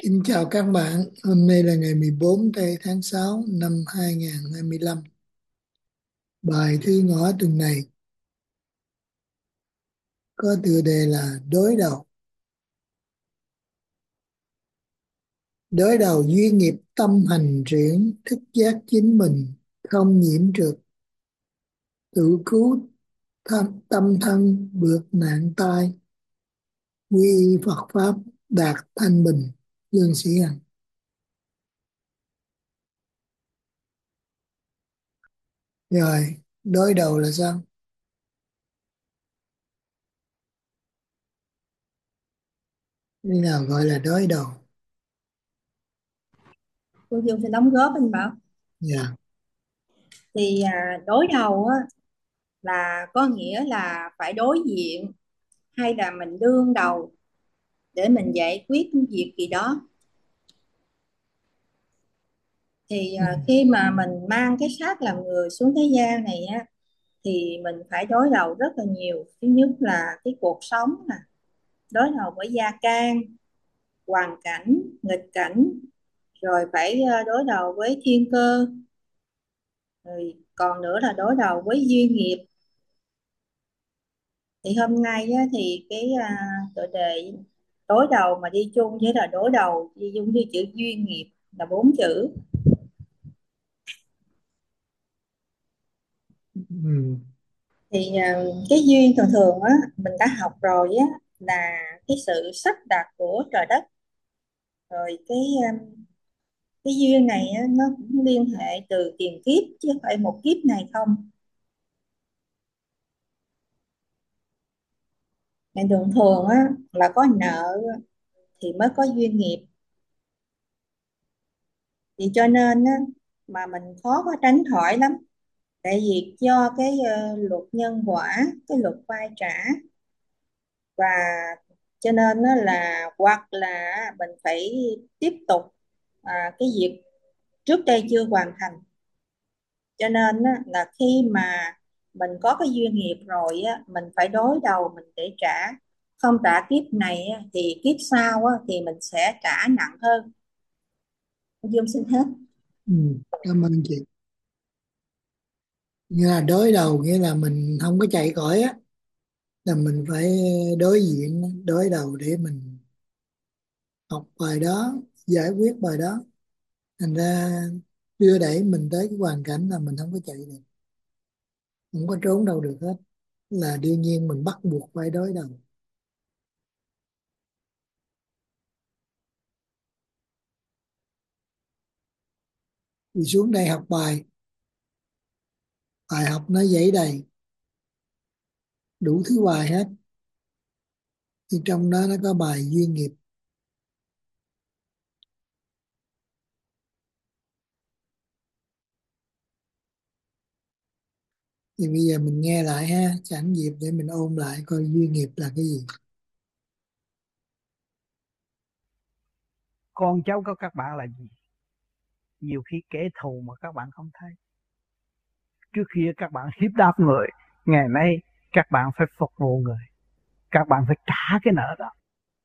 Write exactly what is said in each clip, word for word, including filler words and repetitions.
Kính chào các bạn, hôm nay là ngày mười bốn tây tháng sáu năm hai nghìn không trăm hai mươi lăm. Bài thư ngõ tuần này có tựa đề là đối đầu. Đối đầu duyên nghiệp tâm hành triển, thức giác chính mình, không nhiễm trượt, tự cứu thân, tâm thân vượt nạn tai, quy y Phật Pháp đạt thanh bình, Dương Sĩ Hằng. Rồi, đối đầu là sao? Thế nào gọi là đối đầu? Cô Dương sẽ đóng góp anh Bảo. Dạ. Thì à, đối đầu á, là có nghĩa là phải đối diện hay là mình đương đầu để mình giải quyết việc gì đó. Thì Ừ. à, khi mà mình mang cái xác làm người xuống thế gian này á, thì mình phải đối đầu rất là nhiều. Thứ nhất là cái cuộc sống nè, đối đầu với gia can, hoàn cảnh, nghịch cảnh, rồi phải à, đối đầu với thiên cơ, rồi còn nữa là đối đầu với duyên nghiệp. Thì hôm nay á, thì cái à, tựa đề đối đầu mà đi chung với là đối đầu đi chung với chữ duyên nghiệp là bốn chữ. Ừ. Thì à, cái duyên thường thường á mình đã học rồi á, là cái sự sắp đặt của trời đất. Rồi cái à, cái duyên này á, nó cũng liên hệ từ tiền kiếp chứ không phải một kiếp này không. Ngày thường thường á là có nợ thì mới có duyên nghiệp. Thì cho nên á mà mình khó có tránh khỏi lắm, tại vì do cái ờ, luật nhân quả, cái luật vay trả. Và cho nên nó là hoặc là mình phải tiếp tục à, cái việc trước đây chưa hoàn thành. Cho nên á, là khi mà mình có cái duyên nghiệp rồi á, mình phải đối đầu mình để trả. Không trả kiếp này á, thì kiếp sau á, thì mình sẽ trả nặng hơn. Dương xin hết. Ừ. Cảm ơn chị. Nghĩa là đối đầu nghĩa là mình không có chạy khỏi á, là mình phải đối diện đối đầu để mình học bài đó, giải quyết bài đó. Thành ra đưa đẩy mình tới cái hoàn cảnh là mình không có chạy được, không có trốn đâu được hết, là đương nhiên mình bắt buộc phải đối đầu. Đi xuống đây học bài, bài học nó dãy đầy đủ thứ bài hết, thì trong đó nó có bài duyên nghiệp. Thì bây giờ mình nghe lại ha, chẳng dịp để mình ôn lại coi duyên nghiệp là cái gì. Con cháu của các bạn là gì? Nhiều khi kẻ thù mà các bạn không thấy. Trước kia các bạn hiếp đáp người, ngày nay các bạn phải phục vụ người. Các bạn phải trả cái nợ đó,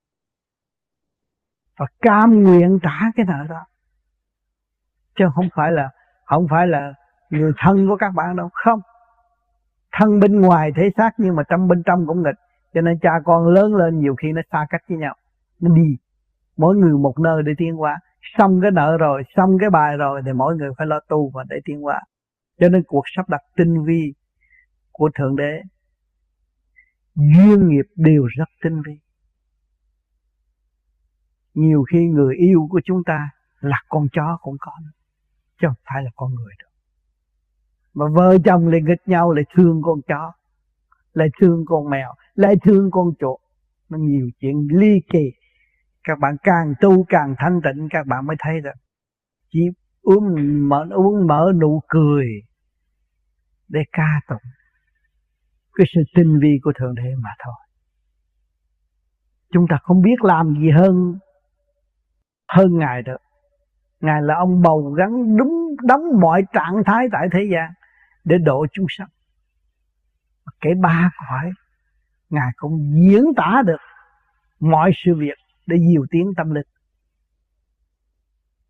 và cam nguyện trả cái nợ đó. Chứ không phải là không phải là người thân của các bạn đâu. Không, thân bên ngoài thể xác nhưng mà trong bên trong cũng nghịch. Cho nên cha con lớn lên nhiều khi nó xa cách với nhau, nó đi mỗi người một nơi để tiến hóa. Xong cái nợ rồi, xong cái bài rồi thì mỗi người phải lo tu và để tiến hóa. Cho nên cuộc sắp đặt tinh vi của Thượng Đế, duyên nghiệp đều rất tinh vi. Nhiều khi người yêu của chúng ta là con chó cũng có, chứ không phải là con người đâu. Mà vợ chồng lại nghịch nhau, lại thương con chó, lại thương con mèo, lại thương con chuột. Nó nhiều chuyện ly kỳ. Các bạn càng tu càng thanh tịnh, các bạn mới thấy được. Chỉ uống mở, uống mở nụ cười để ca tụng cái sự tinh vi của Thượng Đế mà thôi. Chúng ta không biết làm gì hơn hơn Ngài được. Ngài là ông bầu gắn đúng đóng mọi trạng thái tại thế gian để độ chúng sanh. Kể ba cõi, Ngài cũng diễn tả được mọi sự việc để dìu tiến tâm linh.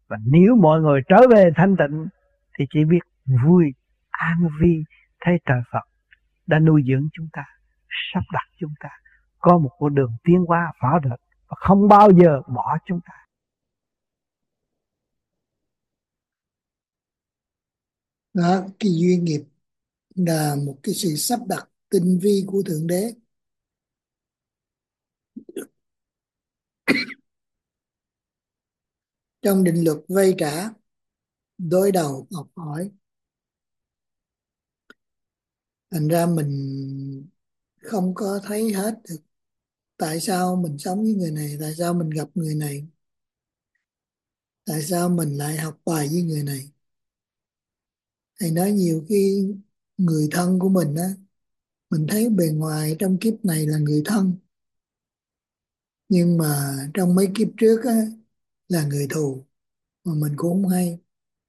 Và nếu mọi người trở về thanh tịnh thì chỉ biết vui, an vi, thấy trời Phật đã nuôi dưỡng chúng ta, sắp đặt chúng ta có một con đường tiến hóa rõ rệt và không bao giờ bỏ chúng ta. Đó, cái duyên nghiệp là một cái sự sắp đặt tinh vi của Thượng Đế. Trong định luật vay trả, đối đầu học hỏi, thành ra mình không có thấy hết được tại sao mình sống với người này, tại sao mình gặp người này, tại sao mình lại học bài với người này. Thầy nói nhiều khi người thân của mình á, mình thấy bề ngoài trong kiếp này là người thân, nhưng mà trong mấy kiếp trước á là người thù mà mình cũng không hay.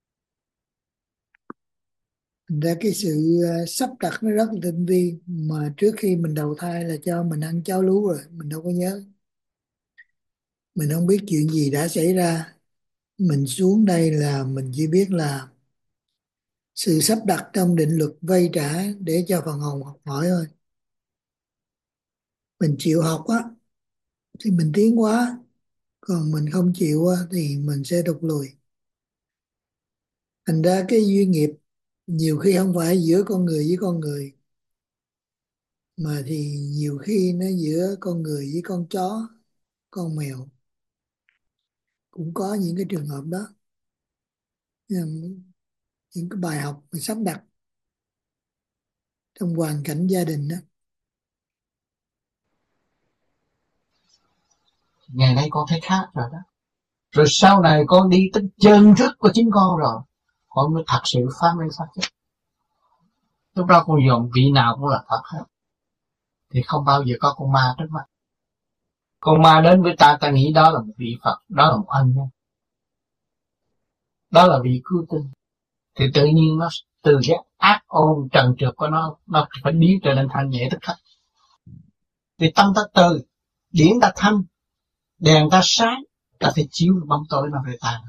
Thành ra cái sự ờ, sắp đặt nó rất là tinh vi, mà trước khi mình đầu thai là cho mình ăn cháo lú rồi, mình đâu có nhớ. Mình không biết chuyện gì đã xảy ra. Mình xuống đây là mình chỉ biết là sự sắp đặt trong định luật vay trả để cho phần hồn học hỏi thôi. Mình chịu học á thì mình tiến hóa, còn mình không chịu á thì mình sẽ thụt lùi. Thành ra cái duyên nghiệp nhiều khi không phải giữa con người với con người, mà thì nhiều khi nó giữa con người với con chó, con mèo. Cũng có những cái trường hợp đó. Những cái bài học mình sắp đặt trong hoàn cảnh gia đình đó. Ngày nay con thấy khác rồi đó. Rồi sau này con đi tới chân thức của chính con rồi, con mới thật sự phát minh phát chất. Lúc đó con dòm vị nào cũng là thật hết, thì không bao giờ có con ma trước mắt. Con ma đến với ta, ta nghĩ đó là một vị Phật, đó là một ân nhân, đó là vị cứu tinh. Thì tự nhiên nó từ cái ác ôn trần trượt của nó, nó phải biến trở nên thanh nhẹ tức khắc. Thì tâm ta từ, điển ta thanh, đèn ta sáng, ta phải chiếu bóng tối nó phải tan.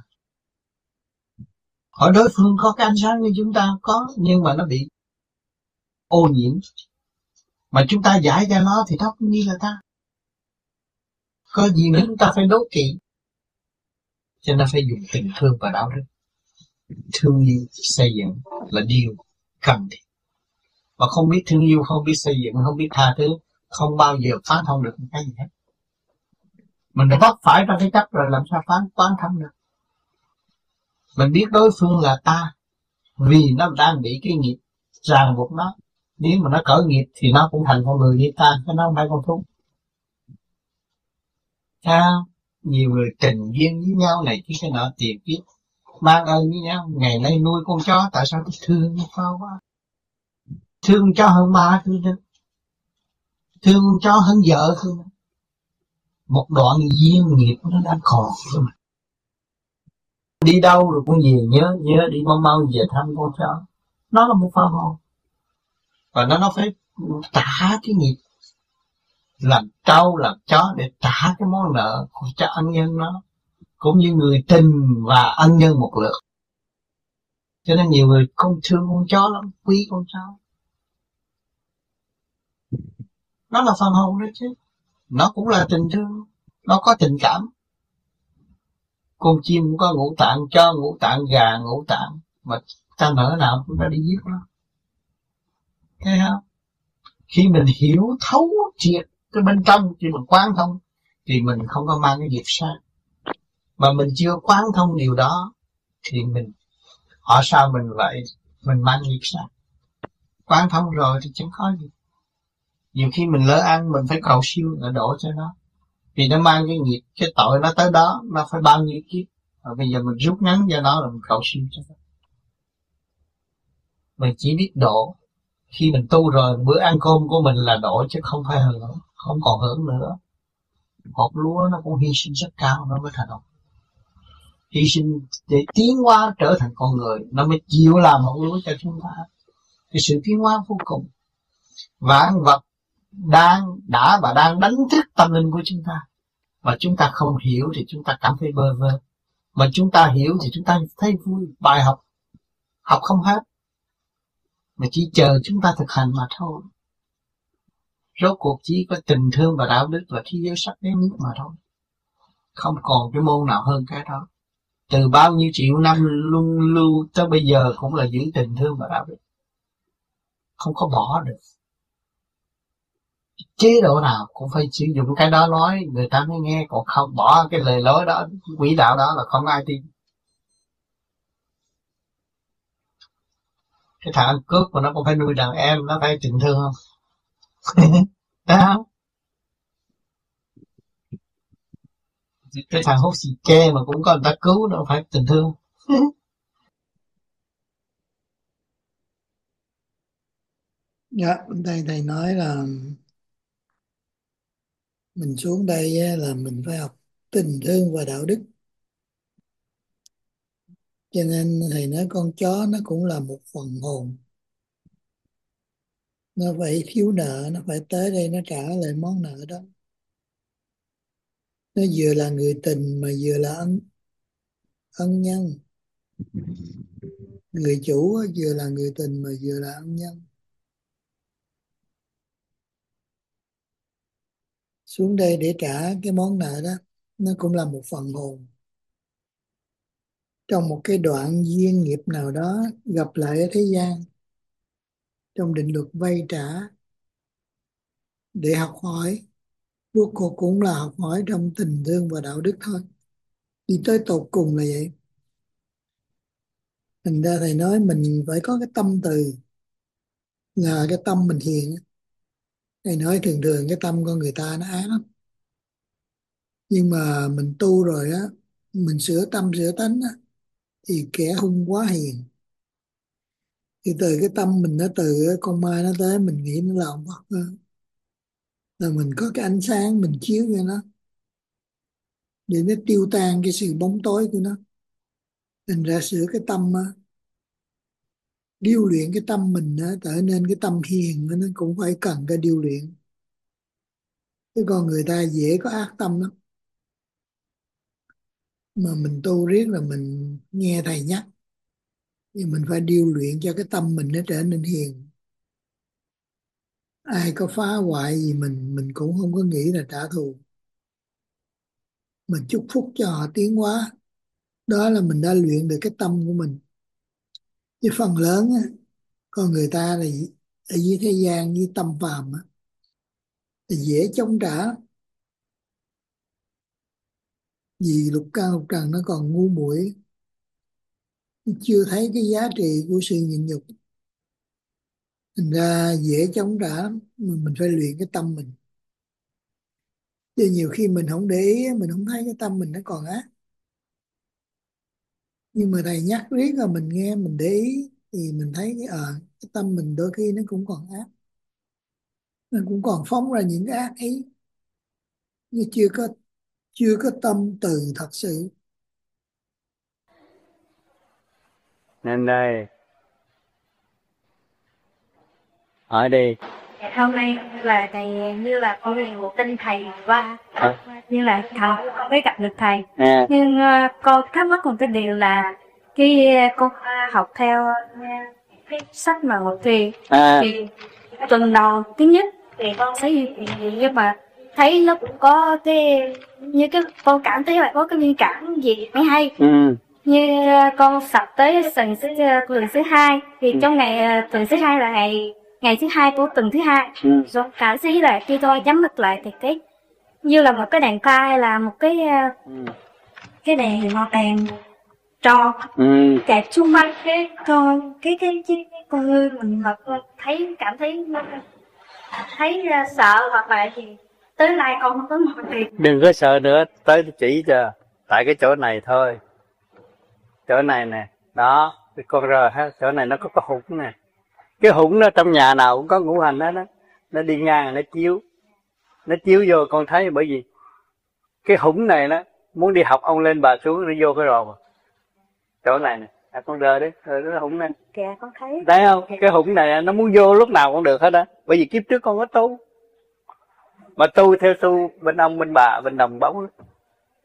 Hỏi đối phương có cái ánh sáng như chúng ta có, nhưng mà nó bị ô nhiễm, mà chúng ta giải cho nó thì nó cũng như là ta. Có gì nữa chúng ta phải đố kỵ, cho nên phải dùng tình thương và đạo đức. Thương yêu xây dựng là điều cần thiết. Mà không biết thương yêu, không biết xây dựng, không biết tha thứ, không bao giờ phá thông được một cái gì hết. Mình đã vấp phải ra cái chấp rồi làm sao phán quán thông được. Mình biết đối phương là ta, vì nó đang bị cái nghiệp ràng buộc nó. Nếu mà nó cởi nghiệp thì nó cũng thành con người như ta, chứ nó không phải con thú. Sao? Nhiều người tình duyên với nhau này chứ cái nọ tiền kiếp, mang ơn với nhau. Ngày nay nuôi con chó, tại sao tôi thương nó phao quá? Thương chó hơn ba thương nữa, thương chó hơn vợ thương nữa. Một đoạn duyên nghiệp nó đang còn rồi. Đi đâu rồi cũng về nhớ, nhớ đi mau mau về thăm con chó. Nó là một pha hồn, và nó nó phải trả cái nghiệp làm trâu làm chó để trả cái món nợ cho ân nhân nó, cũng như người tình và ân nhân một lượt. Cho nên nhiều người không thương con chó lắm, quý con chó. Nó là phần hồn đó chứ, nó cũng là tình thương, nó có tình cảm. Con chim cũng có ngũ tạng, chó ngũ tạng, gà ngũ tạng, mà ta nỡ nào cũng ta đi giết nó. Thấy không? Khi mình hiểu thấu triệt cái bên trong, khi mình quán thông, thì mình không có mang cái nghiệp sang. Mà mình chưa quán thông điều đó thì mình, họ sao mình vậy, mình mang nghiệp sang. Quán thông rồi thì chẳng có gì. Nhiều khi mình lỡ ăn mình phải cầu siêu để đổ cho nó, vì nó mang cái nghiệp, cái tội nó tới đó, nó phải bao nhiêu kiếp. Và bây giờ mình rút ngắn cho nó là mình cầu siêu cho nó. Mình chỉ biết độ. Khi mình tu rồi, bữa ăn cơm của mình là độ chứ không phải hưởng, không còn hưởng nữa. Hột lúa nó cũng hy sinh rất cao nó mới thành hột. Hy sinh để tiến hóa trở thành con người, nó mới chịu làm hột lúa cho chúng ta. Cái sự tiến hóa vô cùng. Vạn vật đang đã và đang đánh thức tâm linh của chúng ta, mà chúng ta không hiểu thì chúng ta cảm thấy bơ vơ. Mà chúng ta hiểu thì chúng ta thấy vui. Bài học học không hết, mà chỉ chờ chúng ta thực hành mà thôi. Rốt cuộc chỉ có tình thương và đạo đức là thế giới sắc đến nước mà thôi. Không còn cái môn nào hơn cái đó. Từ bao nhiêu triệu năm luân lưu tới bây giờ cũng là giữ tình thương và đạo đức. Không có bỏ được. Chế độ nào cũng phải sử dụng cái đó nói người ta mới nghe, còn không bỏ cái lời nói đó, quỹ đạo đó là không ai tin. Cái thằng ăn cướp mà nó cũng phải nuôi đàn em, nó phải tình thương không? Đó. Cái thằng hút xì ke mà cũng có người ta cứu, nó phải tình thương. Dạ, đây thầy nói là mình xuống đây á, là mình phải học tình thương và đạo đức. Cho nên thầy nói con chó nó cũng là một phần hồn. Nó phải thiếu nợ, nó phải tới đây nó trả lại món nợ đó. Nó vừa là người tình mà vừa là ân, ân nhân. Người chủ á, vừa là người tình mà vừa là ân nhân. Xuống đây để trả cái món nợ đó, nó cũng là một phần hồn. Trong một cái đoạn duyên nghiệp nào đó gặp lại ở thế gian, trong định luật vay trả, để học hỏi. Rốt cuộc cũng là học hỏi trong tình thương và đạo đức thôi. Đi tới tột cùng là vậy. Thành ra thầy nói mình phải có cái tâm từ, là cái tâm mình hiền. Thầy nói thường thường cái tâm con người ta nó ác lắm. Nhưng mà mình tu rồi á, mình sửa tâm sửa tánh á, thì kẻ hung quá hiền. Thì từ cái tâm mình nó từ con ma nó tới, mình nghĩ nó là ông Phật đó. Là mình có cái ánh sáng mình chiếu cho nó, để nó tiêu tan cái sự bóng tối của nó. Thành ra sửa cái tâm á, điêu luyện cái tâm mình á, trở nên cái tâm hiền nó cũng phải cần cái điêu luyện. Chứ con người ta dễ có ác tâm lắm. Mà mình tu riết là mình nghe thầy nhắc, thì mình phải điêu luyện cho cái tâm mình nó trở nên hiền. Ai có phá hoại gì mình, mình cũng không có nghĩ là trả thù. Mình chúc phúc cho họ tiến hóa. Đó là mình đã luyện được cái tâm của mình. Chứ phần lớn á, con người ta là ở dưới thế gian, với tâm phàm á, thì dễ chống trả. Vì lục căn lục trần nó còn ngu muội, chưa thấy cái giá trị của sự nhịn nhục. Thành ra dễ chống trả lắm. Mà mình phải luyện cái tâm mình. Chứ nhiều khi mình không để ý, mình không thấy cái tâm mình nó còn ác. Nhưng mà thầy nhắc riết rồi mình nghe, mình để ý, thì mình thấy cái, ờ, cái tâm mình đôi khi nó cũng còn ác. Nó cũng còn phóng ra những cái ác ấy. Nhưng chưa có chưa có tâm từ thật sự. Nên đây ở đi. Hôm nay là thầy, như là con lần một tin thầy qua, à. Như là thằng con mới gặp được thầy, à. Nhưng uh, con thắc mắc một cái điều là khi con học theo cái sách mà một thì à. Thì tuần đầu thứ nhất thì con thấy gì, nhưng mà thấy nó cũng có cái, như cái con cảm thấy là có cái liên cảm gì mới hay. Ừ. Như con sắp tới tuần thứ tuần thứ hai thì ừ. Trong ngày tuần thứ hai là ngày ngày thứ hai của tuần thứ hai, ừ. Rồi cảm thấy là khi tôi nhắm mắt lại thì cái như là một cái đèn pha hay là một cái ừ. cái đèn màu đèn tròn, ừ. Chạy xung quanh cái con cái cái cái, cái con người mình, mà con thấy cảm thấy thấy uh, sợ, hoặc là thì tới nay con không có một gì. Đừng có sợ nữa, tới chỉ cho tại cái chỗ này thôi, chỗ này nè, đó con rờ ha, chỗ này nó có cái hụt nè. Cái hũng nó trong nhà nào cũng có ngũ hành đó, đó. Nó đi ngang nó chiếu. Nó chiếu vô con thấy, bởi vì cái hũng này nó muốn đi học ông lên bà xuống, nó vô cái rò mà. Chỗ này nè, à, con rờ đấy, rờ cái hũng này. Kìa con thấy. Thấy không? Cái hũng này nó muốn vô lúc nào cũng được hết á. Bởi vì kiếp trước con có tu. Mà tu theo tu bên ông, bên bà, bên đồng bóng.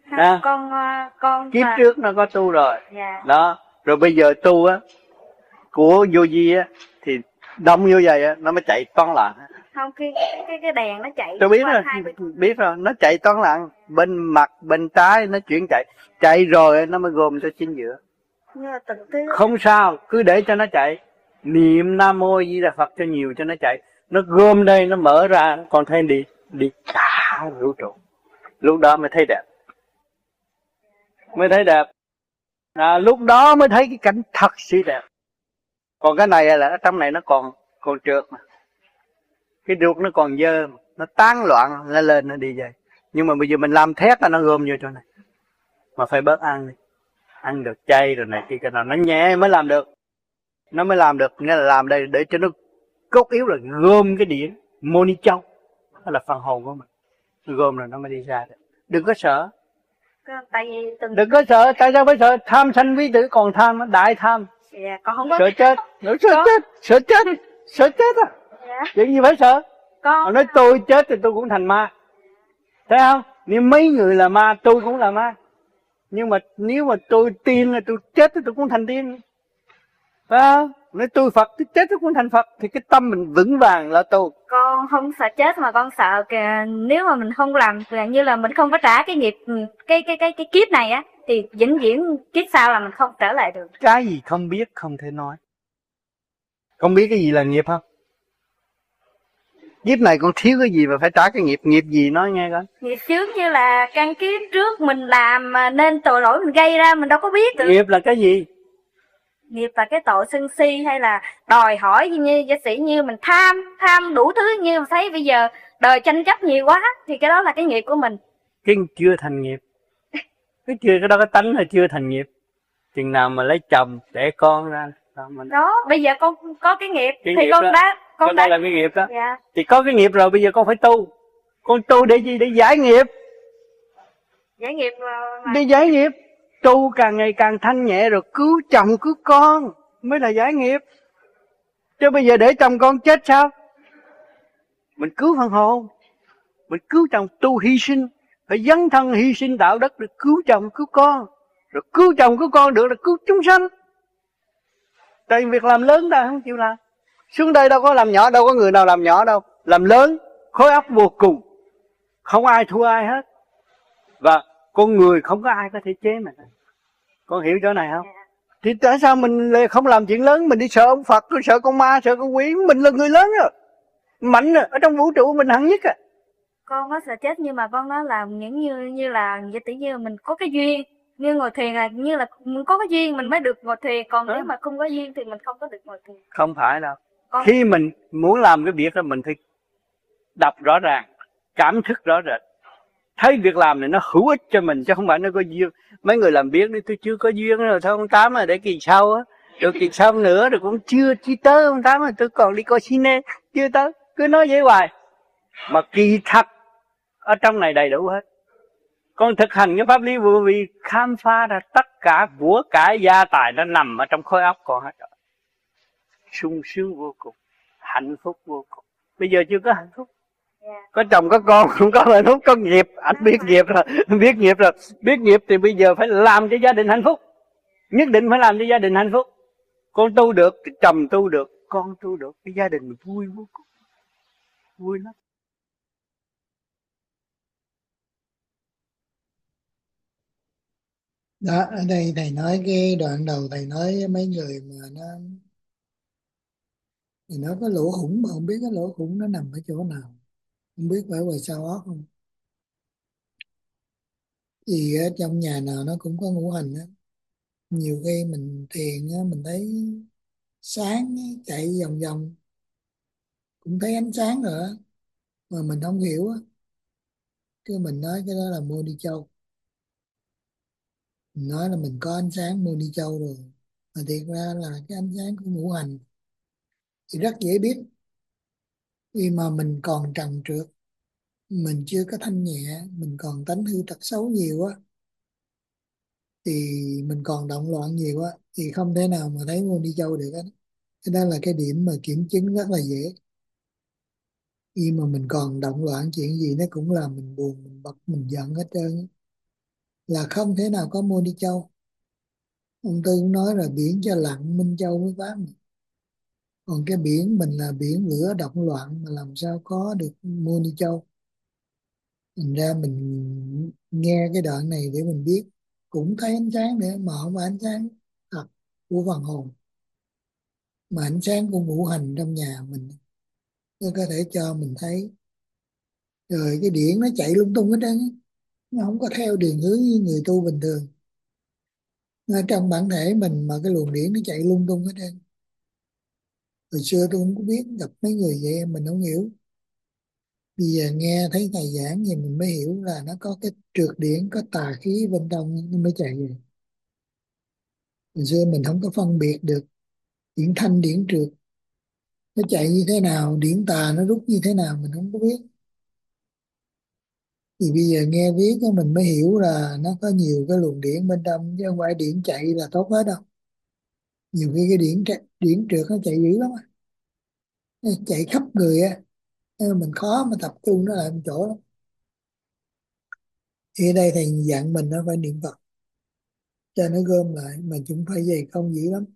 Không, Đó. con ờ, con Kiếp là trước nó có tu rồi. dạ Đó. Rồi bây giờ tu á của vô vi á thì đông như vậy á nó mới chạy toán loạn. không, cái cái cái đèn nó chạy Tôi biết qua rồi, hai bên. biết rồi, nó chạy toán loạn, bên mặt bên trái nó chuyển chạy, chạy rồi nó mới gom cho chính giữa. Nhưng mà từng thứ Không sao, cứ để cho nó chạy, niệm Nam Mô Di Đà Phật cho nhiều cho nó chạy, nó gom đây nó mở ra, còn thấy đi đi cả vũ trụ, lúc đó mới thấy đẹp, mới thấy đẹp, à, lúc đó mới thấy cái cảnh thật sự đẹp. Còn cái này là ở trong này nó còn còn trượt mà, cái ruột nó còn dơ, nó tán loạn, nó lên nó đi vậy. Nhưng mà bây giờ mình làm thét là nó gom vô chỗ này, mà phải bớt ăn đi, ăn được chay rồi này kia cái nào nó nhẹ mới làm được, nó mới làm được, nghĩa là làm đây để cho nó cốt yếu là gom cái điển moni châu, đó là phần hồn của mình, gom rồi nó mới đi ra được. Đừng có sợ, tại vì từng đừng có sợ, tại sao phải sợ? Tham sanh quý tử còn tham, đại tham, dạ con không có sợ chết, sợ có. chết, sợ chết, sợ chết à? Dạ. Chuyện gì phải sợ? Con Họ nói tôi chết thì tôi cũng thành ma, thấy không? Nếu mấy người là ma, tôi cũng là ma. Nhưng mà nếu mà tôi tiên là tôi chết thì tôi cũng thành tiên, phải không? Nếu tôi Phật tôi chết tôi cũng thành Phật, thì cái tâm mình vững vàng là tôi. con không sợ chết mà con sợ kìa, nếu mà mình không làm gần như là mình không có trả cái nghiệp cái cái cái cái kiếp này á thì vĩnh viễn kiếp sau là mình không trở lại được. Cái gì không biết không thể nói. Không biết cái gì là nghiệp không? Kiếp này con thiếu cái gì mà phải trả cái nghiệp? Nghiệp gì nói nghe coi. Nghiệp trước như là căn kiếp trước mình làm mà nên tội lỗi mình gây ra mình đâu có biết được. Nghiệp là cái gì? Nghiệp là cái tội sân si hay là đòi hỏi như giả sử như mình tham tham đủ thứ, như mình thấy bây giờ đời tranh chấp nhiều quá thì cái đó là cái nghiệp của mình. Cái chưa thành nghiệp. Cái chưa cái đó cái tánh là chưa thành nghiệp. Chừng nào mà lấy chồng đẻ con ra đó, mình... đó bây giờ con có cái nghiệp cái thì nghiệp con đó, đã con con đã đã làm cái nghiệp đó. dạ. Thì có cái nghiệp rồi bây giờ con phải tu. Con tu để gì? Để giải nghiệp. Giải nghiệp mà... Để giải nghiệp. Tu càng ngày càng thanh nhẹ rồi cứu chồng cứu con mới là giải nghiệp. Chứ bây giờ để chồng con chết sao? Mình cứu phần hồn, mình cứu chồng, tu hy sinh, phải dấn thân hy sinh đạo đức để cứu chồng cứu con, rồi cứu chồng cứu con được là cứu chúng sanh. Tại việc làm lớn ta không chịu làm. Xuống đây đâu có làm nhỏ, đâu có người nào làm nhỏ đâu. Làm lớn, khối óc vô cùng, không ai thua ai hết. Và con người không có ai có thể chế mình. Con hiểu chỗ này không? Thì tại sao mình không làm chuyện lớn? Mình đi sợ ông Phật, tôi sợ con ma, sợ con quỷ. Mình là người lớn rồi, mạnh rồi, ở trong vũ trụ mình hẳn nhất à. Con có sợ chết nhưng mà con nói là những như như là giả tỷ như mình có cái duyên, như ngồi thiền là như là mình có cái duyên mình mới được ngồi thiền, còn à. nếu mà không có duyên thì mình không có được ngồi thiền. Không phải đâu. Con... Khi mình muốn làm cái việc đó mình phải đọc rõ ràng, cảm thức rõ rệt, thấy việc làm này nó hữu ích cho mình chứ không phải nó có duyên. Mấy người làm biết đi, tôi chưa có duyên rồi thôi ông Tám, mà để kỳ sau á, rồi kỳ sau nữa rồi cũng chưa chưa tới ông Tám, mà tôi còn đi coi cine chưa tới, cứ nói vậy hoài. Mà kỳ thật ở trong này đầy đủ hết. Con thực hành cái pháp lý vô vi khám phá ra tất cả của cải gia tài nó nằm ở trong khối óc con hết rồi. Sung sướng vô cùng, hạnh phúc vô cùng. Bây giờ chưa có hạnh phúc. Có chồng có con không có hạnh phúc, có nghiệp. Anh biết nghiệp rồi, biết nghiệp rồi. Biết nghiệp thì bây giờ phải làm cho gia đình hạnh phúc. Nhất định phải làm cho gia đình hạnh phúc. Con tu được, chồng tu được, con tu được, cái gia đình mình vui vô cùng. Vui lắm. Đó, ở đây thầy nói cái đoạn đầu, thầy nói mấy người mà nó thì nó có lỗ hổng mà không biết cái lỗ hổng nó nằm ở chỗ nào, không biết phải ngoài sao óc không. Thì ở trong nhà nào nó cũng có ngũ hành á, nhiều khi mình thiền á, mình thấy sáng á, chạy vòng vòng cũng thấy ánh sáng rồi á, mà mình không hiểu á, cái mình nói cái đó là mô ni châu, mình nói là mình có ánh sáng mô ni châu rồi, mà thiệt ra là cái ánh sáng của ngũ hành thì rất dễ biết. Khi mà mình còn trần trượt, mình chưa có thanh nhẹ, mình còn tánh hư tật xấu nhiều á, thì mình còn động loạn nhiều á, thì không thể nào mà thấy môn đi châu được á. Cái đó là cái điểm mà kiểm chứng rất là dễ. Khi mà mình còn động loạn chuyện gì nó cũng làm mình buồn, mình bực, mình giận hết trơn á. là không thể nào có Môn Đi Châu. Ông Tư cũng nói là biển cho lặng Minh Châu mới vác mà. Còn cái biển mình là biển lửa động loạn mà làm sao có được Môn Đi Châu. Thành ra mình nghe cái đoạn này để mình biết, cũng thấy ánh sáng nữa mà không phải ánh sáng thật của phần hồn, mà ánh sáng của ngũ hành trong nhà mình, nó có thể cho mình thấy. Rồi cái điển nó chạy lung tung hết trơn á, nó không có theo đường hướng như người tu bình thường. Nó trong bản thể mình mà cái luồng điển nó chạy lung tung hết trơn. Hồi xưa tôi không có biết, gặp mấy người vậy mình không hiểu. Bây giờ nghe thấy thầy giảng thì mình mới hiểu là nó có cái trượt điển, có tà khí bên trong nó mới chạy về. Hồi xưa mình không có phân biệt được điển thanh điển trượt, nó chạy như thế nào, điển tà nó rút như thế nào mình không có biết. Thì bây giờ nghe viết á, mình mới hiểu là nó có nhiều cái luồng điển bên trong, chứ không phải điển chạy là tốt hết đâu. Nhiều khi cái điển tra- điển trượt nó chạy dữ lắm á. Nó chạy khắp người á. Nên mình khó mà tập trung nó lại một chỗ lắm. Thì ở đây thầy dặn mình nó phải niệm Phật cho nó gom lại, mà chúng phải dày công dữ lắm.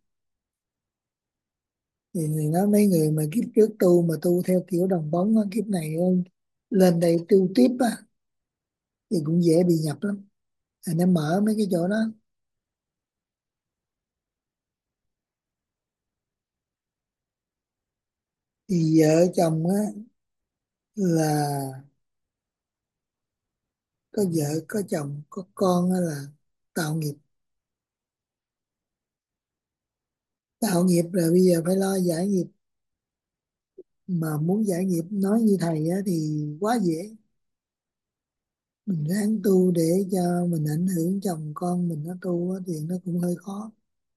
Thì thầy nói mấy người mà kiếp trước tu mà tu theo kiểu đồng bóng á, kiếp này lên đây tu tiếp á thì cũng dễ bị nhập lắm. Thầy nó mở mấy cái chỗ đó. Thì vợ chồng á là có vợ có chồng có con á là tạo nghiệp. Tạo nghiệp rồi bây giờ phải lo giải nghiệp. Mà muốn giải nghiệp nói như thầy á thì quá dễ. Mình ráng tu để cho mình ảnh hưởng chồng con mình nó tu á thì nó cũng hơi khó.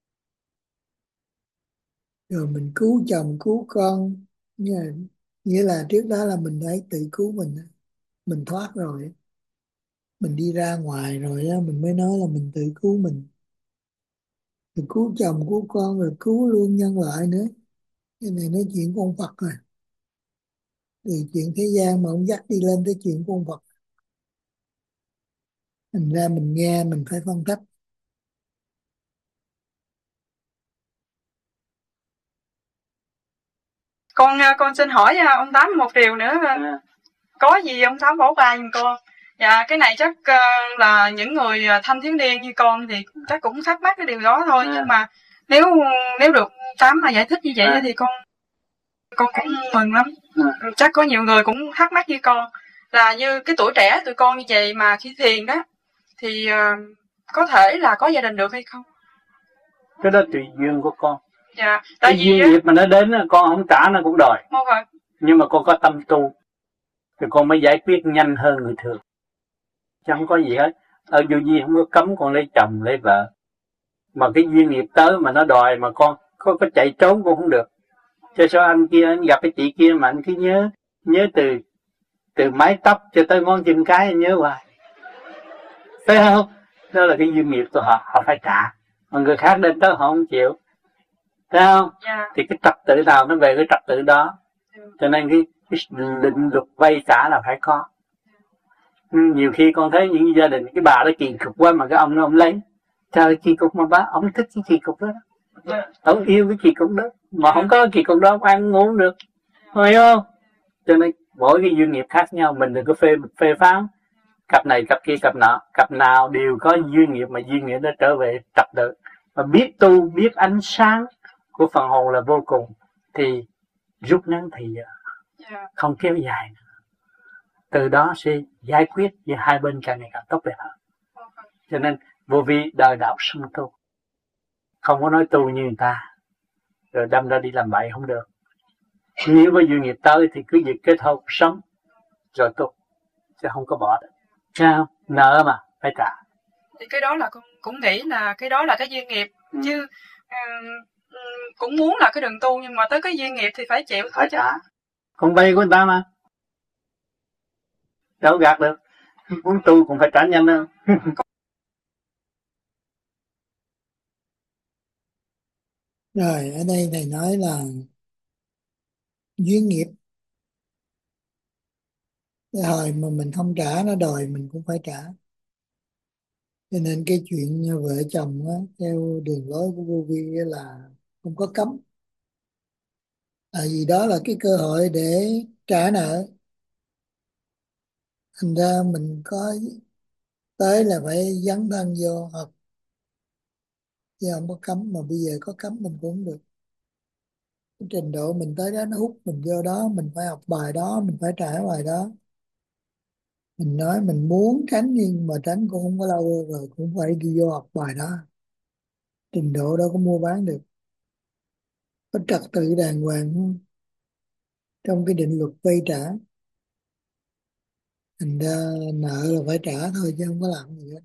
Rồi mình cứu chồng cứu con, nghĩa là, nghĩa là trước đó là mình phải tự cứu mình á. Mình thoát rồi á, mình đi ra ngoài rồi á mình mới nói là mình tự cứu mình. Mình cứu chồng cứu con rồi cứu luôn nhân loại nữa. Cái này nói chuyện của ông Phật rồi. Từ chuyện thế gian mà ông dắt đi lên tới chuyện của ông Phật. Thành ra mình nghe mình phải phân tích. Con con xin hỏi ông Tám một điều nữa. À. Có gì ông Tám bỏ qua giùm con. Dạ cái này chắc uh, là những người thanh thiếu niên như con thì chắc cũng thắc mắc cái điều đó thôi. À. Nhưng mà nếu nếu được Tám mà giải thích như vậy. À. Thì con con cũng mừng lắm. À. Chắc có nhiều người cũng thắc mắc như con, là như cái tuổi trẻ tụi con như vậy mà khi thiền đó thì uh, có thể là có gia đình được hay không? Cái đó tùy duyên của con. Dạ, tại cái vì duyên nghiệp mà nó đến con không trả nó cũng đòi. Okay. Nhưng mà con có tâm tu thì con mới giải quyết nhanh hơn người thường, chứ không có gì hết. Ở dù gì không có cấm con lấy chồng lấy vợ, mà cái duyên nghiệp tới mà nó đòi mà con có, có chạy trốn cũng không được. Chứ sao anh kia anh gặp cái chị kia mà anh cứ nhớ nhớ từ từ mái tóc cho tới ngón chân cái anh nhớ hoài, thấy không? Đó là cái duyên nghiệp của họ, họ phải trả. Mà người khác đến tới họ không chịu, thấy không? Yeah. Thì cái trật tự nào nó về cái trật tự đó. Yeah. Cho nên cái, cái định luật vay trả là phải có. Yeah. Nhiều khi con thấy những gia đình cái bà đó kỳ cục quá mà cái ông nó ông lấy. Trời kỳ cục mà bác, ông thích cái kỳ cục đó. Yeah. Ông yêu cái kỳ cục đó. Mà yeah. Không có kỳ cục đó ăn ngủ được, phải không? Cho nên mỗi cái duyên nghiệp khác nhau, mình đừng có phê phê phán cặp này cặp kia cặp nọ. Cặp nào đều có duyên nghiệp, mà duyên nghiệp nó trở về trật tự. Mà biết tu, biết ánh sáng của phần hồn là vô cùng, thì rút ngắn thì yeah. Không kéo dài nữa. Từ đó sẽ giải quyết giữa hai bên càng ngày càng tốt đẹp hơn. Okay. Cho nên vô vi đời đạo sung tu, không có nói tu như người ta rồi đâm ra đi làm bậy không được. Nếu có duyên nghiệp tới thì cứ việc kết hợp sống rồi tu, chứ không có bỏ được. Sao? Nợ mà phải trả. Thì cái đó là con cũng nghĩ là cái đó là cái duyên nghiệp. Ừ. Chứ um, cũng muốn là cái đường tu, nhưng mà tới cái duyên nghiệp thì phải chịu. Phải trả. Con vay của người ta mà, đâu gạt được. Muốn tu cũng phải trả nhanh hơn. Rồi ở đây thầy nói là duyên nghiệp. Cái hồi mà mình không trả nó đòi mình cũng phải trả. Cho nên cái chuyện vợ chồng á, theo đường lối của vô vi á là không có cấm. Tại vì đó là cái cơ hội để trả nợ. Thành ra mình có tới là phải dấn thân vô học, chứ không có cấm. Mà bây giờ có cấm mình cũng không được. Cái trình độ mình tới đó nó hút mình vô đó, mình phải học bài đó, mình phải trả bài đó. Mình nói mình muốn tránh nhưng mà tránh cũng không có lâu, rồi cũng phải đi vô học bài đó. Trình độ đâu có mua bán được. Có trật tự đàng hoàng trong cái định luật vay trả. Thành ra nợ là phải trả thôi chứ không có làm gì hết.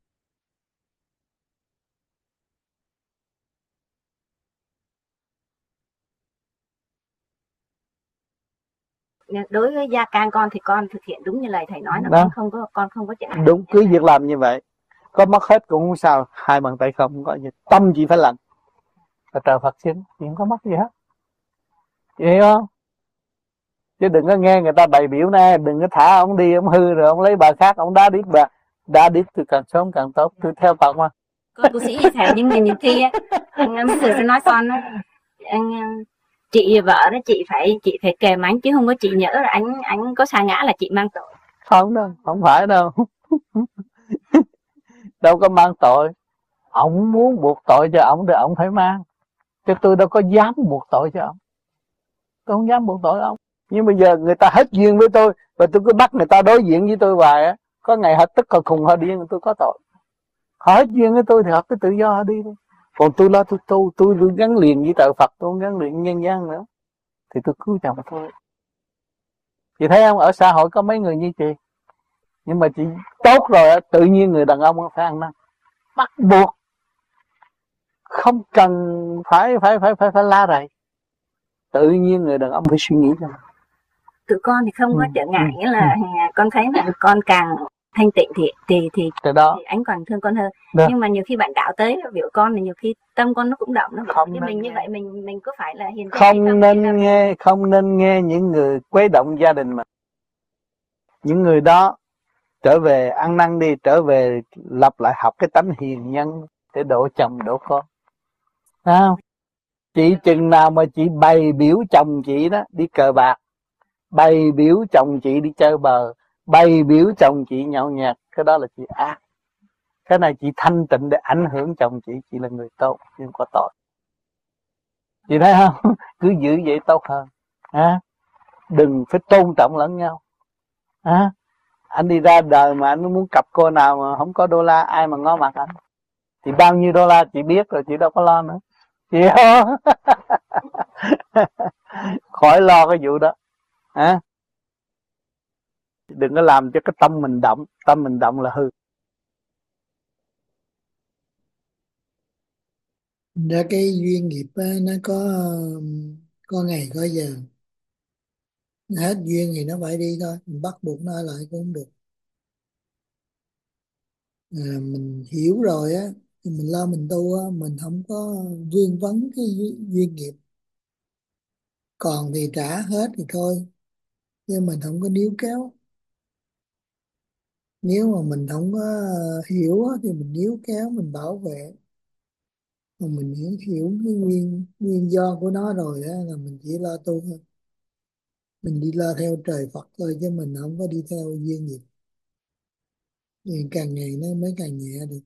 Đối với gia can con thì con thực hiện đúng như lời thầy nói, là đó. con không có con không có chuyện. Đúng, cứ việc làm như vậy, có mất hết cũng không sao, hai bàn tay không, không có gì, tâm chỉ phải lành và trời Phật xin, thì không có mất gì hết, chị hiểu không? Chứ đừng có nghe người ta bày biểu nè, đừng có thả ông đi, ông hư rồi ông lấy bà khác, ông đá đít bà, đá đít thì càng sớm càng tốt, tôi theo Phật mà. Cô tu sĩ như thầy, nhưng mà nhiều khi á, anh mới thử nói con á, anh chị vợ đó, chị phải chị phải kèm anh, chứ không có chị nhỡ là anh anh có sa ngã là chị mang tội. Không đâu, không phải đâu. Đâu có mang tội. Ông muốn buộc tội cho ông thì ông phải mang, chứ tôi đâu có dám buộc tội cho ông. Tôi không dám buộc tội ông. Nhưng bây giờ người ta hết duyên với tôi, và tôi cứ bắt người ta đối diện với tôi hoài á, có ngày họ tức họ khùng họ điên, tôi có tội. Họ hết duyên với tôi thì họ cứ tự do họ đi thôi. Còn tôi lo tôi tu, tôi, tôi gắn liền với trời Phật, tôi gắn liền nhân gian nữa, thì tôi cứu chồng thôi. Chị thấy không, ở xã hội có mấy người như chị, nhưng mà chị tốt rồi, tự nhiên người đàn ông phải ăn năn, bắt buộc, không cần phải phải phải phải phải la rầy, tự nhiên người đàn ông phải suy nghĩ cho mình. Tụi con thì không ừ. có trở ngại, ừ. nghĩa là ừ. con thấy là con càng thanh tịnh thì thì thì, đó. thì anh còn thương con hơn. Đó. Nhưng mà nhiều khi bạn đạo tới biểu con thì nhiều khi tâm con nó cũng động, nó không cái mình nghe. như vậy mình mình có phải là hiền không, không nên là... nghe không nên nghe những người quấy động gia đình mà. Những người đó trở về ăn năn đi, trở về lập lại học cái tánh hiền nhân để độ chồng độ con. Thấy không? Chị chừng nào mà chị bày biểu chồng chị đó đi cờ bạc, bày biểu chồng chị đi chơi bờ, bày biểu chồng chị nhậu nhẹt, cái đó là chị ác. Cái này chị thanh tịnh để ảnh hưởng chồng chị, chị là người tốt nhưng có tội. Chị thấy không? Cứ giữ vậy tốt hơn. À, đừng phải tôn trọng lẫn nhau. À, anh đi ra đời mà anh muốn cặp cô nào mà không có đô la, ai mà ngó mặt anh? Thì bao nhiêu đô la chị biết rồi, chị đâu có lo nữa. Chị không? Khỏi lo cái vụ đó. À, đừng có làm cho cái tâm mình động, tâm mình động là hư. Ra cái duyên nghiệp á, nó có có ngày có giờ. Hết duyên thì nó phải đi thôi, mình bắt buộc nó ở lại cũng không được. À, mình hiểu rồi á thì mình lo mình tu á, mình không có vương vấn cái duyên, duyên nghiệp. Còn thì trả hết thì thôi, nhưng mình không có níu kéo. Nếu mà mình không có hiểu á, thì mình níu kéo, mình bảo vệ. Mà mình hiểu, hiểu cái nguyên nguyên do của nó rồi á, là mình chỉ lo tu thôi. Mình đi lo theo trời Phật thôi, chứ mình không có đi theo duyên nghiệp. Thì càng ngày nó mới càng nhẹ được.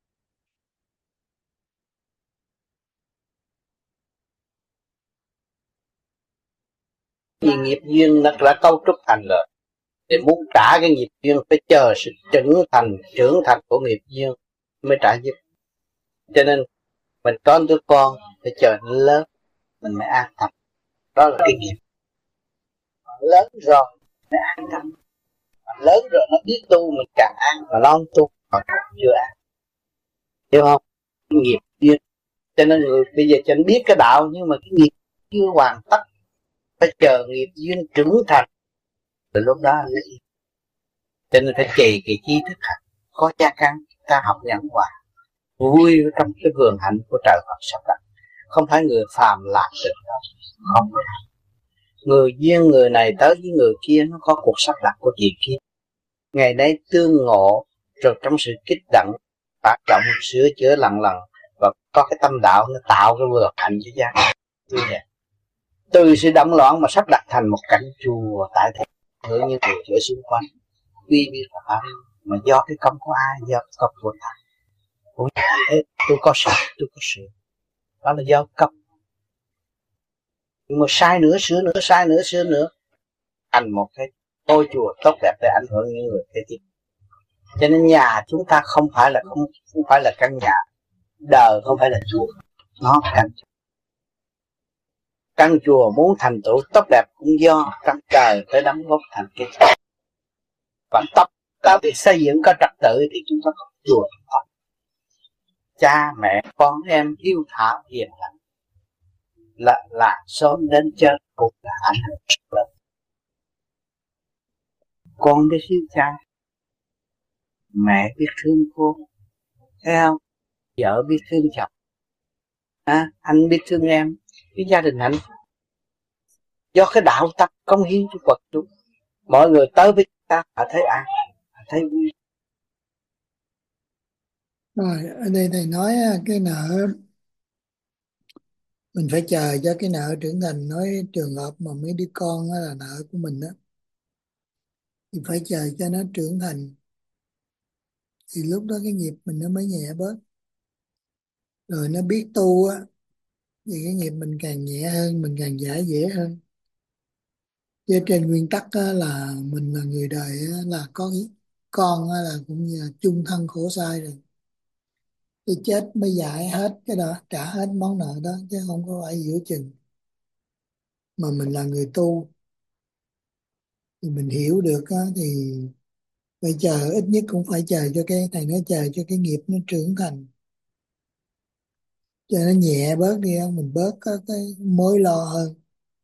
Vì nghiệp duyên nó đã cấu trúc thành rồi, để muốn trả cái nghiệp duyên phải chờ sự trưởng thành trưởng thành của nghiệp duyên mới trả giúp. Cho nên mình có đứa con phải chờ nó lớn mình mới an tâm. Đó là cái nghiệp. Lớn rồi mới an tâm. Lớn rồi nó biết tu mình càng an, mà nó không tu còn chưa an. Hiểu không? Cái nghiệp duyên. Cho nên người bây giờ chẳng biết cái đạo, nhưng mà cái nghiệp chưa hoàn tất, phải chờ nghiệp duyên trưởng thành từ lúc đó anh ấy. Cho nên phải trì kỳ trí thức hành, có cha căn ta học nhẫn hòa, vui trong cái vườn hạnh của trời Phật sắp đặt. Không phải người phàm làm được đó, không phải. Người duyên người này tới với người kia, nó có cuộc sắp đặt của chị kia. Ngày nay tương ngộ, rồi trong sự kích động tác động sửa chữa lần lần, và có cái tâm đạo nó tạo cái vừa hạnh cho gia đình. Từ sự động loạn mà sắp đặt thành một cảnh chùa tại thế, hưởng những người ở xung quanh quy biết là mà do cái công của ai, do cái công của thầy. Ủa, tôi có sự, tôi có sự, đó là do công. Nhưng mà sai nữa sửa nữa, sai nữa sửa nữa, thành một cái ngôi chùa tốt đẹp để ảnh hưởng những người kế tiếp. Cho nên nhà chúng ta không phải là không, không phải là căn nhà, đời không phải là chùa, nó căn chùa. Căn chùa muốn thành tựu tốt đẹp cũng do căn trời tới đóng góp thành cái chùa. Và tất cả việc xây dựng có trật tự thì chúng ta có chùa. Cha mẹ con em yêu thảo hiền lành là là sớm đến chơi cũng là ảnh hưởng rất lớn. Con biết yêu cha, mẹ biết thương cô, thấy không? Vợ biết thương chồng, à, anh biết thương em, cái gia đình hạnh phúc. Do cái đạo tâm công hiến cho Phật chúng, mọi người tới với ta họ thấy an, họ thấy vui. Rồi ở đây thầy nói cái nợ mình phải chờ cho cái nợ trưởng thành. Nói trường hợp mà mấy đứa con đó là nợ của mình đó, thì phải chờ cho nó trưởng thành, thì lúc đó cái nghiệp mình nó mới nhẹ bớt. Rồi nó biết tu á thì cái nghiệp mình càng nhẹ hơn, mình càng giải dễ hơn. Chứ trên nguyên tắc á, là mình là người đời á, là có con á, là cũng như là chung thân khổ sai rồi. Cái chết mới giải hết cái đó, trả hết món nợ đó, chứ không có phải giữa chừng. Mà mình là người tu thì mình hiểu được á, thì phải chờ, ít nhất cũng phải chờ cho cái thầy nói chờ cho cái nghiệp nó trưởng thành, cho nó nhẹ bớt đi, không mình bớt có cái mối lo hơn.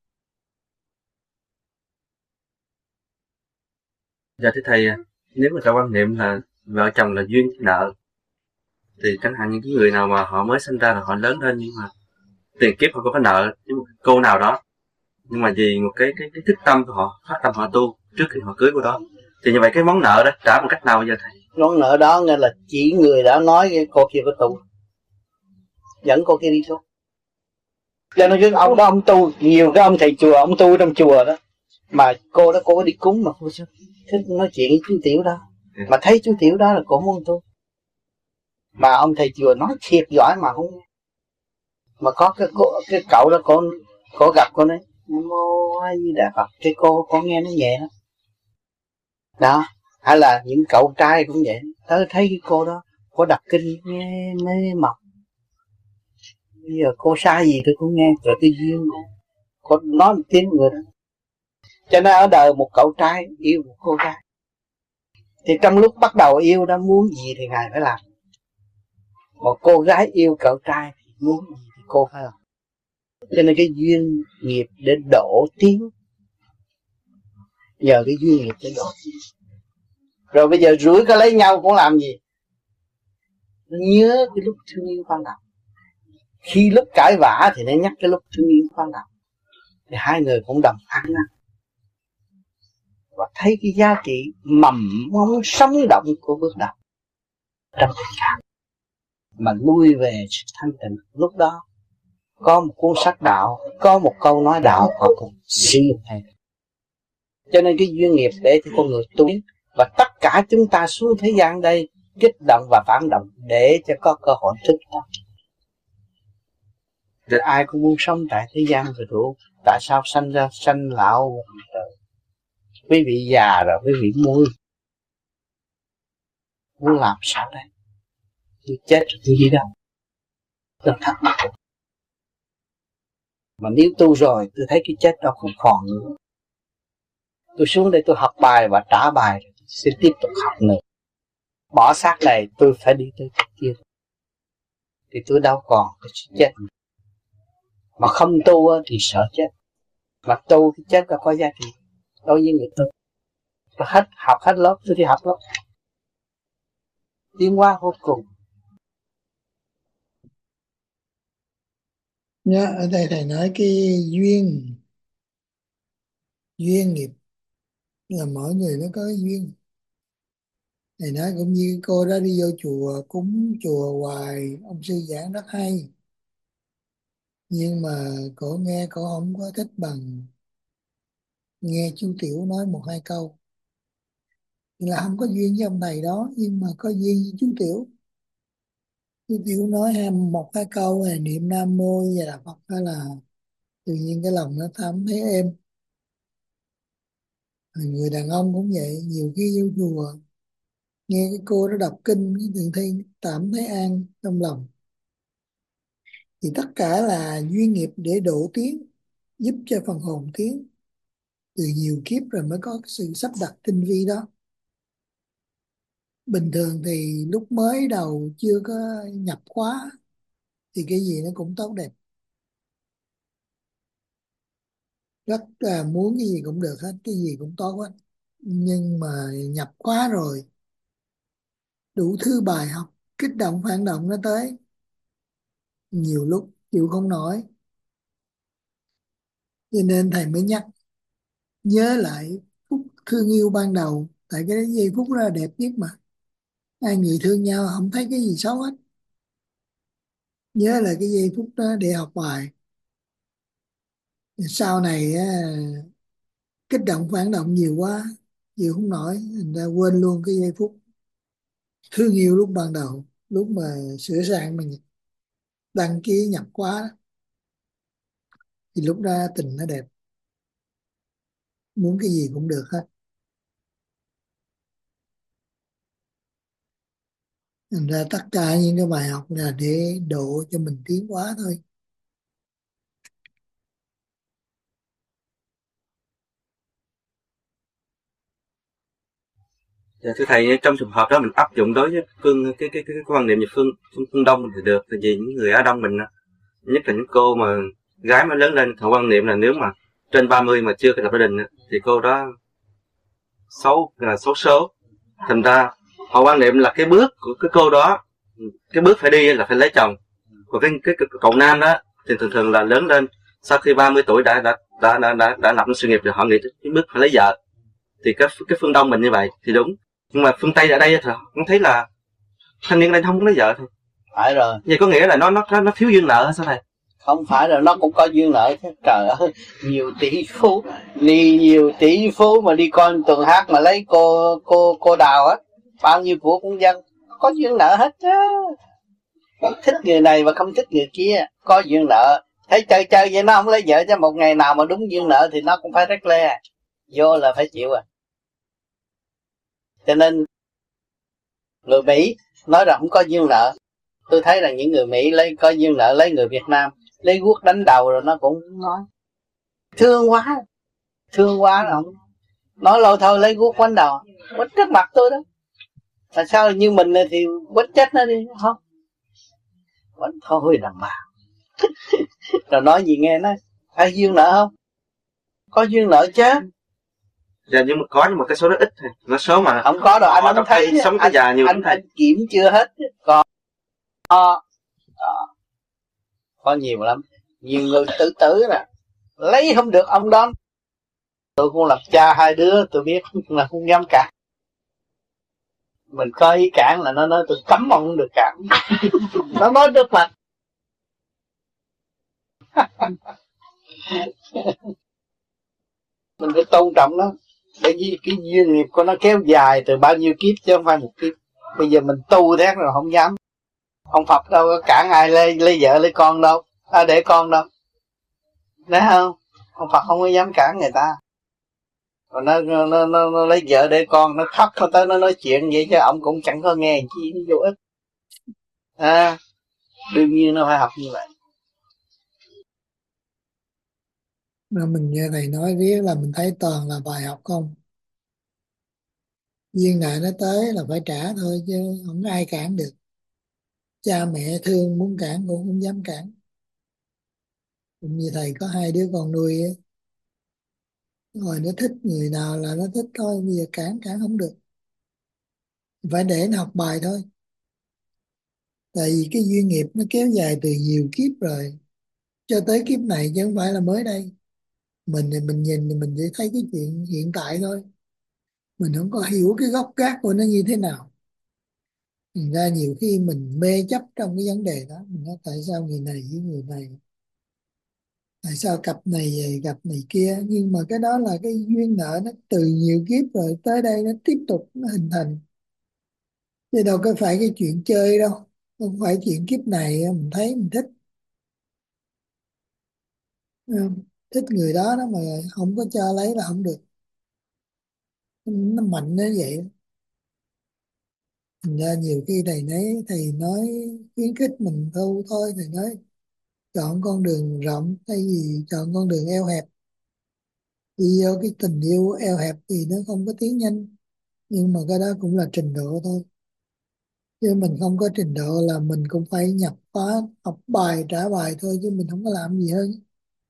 Dạ thưa thầy, nếu mà trong quan niệm là vợ chồng là duyên nợ, thì chẳng hạn những cái người nào mà họ mới sinh ra là họ lớn lên nhưng mà tiền kiếp họ có cái nợ với một cô nào đó, nhưng mà vì một cái cái cái thức tâm của họ, phát tâm họ tu trước khi họ cưới cô đó, thì như vậy cái món nợ đó trả bằng cách nào bây giờ thầy? Món nợ đó nghe là chỉ người đã nói cô kia có tu, dẫn cô kia đi tu. Cho nên cái ông đó ông tu, nhiều cái ông thầy chùa ông tu trong chùa đó, mà cô đó cô có đi cúng mà cô thích nói chuyện với chú Tiểu đó, mà thấy chú Tiểu đó là cô muốn tu, mà ông thầy chùa nói thiệt giỏi mà không nghe. Mà có cái cô, cái cậu đó cô cô gặp cô nói Nam Mô A Di Đà Phật, cái cô có nghe nó nhẹ lắm đó. Hay là những cậu trai cũng vậy, tới thấy cái cô đó cô đọc kinh nghe mê mọc. Bây giờ cô sai gì tôi cũng nghe, rồi tôi duyên cô nói một tiếng người đó. Cho nên ở đời một cậu trai yêu một cô gái, thì trong lúc bắt đầu yêu đó muốn gì thì ngài phải làm. Một cô gái yêu cậu trai muốn gì thì cô phải làm. Cho nên cái duyên nghiệp để độ tiến, nhờ cái duyên nghiệp để độ tiến. Rồi bây giờ rủi có lấy nhau cũng làm gì? Nhớ cái lúc thương yêu ban đầu. Khi lúc cãi vã thì nên nhắc cái lúc thương yêu ban đầu, thì hai người cũng đồng ăn năn và thấy cái giá trị mầm móng sống động của bước đầu trong tình cảm, mà lui về sự thanh tịnh. Lúc đó có một cuốn sách đạo, có một câu nói đạo, họ cũng sử dụng hay. Cho nên cái duyên nghiệp để cho con người tu, và tất cả chúng ta xuống thế gian đây kích động và phản động để cho có cơ hội thức tâm. Rồi ai cũng muốn sống tại thế gian rồi đủ. Tại sao sanh ra sanh lão quý vị già rồi quý vị muốn muốn làm sao đây? Tôi chết rồi tôi đi đâu? Tôi thắc mắc. Mà nếu tu rồi tôi thấy cái chết đâu không còn nữa, tôi xuống đây tôi học bài và trả bài, tôi sẽ tiếp tục học nữa. Bỏ xác này tôi phải đi tới cái kia, thì tôi đâu còn cái chết nữa. Mà không tu thì sợ chết, mà tu cái chết là có giá trị đối với người tu. Tôi hết học hết lớp tôi đi học lớp, tiến hóa vô cùng. Nhớ ở đây thầy nói cái duyên duyên nghiệp là mỗi người nó có cái duyên. Thầy nói cũng như cô đó đi vô chùa cúng chùa hoài, ông sư giảng rất hay, nhưng mà cổ nghe cổ không có thích bằng nghe chú Tiểu nói một hai câu. Thì là không có duyên với ông thầy đó, nhưng mà có duyên với chú Tiểu. Chú Tiểu nói hai một hai câu là niệm Nam Mô và là Phật, hay là tự nhiên cái lòng nó thấm thấy êm. Rồi người đàn ông cũng vậy, nhiều khi vô chùa nghe cái cô đó đọc kinh cái tự thấy cảm thấy an trong lòng. Thì tất cả là duyên nghiệp để độ tiến, giúp cho phần hồn tiến, từ nhiều kiếp rồi mới có sự sắp đặt tinh vi đó. Bình thường thì lúc mới đầu chưa có nhập khóa thì cái gì nó cũng tốt đẹp, rất là muốn cái gì cũng được hết, cái gì cũng tốt hết. Nhưng mà nhập khóa rồi, đủ thứ bài học kích động phản động nó tới, nhiều lúc chịu không nổi. Cho nên thầy mới nhắc nhớ lại phút thương yêu ban đầu, tại cái giây phút đó là đẹp nhất mà. Hai người thương nhau không thấy cái gì xấu hết, nhớ lại cái giây phút đó để học bài. Sau này á, kích động phản động nhiều quá, chịu không nổi, thành ra quên luôn cái giây phút thương yêu lúc ban đầu, lúc mà sửa sang mình đăng ký nhập khóa. Thì lúc đó tình nó đẹp, muốn cái gì cũng được hết. Thành ra tất cả những cái bài học là để độ cho mình tiến hóa thôi. Dạ, thưa thầy, trong trường hợp đó mình áp dụng đối với phương cái cái cái, cái quan niệm về phương, phương phương Đông thì được, tại vì những người Á Đông mình, nhất là những cô mà gái mới lớn lên, họ quan niệm là nếu mà trên ba mươi mà chưa lập gia đình thì cô đó xấu, là xấu số. Thành ra họ quan niệm là cái bước của cái cô đó, cái bước phải đi là phải lấy chồng. Còn cái cái, cái cậu nam đó thì thường thường là lớn lên sau khi ba mươi tuổi đã đã đã đã đã, đã lập sự nghiệp rồi, họ nghĩ tới cái bước phải lấy vợ. Thì cái cái phương Đông mình như vậy thì đúng, nhưng mà phương Tây ở đây thì cũng thấy là thanh niên ở đây không có lấy vợ thôi. Phải rồi. Vậy có nghĩa là nó nó nó thiếu duyên nợ sao thầy? Không phải rồi, nó cũng có duyên nợ chứ. Trời ơi, nhiều tỷ phú, đi nhiều tỷ phú mà đi coi tuần hát mà lấy cô cô cô Đào á, bao nhiêu của cũng dân, có duyên nợ hết chứ. Thích người này mà không thích người kia, có duyên nợ. Thấy chơi chơi vậy nó không lấy vợ, chứ một ngày nào mà đúng duyên nợ thì nó cũng phải rét lê, vô là phải chịu à. Cho nên người Mỹ nói rằng không có duyên nợ. Tôi thấy là những người Mỹ lấy có duyên nợ lấy người Việt Nam, lấy guốc đánh đầu rồi nó cũng nói thương quá, thương quá là không nói lâu thôi, lấy guốc đánh đầu quất trước mặt tôi đó. Tại sao như mình thì quất chết nó đi, không quất thôi đàn bà. Rồi nói gì nghe nó ai duyên nợ không? Có duyên nợ chứ. Dạ, nhưng mà có, nhưng mà cái số đó ít thôi, nó số mà không có đâu, anh không thấy sống cái già nhiều. Anh, anh kiểm chưa hết, còn có, có có nhiều lắm. Nhiều người tự tử nè, lấy không được ông đó. Tôi cũng lập cha hai đứa, tôi biết là không dám cản. Mình có ý cản là nó nói tôi cấm ông không được cản. Nó nói được mà. Mình phải tôn trọng nó, bởi vì cái duyên nghiệp của nó kéo dài từ bao nhiêu kiếp chứ không phải một kiếp. Bây giờ mình tu thế rồi không dám. Ông Phật đâu có cản ai lấy, lấy vợ lấy con đâu, à, để con đâu, đấy không? Ông Phật không có dám cản người ta. Còn nó nó, nó, nó lấy vợ để con, nó khóc nó tới nó nói chuyện vậy chứ ông cũng chẳng có nghe chi, nó vô ích. À, đương nhiên nó phải học như vậy. Mà mình nghe thầy nói riết là mình thấy toàn là bài học không. Duyên nợ nó tới là phải trả thôi, chứ không ai cản được. Cha mẹ thương muốn cản cũng không dám cản. Cũng như thầy có hai đứa con nuôi ấy. Rồi nó thích người nào là nó thích thôi, bây giờ cản cản không được, phải để nó học bài thôi. Tại vì cái duyên nghiệp nó kéo dài từ nhiều kiếp rồi, cho tới kiếp này chứ không phải là mới đây. Mình thì mình nhìn thì mình chỉ thấy cái chuyện hiện tại thôi, mình không có hiểu cái gốc gác của nó như thế nào. Thành ra nhiều khi mình mê chấp trong cái vấn đề đó, mình nói tại sao người này với người này, tại sao cặp này về cặp này kia, nhưng mà cái đó là cái duyên nợ, nó từ nhiều kiếp rồi tới đây nó tiếp tục nó hình thành, chứ đâu có phải cái chuyện chơi đâu, không phải chuyện kiếp này mình thấy mình thích. Ừ, thích người đó đó mà không có cho lấy là không được, nó mạnh như vậy. Thành ra nhiều khi thầy nấy thầy nói khuyến khích mình thôi thôi thầy nói chọn con đường rộng thay vì chọn con đường eo hẹp. Vì do cái tình yêu eo hẹp thì nó không có tiến nhanh, nhưng mà cái đó cũng là trình độ thôi, chứ mình không có trình độ là mình cũng phải nhập khóa học bài trả bài thôi, chứ mình không có làm gì hơn.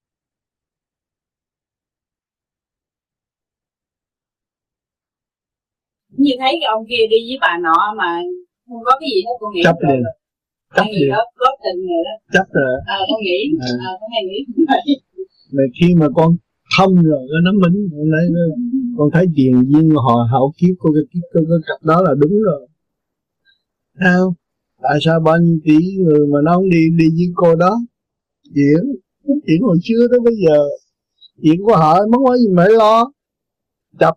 Như thấy cái ông kia đi với bà nọ mà không có cái gì hết, con nghĩ chấp liền, chấp nghĩ liền, góp góp tình rồi đó. chấp rồi. Ờ con nghĩ, À. ờ con hay nghĩ như vậy. Mà khi mà con thông rồi nó mình nói con thấy tiền duyên họ hậu kiếp của cái kiếp của cái cặp đó là đúng rồi. Sao? Tại sao bao nhiêu tỷ người mà nó không đi đi với cô đó? Chuyện chuyện hồi xưa tới bây giờ, chuyện của họ mất quá gì mà phải lo. Chấp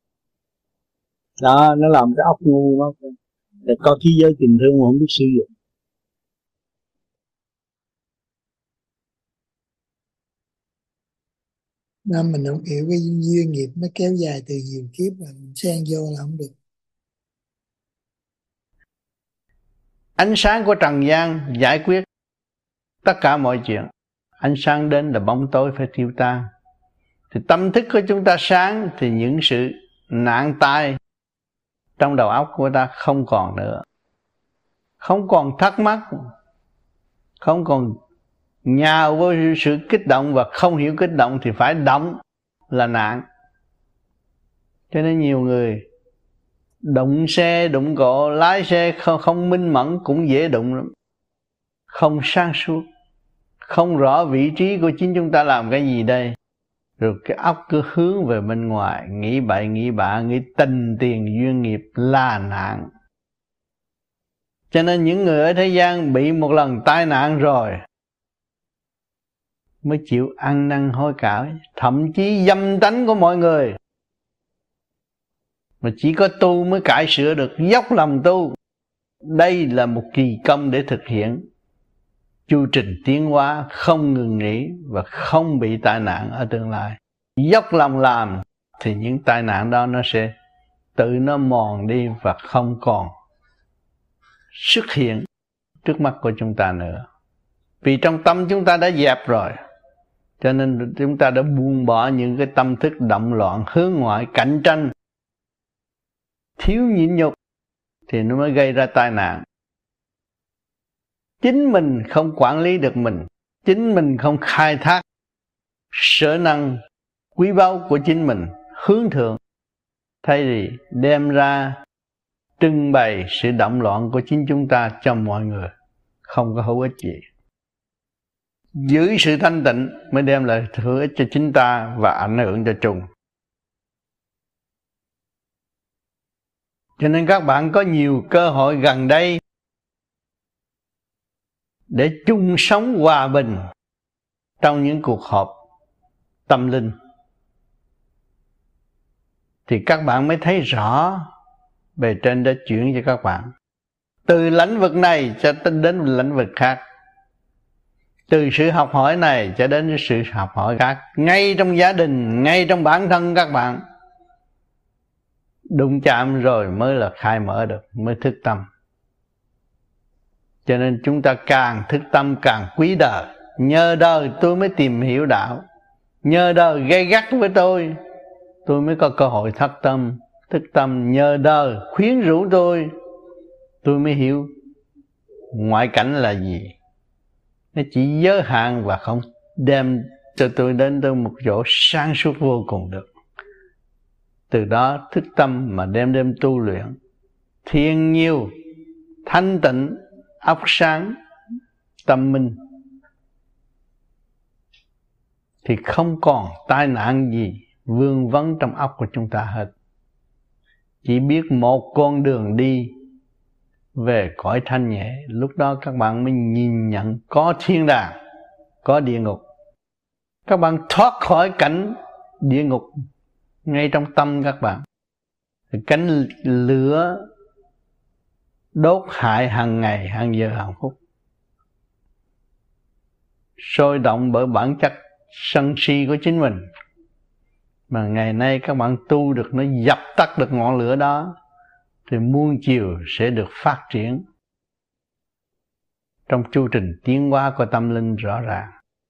đó, nó làm cái óc ngu quá. Để có khí giới tình thương mà không biết sử dụng. Nên mình không hiểu cái duyên nghiệp nó kéo dài từ nhiều kiếp rồi mình xen vô là không được. Ánh sáng của trần gian giải quyết tất cả mọi chuyện. Ánh sáng đến là bóng tối phải tiêu tan. Thì tâm thức của chúng ta sáng thì những sự nạn tai trong đầu óc của ta không còn nữa. Không còn thắc mắc, không còn nhào vô sự kích động và không hiểu kích động thì phải động là nạn. Cho nên nhiều người đụng xe, đụng cộ, lái xe không, không minh mẫn cũng dễ đụng lắm. Không sáng suốt, không rõ vị trí của chính chúng ta làm cái gì đây. Rồi cái óc cứ hướng về bên ngoài, nghĩ bậy nghĩ bạ, nghĩ tình tiền duyên nghiệp là nạn. Cho nên những người ở thế gian bị một lần tai nạn rồi mới chịu ăn năn hối cải, thậm chí dâm tánh của mọi người. Mà chỉ có tu mới cải sửa được, dốc lòng tu. Đây là một kỳ công để thực hiện chu trình tiến hóa không ngừng nghỉ và không bị tai nạn ở tương lai. Dốc lòng làm thì những tai nạn đó nó sẽ tự nó mòn đi và không còn xuất hiện trước mắt của chúng ta nữa. Vì trong tâm chúng ta đã dẹp rồi, cho nên chúng ta đã buông bỏ những cái tâm thức động loạn, hướng ngoại, cạnh tranh, thiếu nhịn nhục thì nó mới gây ra tai nạn. Chính mình không quản lý được mình, chính mình không khai thác sở năng quý báu của chính mình hướng thượng, thay vì đem ra trưng bày sự động loạn của chính chúng ta cho mọi người, không có hữu ích gì. Giữ sự thanh tịnh mới đem lại hữu ích cho chính ta và ảnh hưởng cho chung. Cho nên các bạn có nhiều cơ hội gần đây để chung sống hòa bình trong những cuộc họp tâm linh, thì các bạn mới thấy rõ bề trên đã chuyển cho các bạn từ lĩnh vực này cho đến lĩnh vực khác, từ sự học hỏi này cho đến sự học hỏi khác, ngay trong gia đình, ngay trong bản thân các bạn. Đụng chạm rồi mới là khai mở được, mới thức tâm. Cho nên chúng ta càng thức tâm càng quý đời. Nhờ đời tôi mới tìm hiểu đạo, nhờ đời gay gắt với tôi, tôi mới có cơ hội thất tâm, thức tâm. Nhờ đời khuyến rũ tôi, tôi mới hiểu ngoại cảnh là gì. Nó chỉ giới hạn và không đem cho tôi đến tới một chỗ sáng suốt vô cùng được. Từ đó thức tâm mà đêm đêm tu luyện, thiền nhiều, thanh tịnh, óc sáng, tâm minh, thì không còn tai nạn gì vương vấn trong óc của chúng ta hết. Chỉ biết một con đường đi về cõi thanh nhẹ. Lúc đó các bạn mới nhìn nhận có thiên đàng, có địa ngục. Các bạn thoát khỏi cảnh địa ngục ngay trong tâm các bạn. Cánh lửa đốt hại hàng ngày, hàng giờ, hàng phút, sôi động bởi bản chất sân si của chính mình. Mà ngày nay các bạn tu được, nó dập tắt được ngọn lửa đó, thì muôn chiều sẽ được phát triển trong chu trình tiến hóa của tâm linh rõ ràng.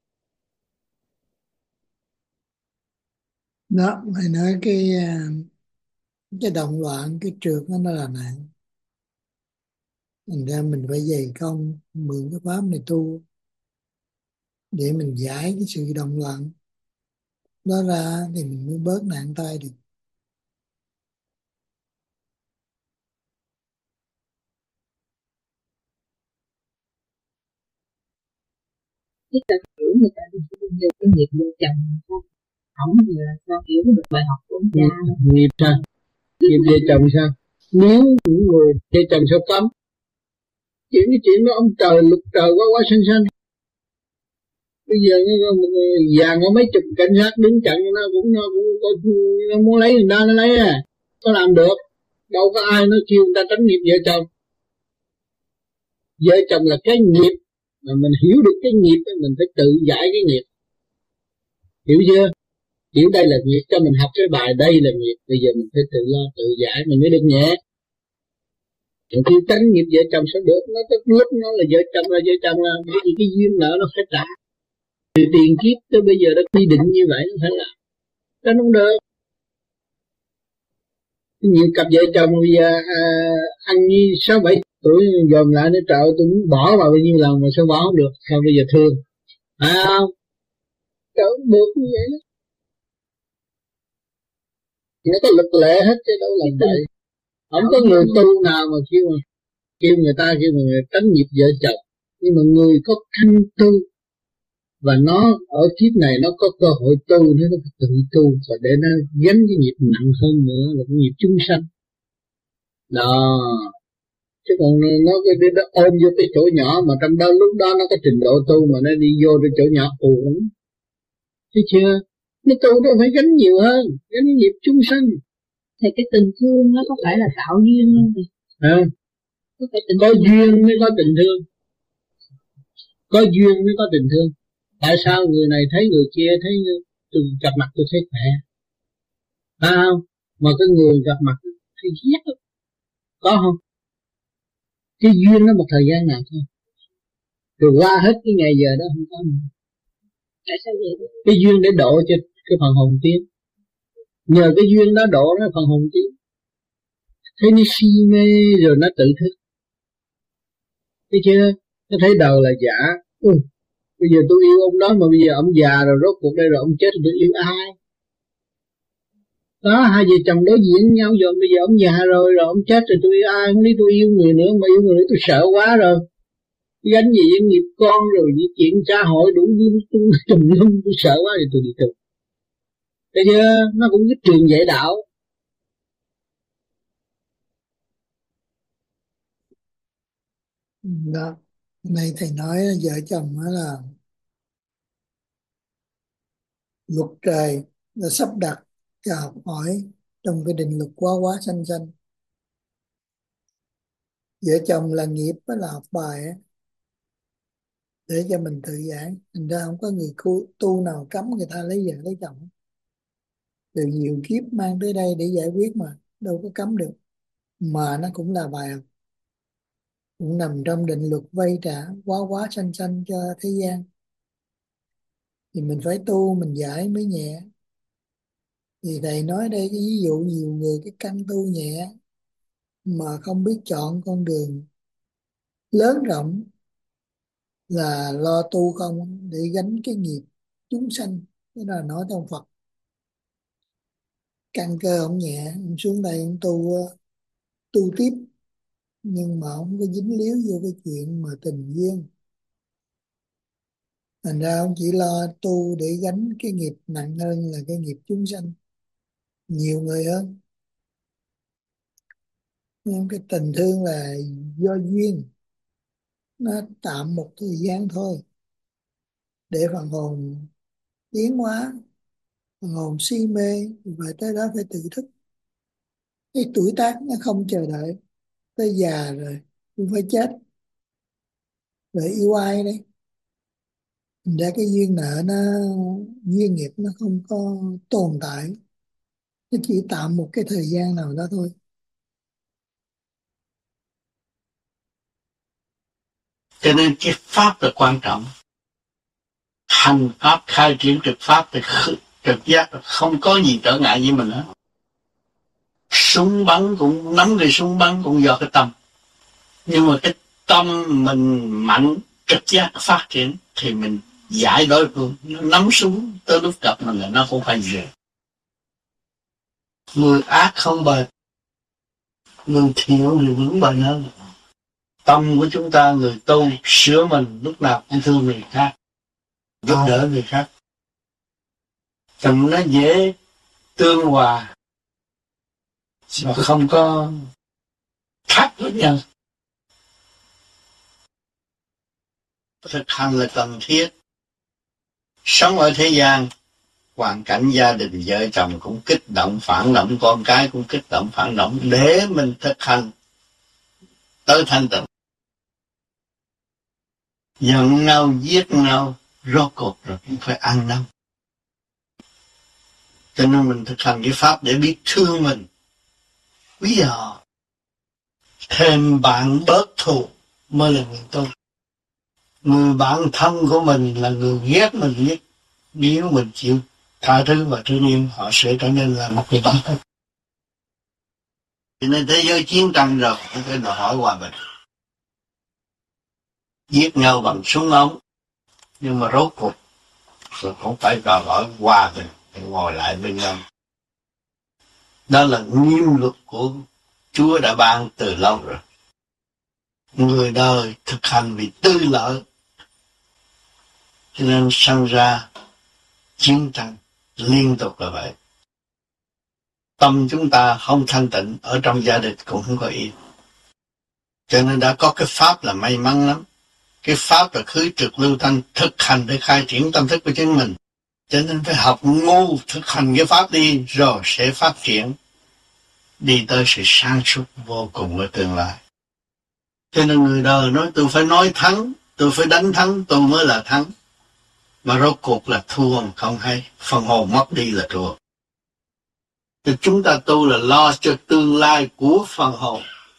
Đó, mày nói cái cái động loạn, cái trượt đó nó là nạn. Thành ra mình phải dày công mượn cái pháp này tu để mình giải cái sự động loạn đó ra, thì mình mới bớt nạn tai được. Cái ta hiểu người ta đi vô cái nghiệp vô chồng không? Không là sao hiểu được bài học của ông cha. Nghiệp sao? Nghiệp vợ chồng sao? Nếu những người vợ chồng sao cấm? Chuyện cái chuyện đó ông trời lục trời quá quá xanh xanh. Bây giờ một người già có mấy chục cảnh sát đứng chặn nó cũng nó cũng có, nó muốn lấy người ta nó lấy à, có làm được. Đâu có ai nó kêu người ta tránh nghiệp vợ chồng. Vợ chồng là cái nghiệp, mà mình hiểu được cái nghiệp thì mình phải tự giải cái nghiệp. Hiểu chưa? Hiểu đây là nghiệp, cho mình học cái bài đây là nghiệp, bây giờ mình phải tự lo tự giải mình mới được nhẹ. Còn khi tránh nghiệp vợ chồng sao được? Nó tới lúc nó là vợ chồng là vợ chồng, là bởi vì cái duyên nợ nó phải trả. Từ tiền kiếp tới bây giờ đã quy định như vậy, nó phải làm. Tránh không được. Nhiều cặp vợ chồng bây giờ à, anh như sáu bảy tuổi dòm lại nó trời tôi muốn bỏ vào bao nhiêu lần mà sao bỏ không được, sao bây giờ thương, phải không? Trời được như vậy đó. Nó có lực lệ hết chứ đâu làm vậy. Không có người tu nào mà kêu mà kêu người ta kêu người tránh nghiệp vợ chồng, nhưng mà người có căn tu và nó ở kiếp này nó có cơ hội tu, nó có tự tu và để nó gánh cái nghiệp nặng hơn nữa là cái nghiệp chúng sanh đó. Chứ còn nó cái nó ôm vô cái chỗ nhỏ mà trong đó lúc đó nó có trình độ tu mà nó đi vô cái chỗ nhỏ uổng, thấy chưa? Nó tu nó phải gánh nhiều hơn, gánh nghiệp chúng sanh. Thì cái tình thương nó có phải là tạo duyên không? À, có, phải tình có duyên mới có tình thương, có duyên mới có tình thương. Tại sao người này thấy người kia thấy tôi gặp mặt tôi thấy khỏe, phải không? Mà cái người gặp mặt thì ghét lắm, có không? Cái duyên nó một thời gian nào thôi, rồi qua hết cái ngày giờ đó không có nữa. Tại sao vậy? Cái duyên để độ cho cái phần hồn tiến, nhờ cái duyên đó độ nó phần hồn tiến. Thấy nó si mê rồi nó tự thức, thấy chưa? Nó thấy đầu là giả. Ừ. Bây giờ tôi yêu ông đó mà bây giờ ông già rồi, rốt cuộc đây rồi ông chết rồi tôi yêu ai? Đó, hai vợ chồng đối diện nhau rồi, bây giờ ông già rồi, rồi ông chết rồi tôi yêu ai? Không lý tôi yêu người nữa, mà yêu người nữa tôi sợ quá rồi. Gánh gì với nghiệp con rồi, với chuyện xã hội đủ tùm lum, tôi sợ quá thì tôi đi tu. Thấy chưa? Nó cũng cái trường dạy đạo. Đó, này thầy nói vợ chồng đó là luật trời đã sắp đặt cho học hỏi trong cái định luật quá quá sanh sanh. Vợ chồng là nghiệp đó, là học bài á, để cho mình tự giải. Thành ra không có người tu nào cấm người ta lấy vợ lấy chồng. Từ nhiều kiếp mang tới đây để giải quyết mà, đâu có cấm được. Mà nó cũng là bài học, cũng nằm trong định luật vay trả quá quá sanh sanh cho thế gian. Thì mình phải tu mình giải mới nhẹ. Thì thầy nói đây cái ví dụ nhiều người cái căn tu nhẹ mà không biết chọn con đường lớn rộng là lo tu không để gánh cái nghiệp chúng sanh. Đó là nói trong Phật, căn cơ ông nhẹ, ông xuống đây ông tu tu tiếp, nhưng mà không có dính líu vô cái chuyện mà tình duyên. Thành ra ông chỉ lo tu để gánh cái nghiệp nặng hơn là cái nghiệp chúng sanh, nhiều người hơn. Nhưng cái tình thương là do duyên, nó tạm một thời gian thôi, để phần hồn tiến hóa, phần hồn si mê, và tới đó phải tự thức. Cái tuổi tác nó không chờ đợi, tới già rồi cũng phải chết, rồi yêu ai đấy. Thành ra cái duyên nợ nó, duyên nghiệp nó không có tồn tại, nó chỉ tạm một cái thời gian nào đó thôi. Cho nên cái pháp là quan trọng. Hành pháp, khai triển trực pháp thì trực giác không có gì trở ngại với mình hết. Súng bắn cũng, nắm cái súng bắn cũng do cái tâm. Nhưng mà cái tâm mình mạnh, trực giác phát triển thì mình giải đối phương. Nó nắm súng tới lúc gặp mình là nó cũng phải về. Người ác không bền, người thiện thì vững bền hơn. Tâm của chúng ta, người tu sửa mình lúc nào cũng thương người khác, giúp đỡ người khác, tâm nó dễ tương hòa và không có khác với nhau. Thực hành là cần thiết. Sống ở thế gian, hoàn cảnh gia đình vợ chồng cũng kích động phản động, con cái cũng kích động phản động, để mình thực hành tới thanh tịnh. Giận nhau, giết nhau, rốt cuộc rồi cũng phải ăn năn. Cho nên mình thực hành cái pháp để biết thương mình. Bây giờ thêm bạn bớt thù mới là người tu. Người bạn thân của mình là người ghét mình nhất. Nếu mình chịu tha thứ và thương yêu, họ sẽ trở nên là một người bạn thân. Cho nên thế giới chiến tranh rồi cũng phải đòi hỏi hòa bình. Giết nhau bằng súng ống, nhưng mà rốt cuộc rồi cũng phải đòi hỏi hòa bình để ngồi lại bên nhau. Đó là nghiêm luật của Chúa đã ban từ lâu rồi. Người đời thực hành vì tư lợi, cho nên sinh ra chiến tranh liên tục là vậy. Tâm chúng ta không thanh tịnh, ở trong gia đình cũng không có yên. Cho nên đã có cái pháp là may mắn lắm. Cái pháp là khứ trực lưu thanh, thực hành để khai triển tâm thức của chính mình. Cho nên phải học ngu, thực hành cái pháp đi, rồi sẽ phát triển, đi tới sự sáng suốt vô cùng ở tương lai. Cho nên người đời nói tôi phải nói thắng, tôi phải đánh thắng, tôi mới là thắng. Mà rốt cuộc là thua mà không hay, phần hồn mất đi là thua. Thì chúng ta tu là lo cho tương lai của phần hồn.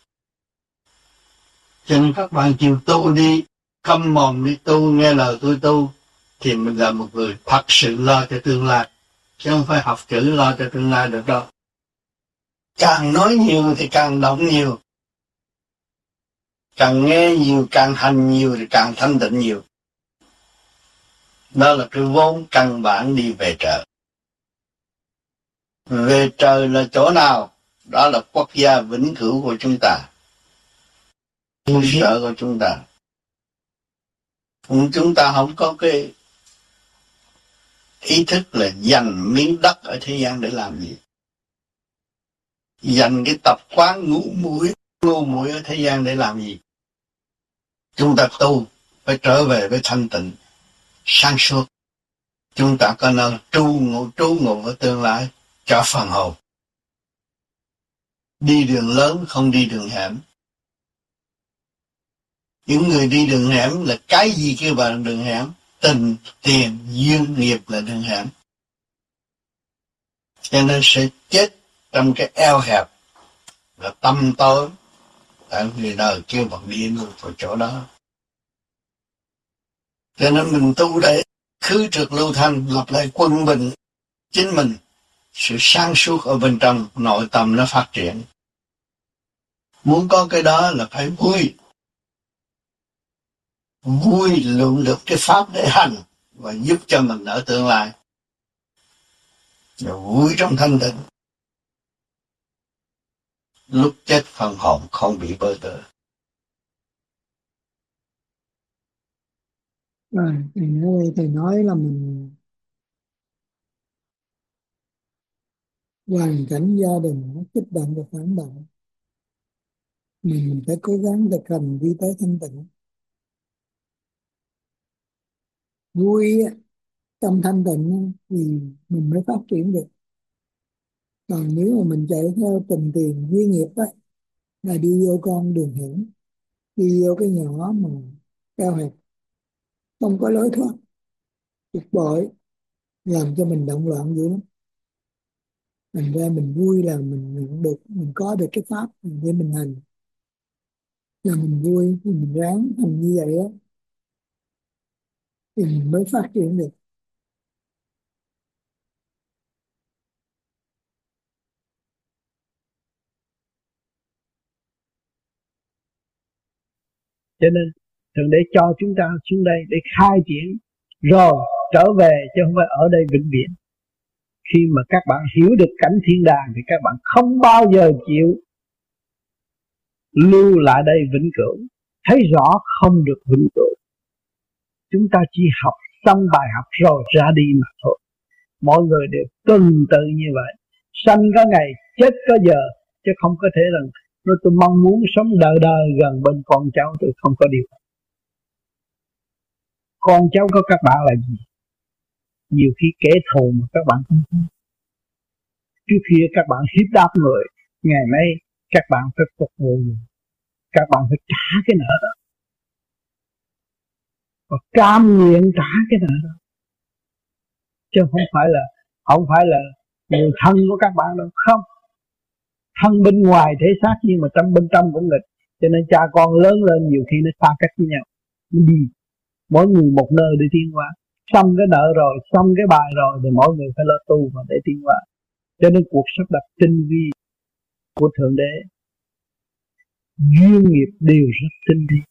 Cho nên các bạn chịu tu đi, câm mồm đi tu, nghe lời tôi tu, thì mình là một người thật sự lo cho tương lai. Chứ không phải học chữ lo cho tương lai được đâu. Càng nói nhiều thì càng động nhiều. Càng nghe nhiều, càng hành nhiều thì càng thanh tịnh nhiều. Đó là cái vốn căn bản đi về trời. Về trời là chỗ nào? Đó là quốc gia vĩnh cửu của chúng ta, cơ sở của chúng ta. Chúng ta không có cái ý thức là dành miếng đất ở thế gian để làm gì. Dành cái tập quán ngủ muội, ngu muội ở thế gian để làm gì. Chúng ta tu phải trở về với thanh tịnh, sáng suốt. Chúng ta có nơi trú ngụ, trú ngụ ở tương lai cho phần hồn. Đi đường lớn không đi đường hẻm. Những người đi đường hẻm là cái gì kêu bằng đường hẻm? Tình, tiền, duyên, nghiệp là đường hẻm. Cho nên sẽ chết trong cái eo hẹp và tâm tối. Tại người đời kêu bằng đi luôn vào chỗ đó. Cho nên mình tu để khứ trực lưu thanh, lập lại quân bình chính mình. Sự sáng suốt ở bên trong nội tâm nó phát triển. Muốn có cái đó là phải vui. Vui lượng được cái pháp để hành và giúp cho mình ở tương lai. Rồi vui trong thanh tịnh. Lúc chết phần hồn không bị bơ tơ. Rồi, thì nói, thì nói là mình hoàn cảnh gia đình nó kích động và phản động. mình, mình phải cố gắng thực hành đi tới thanh tịnh. Vui á, trong thanh tịnh thì mình mới phát triển được. Còn nếu mà mình chạy theo tình tiền duy nghiệp á, là đi vô con đường hẻm, đi vô cái nhỏ mà cao hẹp, không có lối thoát, bực bội, làm cho mình động loạn dữ lắm. Thành ra mình vui là mình nhận được, mình có được cái pháp để mình hành, là mình vui thì mình ráng hành như vậy á, thì mình mới phát triển được. Cho nên Thượng Đế cho chúng ta xuống đây để khai triển rồi trở về, chứ không phải ở đây vĩnh viễn. Khi mà các bạn hiểu được cảnh thiên đàng thì các bạn không bao giờ chịu lưu lại đây vĩnh cửu. Thấy rõ không được vĩnh cửu. Chúng ta chỉ học xong bài học rồi ra đi mà thôi. Mọi người đều tuần tự như vậy. Sanh có ngày, chết có giờ, chứ không có thể rằng nói tôi mong muốn sống đời đời gần bên con cháu, tôi không có điều. Con cháu của các bạn là gì? Nhiều khi kẻ thù mà các bạn không biết. Trước khi các bạn hiếp đáp người, ngày nay các bạn phải phục vụ, các bạn phải trả cái nợ đó, và cam nguyện trả cái nợ đó, chứ không phải là không phải là người thân của các bạn đâu. Không, thân bên ngoài thể xác nhưng mà trong bên trong cũng nghịch. Cho nên cha con lớn lên nhiều khi nó xa cách với nhau, nó đi mỗi người một nơi để tiến hóa. Xong cái nợ rồi, xong cái bài rồi thì mỗi người phải lo tu và để tiến hóa. Cho nên cuộc sắp đặt tinh vi của Thượng Đế, duyên nghiệp đều rất tinh vi.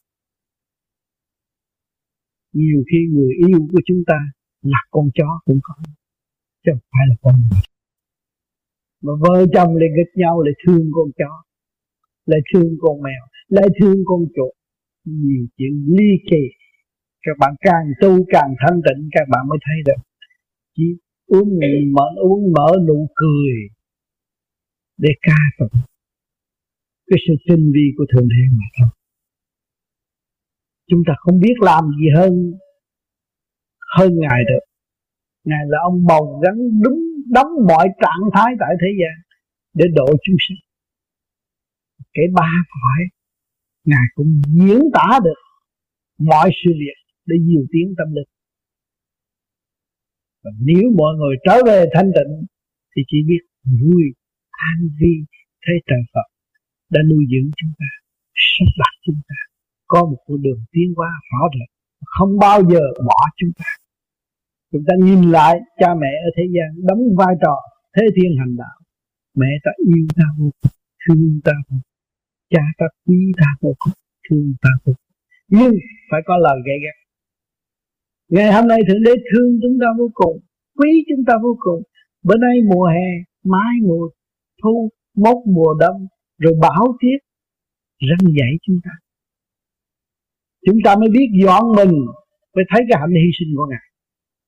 Nhiều khi người yêu của chúng ta là con chó cũng có, chứ không phải là con người. Mà vợ chồng lại nghịch nhau, lại thương con chó, lại thương con mèo, lại thương con chuột. Nhiều chuyện ly kỳ. Các bạn càng tu càng thanh tịnh, các bạn mới thấy được. Chỉ uống mỡ, uống mỡ nụ cười để ca tụng cái sự tinh vi của Thượng Đế mà thôi. Chúng ta không biết làm gì hơn hơn Ngài được. Ngài là ông bầu gắn đúng đóng mọi trạng thái tại thế gian để độ chúng sinh. Cái ba cõi Ngài cũng diễn tả được mọi sự việc để diệu tiến tâm linh. Và nếu mọi người trở về thanh tịnh thì chỉ biết vui, an vi, thấy trời Phật đã nuôi dưỡng chúng ta, sắp đặt chúng ta có một con đường tiến hóa rõ rệt, không bao giờ bỏ chúng ta. Chúng ta nhìn lại cha mẹ ở thế gian đóng vai trò thế thiên hành đạo. Mẹ ta yêu ta vô cùng, thương ta vô cùng, cha ta quý ta vô cùng, thương ta vô cùng. Nhưng phải có lời gay gắt. Ngày hôm nay Thượng Đế thương chúng ta vô cùng, quý chúng ta vô cùng. Bữa nay mùa hè, mai mùa thu, mốt mùa đông, rồi bão tiết răng dạy chúng ta. Chúng ta mới biết dọn mình, mới thấy cái hạnh hy sinh của Ngài.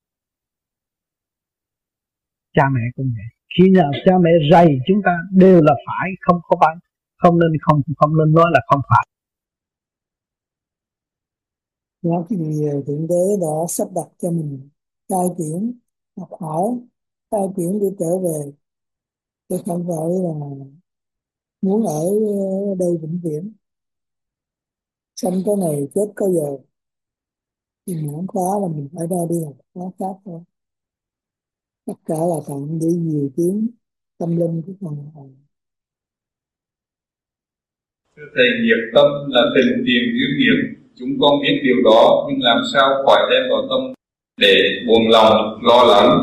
Cha mẹ cũng vậy. Khi nào cha mẹ rầy chúng ta đều là phải, không có phải, không nên không không nên nói là không phải. Đó thì Thượng Đế đã sắp đặt cho mình cai chuyển, học hỏi, cai chuyển để trở về, chứ không phải là muốn ở đây vĩnh viễn. Xong cái này chết có giờ, thì mãn khóa là mình phải ra đi học khóa khác thôi. Tất cả là tạm để nhiều tiếng tâm linh của phần hồn. Thưa Thầy, nghiệp tâm là tình tiền duyên nghiệp. Chúng con biết điều đó, nhưng làm sao khỏi đem vào tâm để buồn lòng, lo lắng.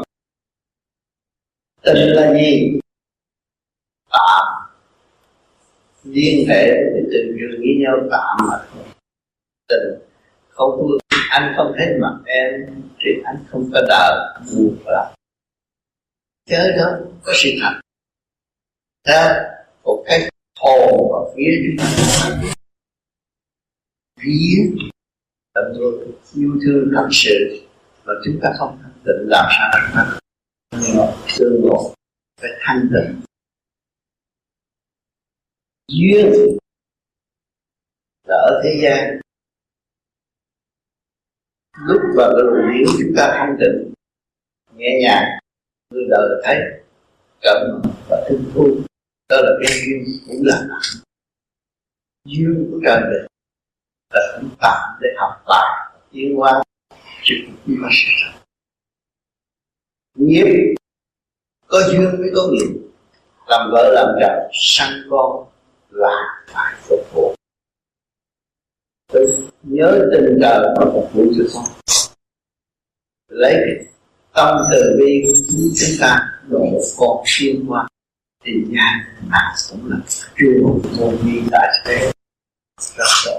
Tình là gì? Tạm. Liên hệ với tình duyên với nhau tạm mà thôi. Tình không thương, anh không thấy mặt em thì anh không có đợi buồn lòng. Chớ đó có sự thật. Đó, một cái hồn và phía chúng ta. Phía tận rồi yêu thương thật sự mà chúng ta không thanh tịnh làm sao được. Nhưng mà tương ngộ phải thanh tịnh. Duyên là ở thế gian lúc vào cái luồng điển chúng ta thanh tịnh nhẹ nhàng, người đời thấy cảm và thương thú, đó là cái duyên cũng là duyên của trời định, là cũng tạm để học bài tiến hóa chứ không có sự thật. Nghiệp có duyên mới có nghiệp, làm vợ làm chồng sanh con là phải phục vụ, phải nhớ tình trời mà phục vụ cho con, lấy cái tâm từ bi của chính chúng ta độ con xuyên qua thì nhà nào cũng là chưa vô vi tại thế rất rõ.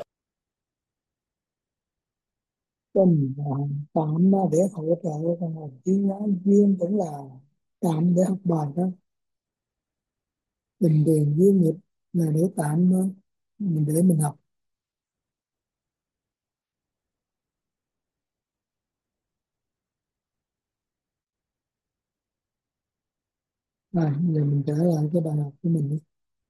Tình là tạm để hỗ trợ, còn là chuyên hóa duyên cũng là tạm để học bài đó. Bình thường duyên nghiệp là để tạm thôi, mình để mình học. À, giờ mình trở lại cái bài học của mình đi.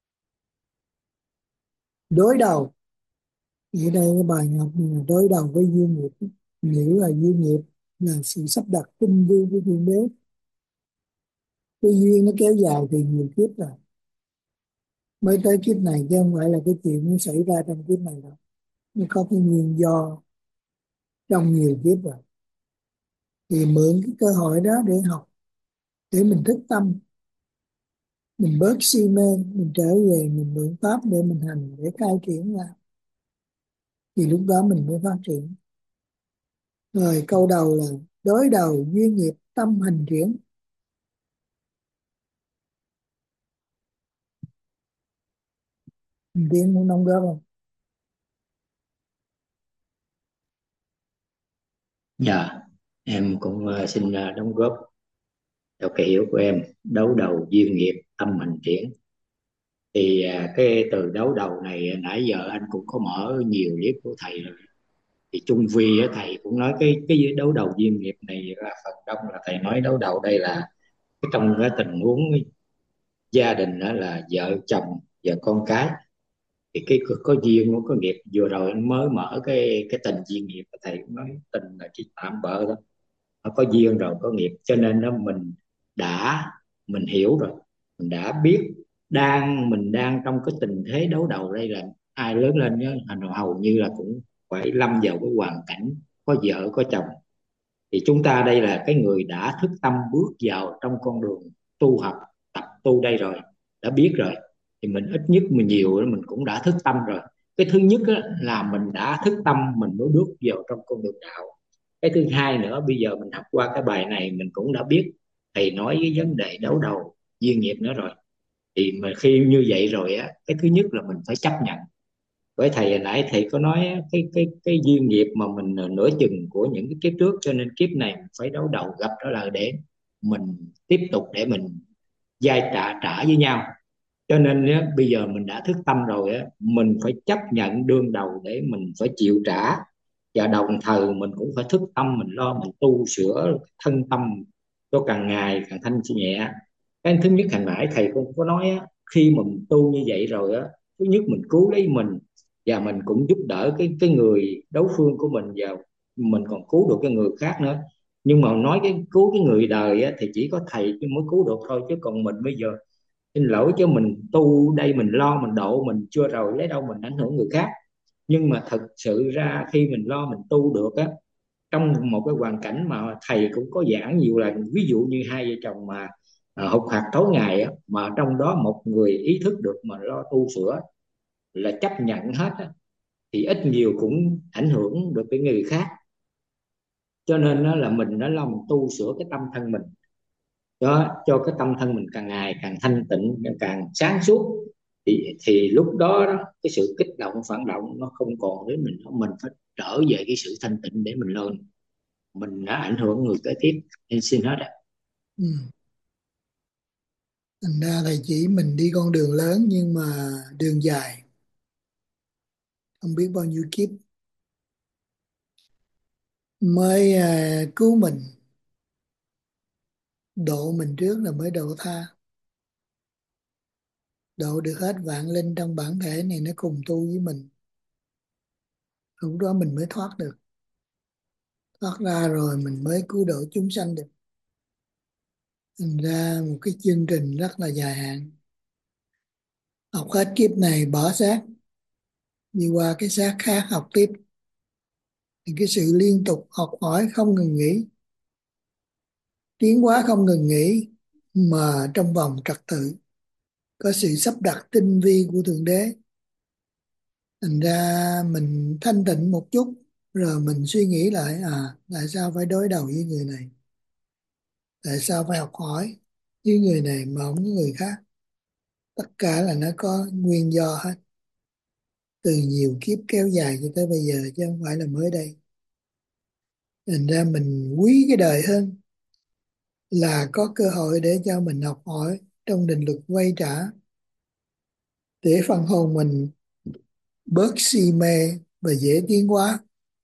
Đối đầu. Ở đây cái bài học này là đối đầu với duyên nghiệp. Nghĩa là duyên nghiệp là sự sắp đặt tinh vi của Thượng Đế. Cái duyên nó kéo dài từ nhiều kiếp rồi, mới tới kiếp này, chứ không phải là cái chuyện nó xảy ra trong kiếp này đâu. Nó có cái nguyên do trong nhiều kiếp rồi. Thì mượn cái cơ hội đó để học, để mình thức tâm, mình bớt si mê, mình trở về, mình mượn pháp để mình hành, để khai triển ra, thì lúc đó mình mới phát triển. Rồi câu đầu là đối đầu duyên nghiệp tâm hành triển. Mình Tiến muốn đóng góp không? Dạ, em cũng ờ, xin ờ, đóng góp theo cái hiểu của em. Đấu đầu duyên nghiệp tâm hành triển, thì à, cái từ đấu đầu này nãy giờ anh cũng có mở nhiều clip của thầy rồi. Thì chung vi á, thầy cũng nói cái cái đấu đầu duyên nghiệp này là phần đông là thầy nói đấu đầu đây là cái trong cái tình huống gia đình đó là vợ chồng và con cái. Thì cái có, có duyên có nghiệp, vừa rồi anh mới mở cái cái tình duyên nghiệp, thầy cũng nói tình là chỉ tạm bợ thôi, nó có duyên rồi có nghiệp, cho nên đó mình đã mình hiểu rồi, mình đã biết đang mình đang trong cái tình thế đấu đầu đây, là ai lớn lên nhớ hầu như là cũng phải lâm vào cái hoàn cảnh có vợ có chồng. Thì chúng ta đây là cái người đã thức tâm bước vào trong con đường tu học, tập tu đây rồi, đã biết rồi, thì mình ít nhất mình nhiều mình cũng đã thức tâm rồi. Cái thứ nhất á, là mình đã thức tâm mình mới bước vào trong con đường đạo. Cái thứ hai nữa, bây giờ mình học qua cái bài này mình cũng đã biết thầy nói cái vấn đề đấu đầu duyên nghiệp nữa rồi. Thì mà khi như vậy rồi á, cái thứ nhất là mình phải chấp nhận. Với thầy hồi nãy thầy có nói á, cái cái cái duyên nghiệp mà mình nửa chừng của những cái kiếp trước, cho nên kiếp này mình phải đấu đầu gặp trở lại để mình tiếp tục để mình giai trả trả với nhau. Cho nên á, bây giờ mình đã thức tâm rồi á, mình phải chấp nhận đương đầu để mình phải chịu trả, và đồng thời mình cũng phải thức tâm mình lo mình tu sửa thân tâm cho càng ngày càng thanh nhẹ. Cái thứ nhất hồi nãy thầy cũng có nói á, khi mình tu như vậy rồi á, thứ nhất mình cứu lấy mình và mình cũng giúp đỡ cái cái người đối phương của mình, và mình còn cứu được cái người khác nữa. Nhưng mà nói cái cứu cái người đời á, thì chỉ có thầy mới cứu được thôi, chứ còn mình bây giờ xin lỗi chứ mình tu đây mình lo mình độ mình chưa rồi lấy đâu mình ảnh hưởng người khác. Nhưng mà thật sự ra khi mình lo mình tu được á, trong một cái hoàn cảnh mà thầy cũng có giảng nhiều lần, ví dụ như hai vợ chồng mà à, học hạt tối ngày á, mà trong đó một người ý thức được mà lo tu sửa là chấp nhận hết á, thì ít nhiều cũng ảnh hưởng được cái người khác. Cho nên đó là mình đã lo mình tu sửa cái tâm thân mình đó, cho cái tâm thân mình càng ngày càng thanh tịnh, càng sáng suốt, thì thì lúc đó, đó cái sự kích động phản động nó không còn đến mình. Mình phải trở về cái sự thanh tịnh để mình lên, mình đã ảnh hưởng người kế tiếp. Em xin hết ạ. Ừ. Thành ra thầy chỉ mình đi con đường lớn nhưng mà đường dài, không biết bao nhiêu kiếp mới à, cứu mình, độ mình trước là mới độ tha. Độ được hết vạn linh trong bản thể này nó cùng tu với mình, lúc đó mình mới thoát được. Thoát ra rồi mình mới cứu độ chúng sanh được. Thành ra một cái chương trình rất là dài hạn. Học hết kiếp này bỏ xác, đi qua cái xác khác học tiếp. Thì cái sự liên tục học hỏi không ngừng nghỉ, tiến hóa không ngừng nghỉ, mà trong vòng trật tự, có sự sắp đặt tinh vi của Thượng Đế. Thành ra mình thanh tịnh một chút, rồi mình suy nghĩ lại, à, tại sao phải đối đầu với người này? Tại sao phải học hỏi với người này mà không với người khác? Tất cả là nó có nguyên do hết. Từ nhiều kiếp kéo dài cho tới bây giờ, chứ không phải là mới đây. Thành ra mình quý cái đời hơn là có cơ hội để cho mình học hỏi trong định luật quay trả, để phần hồn mình bớt si mê và dễ tiến hóa.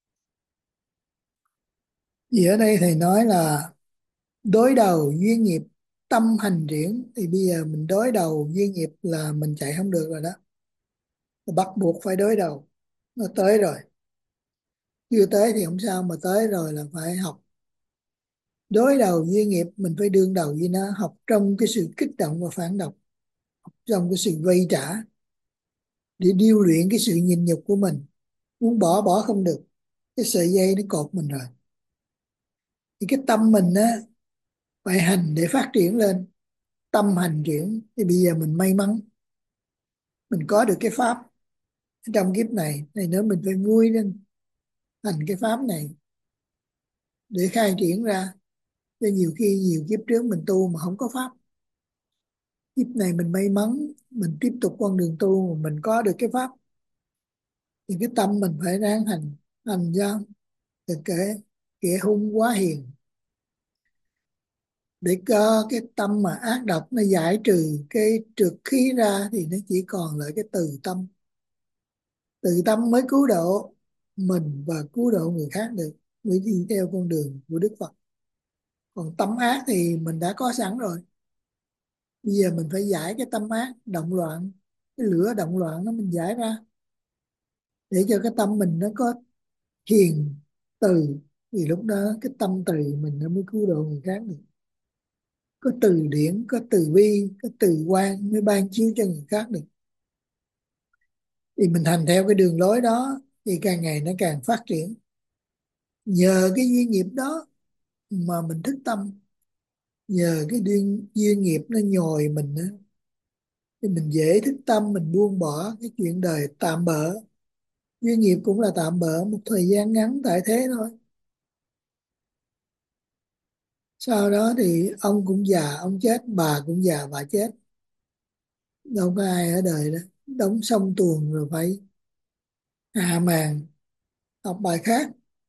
Vì ở đây thầy nói là đối đầu duyên nghiệp tâm hành triển, thì bây giờ mình đối đầu duyên nghiệp là mình chạy không được rồi đó. Bắt buộc phải đối đầu. Nó tới rồi. Chưa tới thì không sao, mà tới rồi là phải học. Đối đầu duyên nghiệp mình phải đương đầu với nó, học trong cái sự kích động và phản động, học trong cái sự vây trả, để điêu luyện cái sự nhịn nhục của mình. Muốn bỏ bỏ không được, cái sợi dây nó cột mình rồi. Thì cái tâm mình á phải hành để phát triển lên. Tâm hành triển thì bây giờ mình may mắn, mình có được cái pháp trong kiếp này, này nữa mình phải vui lên hành cái pháp này để khai triển ra. Cho nhiều khi nhiều kiếp trước mình tu mà không có pháp, kiếp này mình may mắn mình tiếp tục con đường tu mà mình có được cái pháp, thì cái tâm mình phải ráng hành. Hành ra thì kẻ kẻ hung quá hiền, để cho cái tâm mà ác độc nó giải trừ cái trượt khí ra, thì nó chỉ còn lại cái từ tâm. Từ tâm mới cứu độ mình và cứu độ người khác được, mới đi theo con đường của Đức Phật. Còn tâm ác thì mình đã có sẵn rồi. Bây giờ mình phải giải cái tâm ác động loạn, cái lửa động loạn nó mình giải ra, để cho cái tâm mình nó có hiền từ, thì lúc đó cái tâm từ mình nó mới cứu độ người khác được. Có từ điển, có từ bi, có từ quan mới ban chiếu cho người khác được. Thì mình hành theo cái đường lối đó thì càng ngày nó càng phát triển. Nhờ cái duyên nghiệp đó mà mình thức tâm, nhờ cái duyên, duyên nghiệp nó nhồi mình đó, thì mình dễ thức tâm, mình buông bỏ cái chuyện đời tạm bợ. Duyên nghiệp cũng là tạm bợ một thời gian ngắn tại thế thôi. Sau đó thì ông cũng già, ông chết, bà cũng già, bà chết. Đâu có ai ở đời đó đóng xong tuồng rồi phải hạ màn học bài khác.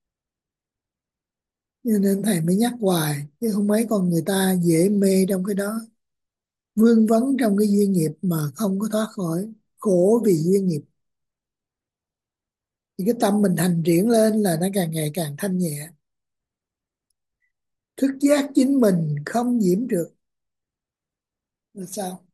Cho nên thầy mới nhắc hoài, chứ không mấy con người ta dễ mê trong cái đó, vương vấn trong cái duyên nghiệp mà không có thoát khỏi khổ vì duyên nghiệp. Thì cái tâm mình hành triển lên là nó càng ngày càng thanh nhẹ. Thức giác chính mình không nhiễm được là sao?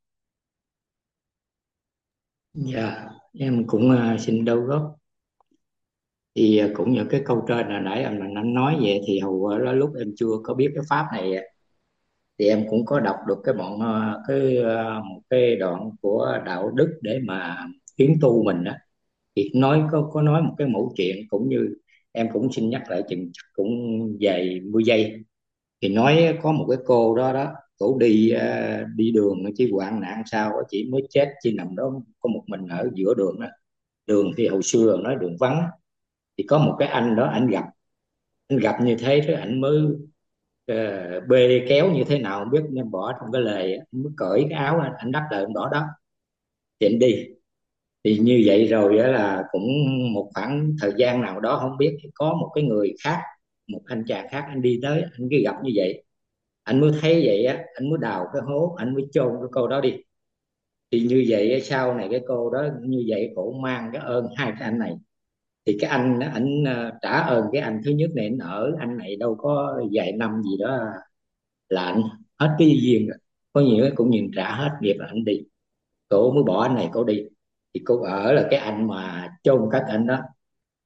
Dạ, em cũng uh, xin đâu góp. Thì uh, cũng như cái câu trên là nãy anh Mạnh anh nói vậy, thì hầu uh, lúc em chưa có biết cái pháp này, thì em cũng có đọc được cái bọn uh, cái uh, một cái đoạn của đạo đức để mà tiến tu mình đó. Thì nói có có nói một cái mẫu chuyện, cũng như em cũng xin nhắc lại chừng cũng vài mươi giây. Thì nói có một cái cô đó đó, cổ đi uh, đi đường chỉ hoạn nạn sao chỉ mới chết, chỉ nằm đó có một mình ở giữa đường đó. Đường thì hồi xưa nói đường vắng, thì có một cái anh đó anh gặp anh gặp như thế rồi anh mới uh, bê kéo như thế nào không biết, nên bỏ trong cái lề, anh mới cởi cái áo anh, anh đắp lại anh bỏ đó thì anh đi. Thì như vậy rồi đó là cũng một khoảng thời gian nào đó không biết, thì có một cái người khác, một anh chàng khác anh đi tới, anh cứ gặp như vậy, anh mới thấy vậy á, anh mới đào cái hố, anh mới chôn cái cô đó đi. Thì như vậy sau này cái cô đó như vậy cổ mang cái ơn hai cái anh này. Thì cái anh đó anh uh, trả ơn cái anh thứ nhất này, anh ở anh này đâu có vài năm gì đó là anh hết cái duyên rồi, có nhiều cái cũng nhìn trả hết nghiệp là anh đi, cổ mới bỏ anh này cổ đi. Thì cô ở là cái anh mà chôn các anh đó,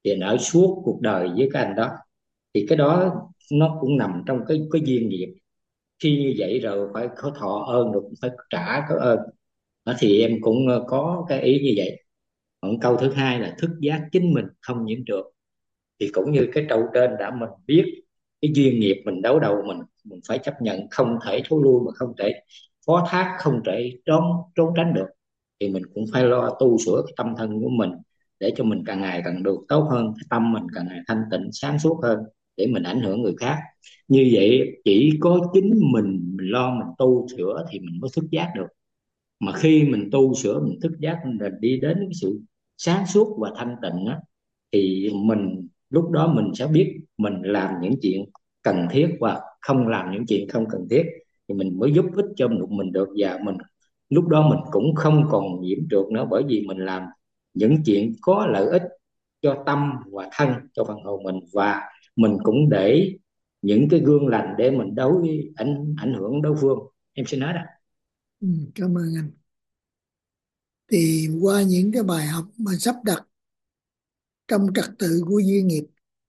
thì anh ở suốt cuộc đời với cái anh đó, thì cái đó nó cũng nằm trong cái cái duyên nghiệp. Khi như vậy rồi phải có thọ ơn được, phải trả có ơn đó, thì em cũng ờ, có cái ý như vậy. Còn câu thứ hai là thức giác chính mình không nhiễm trượt, thì cũng như cái câu trên đã, mình biết cái duyên nghiệp mình đấu đầu, mình mình phải chấp nhận, không thể thối lui, mà không thể phó thác, không thể trốn trốn tránh được, thì mình cũng phải lo tu sửa cái tâm thân của mình để cho mình càng ngày càng được tốt hơn, cái tâm mình càng ngày thanh tịnh sáng suốt hơn, để mình ảnh hưởng người khác. Như vậy chỉ có chính mình, mình lo mình tu sửa thì mình mới thức giác được. Mà khi mình tu sửa, mình thức giác, mình đi đến cái sự sáng suốt và thanh tịnh đó, thì mình lúc đó mình sẽ biết mình làm những chuyện cần thiết và không làm những chuyện không cần thiết, thì mình mới giúp ích cho mình, mình được. Và mình lúc đó mình cũng không còn nhiễm trượt nữa, bởi vì mình làm những chuyện có lợi ích cho tâm và thân, cho phần hồn mình, và mình cũng để những cái gương lành để mình đấu ảnh ảnh hưởng đối phương. Em xin nói đó. Ừ, cảm ơn anh. Thì qua những cái bài học mà sắp đặt trong trật tự của duyên nghiệp,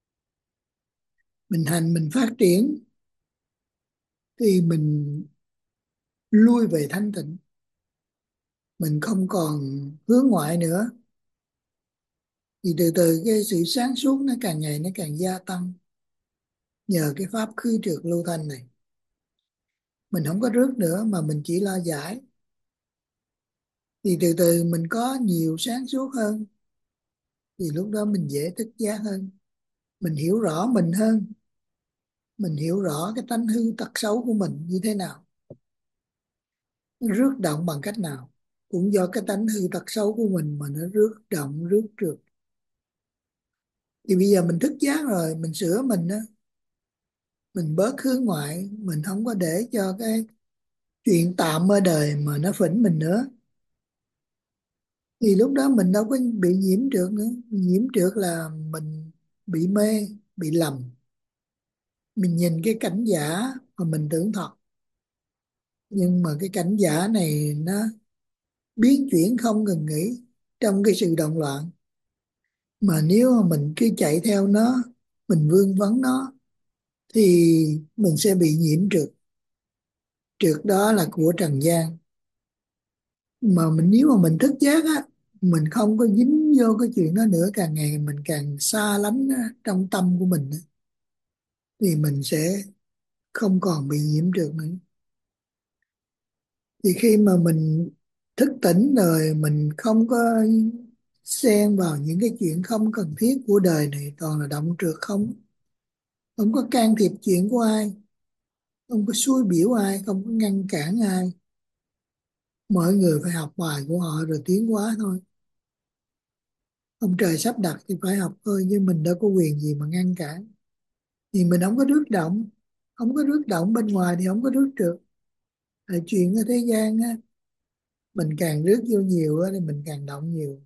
mình hành mình phát triển, thì mình lui về thanh tịnh, mình không còn hướng ngoại nữa, thì từ từ cái sự sáng suốt nó càng ngày nó càng gia tăng nhờ cái pháp khứ trượt lưu thanh này. Mình không có rước nữa mà mình chỉ lo giải, thì từ từ mình có nhiều sáng suốt hơn, thì lúc đó mình dễ thức giác hơn, mình hiểu rõ mình hơn, mình hiểu rõ cái tánh hư tật xấu của mình như thế nào, nó rước động bằng cách nào, cũng do cái tánh hư tật xấu của mình mà nó rước động rước trượt. Thì bây giờ mình thức giác rồi, mình sửa mình á, mình bớt hướng ngoại, mình không có để cho cái chuyện tạm ở đời mà nó phỉnh mình nữa, thì lúc đó mình đâu có bị nhiễm trượt nữa. Nhiễm trượt là mình bị mê, bị lầm, mình nhìn cái cảnh giả mà mình tưởng thật, nhưng mà cái cảnh giả này nó biến chuyển không ngừng nghỉ trong cái sự động loạn. Mà nếu mà mình cứ chạy theo nó, mình vương vấn nó, thì mình sẽ bị nhiễm trượt. Trượt đó là của trần gian. Mà mình nếu mà mình thức giác á, mình không có dính vô cái chuyện đó nữa, càng ngày mình càng xa lánh á, trong tâm của mình á, thì mình sẽ không còn bị nhiễm trượt nữa. Thì khi mà mình thức tỉnh rồi, mình không có xen vào những cái chuyện không cần thiết của đời này, toàn là động trượt không. Không có can thiệp chuyện của ai, không có xúi biểu ai, không có ngăn cản ai. Mọi người phải học bài của họ rồi tiến hóa thôi. Ông trời sắp đặt thì phải học thôi, nhưng mình đâu có quyền gì mà ngăn cản. Thì mình không có rước động, không có rước động bên ngoài thì không có rước trượt. Là chuyện ở thế gian á, mình càng rước vô nhiều á, thì mình càng động nhiều.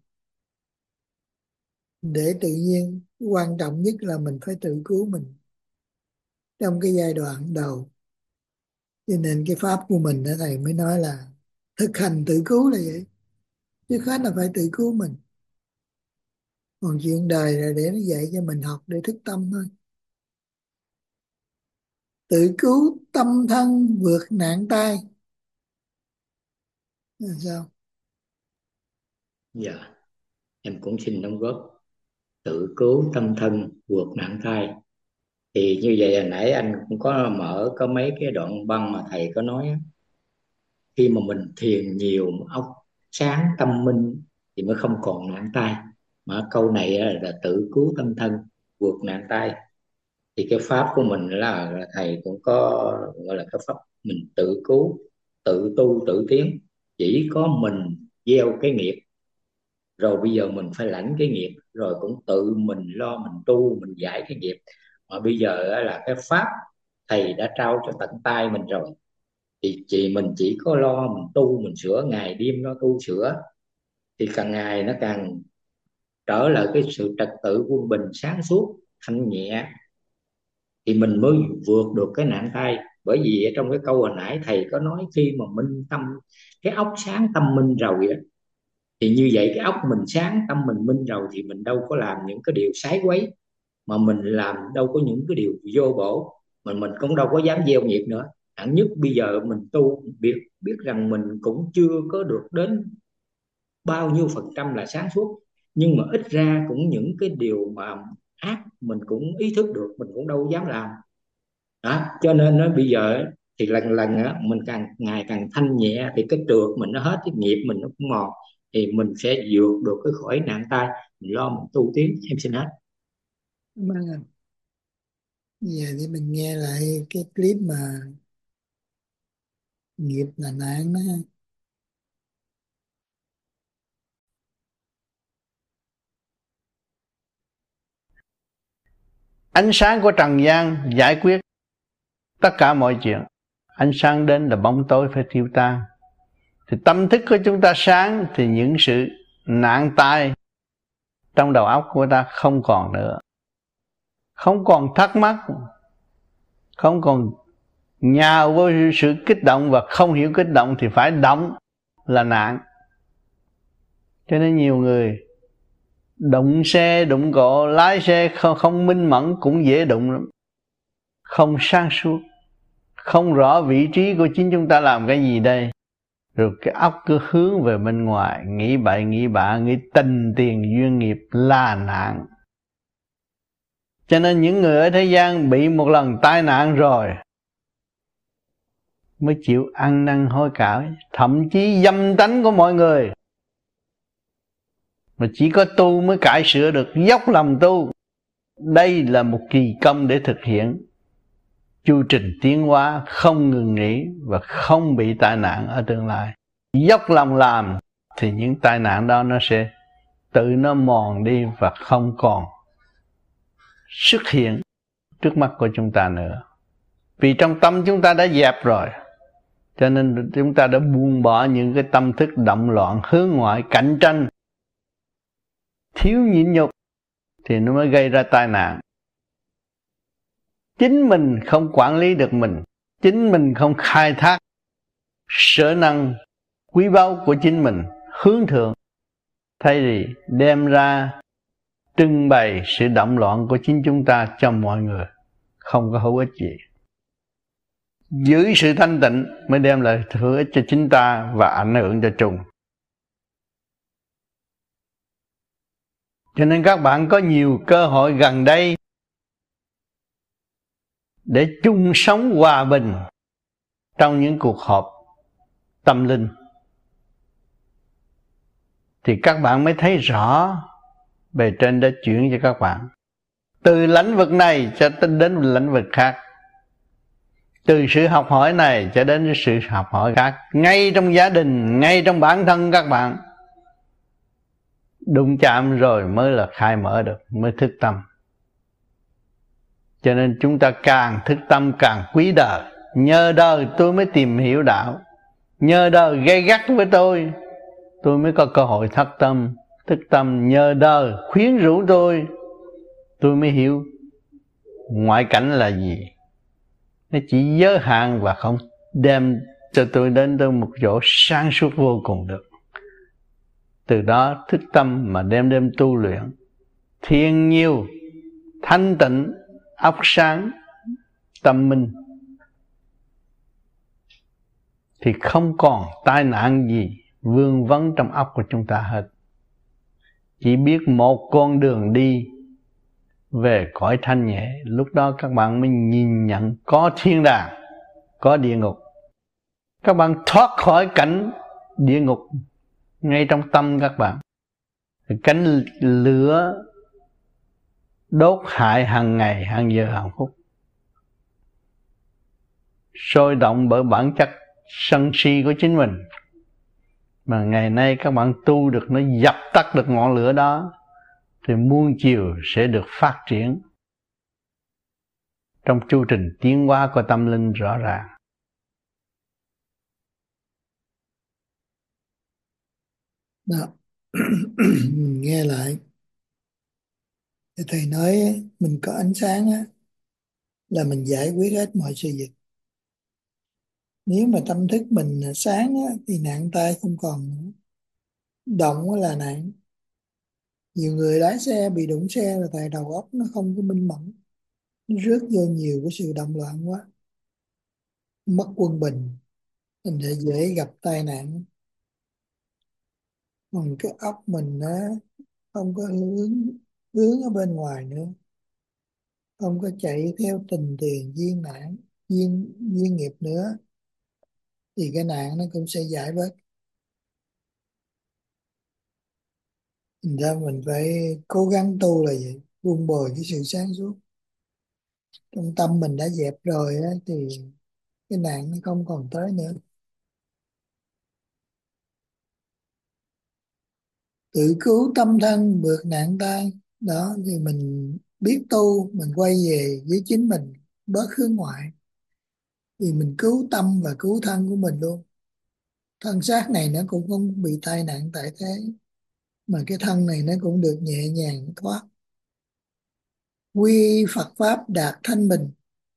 Để tự nhiên, quan trọng nhất là mình phải tự cứu mình trong cái giai đoạn đầu. Cho nên cái pháp của mình đó, thầy mới nói là thực hành tự cứu là vậy. Trước hết là phải tự cứu mình. Còn chuyện đời là để nó dạy cho mình học để thức tâm thôi. Tự cứu tâm thân vượt nạn tai. Là sao? Dạ, em cũng xin đóng góp. Tự cứu tâm thân vượt nạn tai. Thì như vậy hồi nãy anh cũng có mở có mấy cái đoạn băng mà thầy có nói á. Khi mà mình thiền nhiều, óc sáng tâm minh thì mới không còn nạn tai. Mà câu này á, là tự cứu tâm thân vượt nạn tai. Thì cái pháp của mình là, là thầy cũng có gọi là cái pháp mình tự cứu, tự tu tự tiến. Chỉ có mình gieo cái nghiệp, rồi bây giờ mình phải lãnh cái nghiệp, rồi cũng tự mình lo mình tu mình giải cái nghiệp. Mà bây giờ á, là cái pháp thầy đã trao cho tận tay mình rồi, thì chị mình chỉ có lo mình tu mình sửa, ngày đêm nó tu sửa, thì càng ngày nó càng trở lại cái sự trật tự quân bình sáng suốt thanh nhẹ, thì mình mới vượt được cái nạn tai. Bởi vì ở trong cái câu hồi nãy thầy có nói, khi mà minh tâm, cái óc sáng tâm minh rồi á, Thì như vậy cái óc mình sáng, tâm mình minh rồi thì mình đâu có làm những cái điều sái quấy, mà mình làm đâu có những cái điều vô bổ, mình mình cũng đâu có dám gieo nghiệp nữa. Hẳn nhất bây giờ mình tu biết biết rằng mình cũng chưa có được đến bao nhiêu phần trăm là sáng suốt, nhưng mà ít ra cũng những cái điều mà ác mình cũng ý thức được, mình cũng đâu dám làm đó. Cho nên nó bây giờ thì lần lần á, mình càng ngày càng thanh nhẹ thì cái trượt mình nó hết, cái nghiệp mình nó cũng mòn, thì mình sẽ vượt được cái khỏi nạn tai, mình lo mình tu tiến. Em xin hết. Cảm ơn anh. Giờ thì mình nghe lại cái clip mà nghiệp là nạn đó. Ánh sáng của trần gian giải quyết tất cả mọi chuyện. Ánh sáng đến là bóng tối phải tiêu tan. Thì tâm thức của chúng ta sáng thì những sự nạn tai trong đầu óc của ta không còn nữa. Không còn thắc mắc, không còn nhào vô sự kích động và không hiểu kích động thì phải động là nạn. Cho nên nhiều người đụng xe, đụng cộ, lái xe không, không minh mẫn cũng dễ đụng lắm. Không sáng suốt, không rõ vị trí của chính chúng ta làm cái gì đây. Rồi cái óc cứ hướng về bên ngoài, nghĩ bậy nghĩ bạ, nghĩ tình tiền duyên nghiệp là nạn. Cho nên những người ở thế gian bị một lần tai nạn rồi mới chịu ăn năn hối cải, thậm chí dâm tánh của mọi người. Mà chỉ có tu mới cải sửa được, dốc lòng tu. Đây là một kỳ công để thực hiện chu trình tiến hóa không ngừng nghỉ và không bị tai nạn ở tương lai. Dốc lòng làm thì những tai nạn đó nó sẽ tự nó mòn đi và không còn xuất hiện trước mắt của chúng ta nữa. Vì trong tâm chúng ta đã dẹp rồi, cho nên chúng ta đã buông bỏ những cái tâm thức động loạn, hướng ngoại, cạnh tranh, thiếu nhịn nhục thì nó mới gây ra tai nạn. Chính mình không quản lý được mình, chính mình không khai thác sở năng quý báu của chính mình hướng thượng, thay vì đem ra trưng bày sự động loạn của chính chúng ta cho mọi người, không có hữu ích gì. Giữ sự thanh tịnh mới đem lại hữu ích cho chính ta và ảnh hưởng cho chung. Cho nên các bạn có nhiều cơ hội gần đây để chung sống hòa bình trong những cuộc họp tâm linh, thì các bạn mới thấy rõ bề trên đã chuyển cho các bạn từ lĩnh vực này cho đến lĩnh vực khác, từ sự học hỏi này cho đến sự học hỏi khác, ngay trong gia đình, ngay trong bản thân các bạn. Đụng chạm rồi mới là khai mở được, mới thức tâm. Cho nên chúng ta càng thức tâm càng quý đời. Nhờ đời tôi mới tìm hiểu đạo, nhờ đời gay gắt với tôi, tôi mới có cơ hội thất tâm, thức tâm. Nhờ đời khuyến rũ tôi, tôi mới hiểu ngoại cảnh là gì. Nó chỉ giới hạn và không đem cho tôi đến tới một chỗ sáng suốt vô cùng được. Từ đó thức tâm mà đêm đêm tu luyện, thiền nhiều, thanh tịnh, óc sáng, tâm minh, thì không còn tai nạn gì vương vấn trong óc của chúng ta hết. Chỉ biết một con đường đi về cõi thanh nhẹ. Lúc đó các bạn mới nhìn nhận có thiên đàng, có địa ngục. Các bạn thoát khỏi cảnh địa ngục ngay trong tâm các bạn. Cánh lửa đốt hại hàng ngày, hàng giờ, hàng phút, sôi động bởi bản chất sân si của chính mình. Mà ngày nay các bạn tu được, nó dập tắt được ngọn lửa đó, thì muôn chiều sẽ được phát triển trong chu trình tiến hóa của tâm linh rõ ràng. Đó. Mình nghe lại thầy nói mình có ánh sáng á, là mình giải quyết hết mọi sự việc. Nếu mà tâm thức mình sáng á, thì nạn tai không còn nữa. Động là nạn. Nhiều người lái xe bị đụng xe là tại đầu óc nó không có minh mẫn, nó rước vô nhiều cái sự động loạn quá, mất quân bình, thành ra dễ gặp tai nạn. Còn cái óc mình nó không có hướng hướng ở bên ngoài nữa, không có chạy theo tình tiền duyên nạn duyên duyên nghiệp nữa, thì cái nạn nó cũng sẽ giải bớt. Thành ra mình phải cố gắng tu là vậy, vun bồi cái sự sáng suốt. Trong tâm mình đã dẹp rồi á, thì cái nạn nó không còn tới nữa. Tự cứu tâm thân vượt nạn tai, đó thì mình biết tu, mình quay về với chính mình, bớt hướng ngoại, thì mình cứu tâm và cứu thân của mình luôn. Thân xác này nó cũng không bị tai nạn tại thế, mà cái thân này nó cũng được nhẹ nhàng thoát. Quy Phật pháp đạt thanh bình.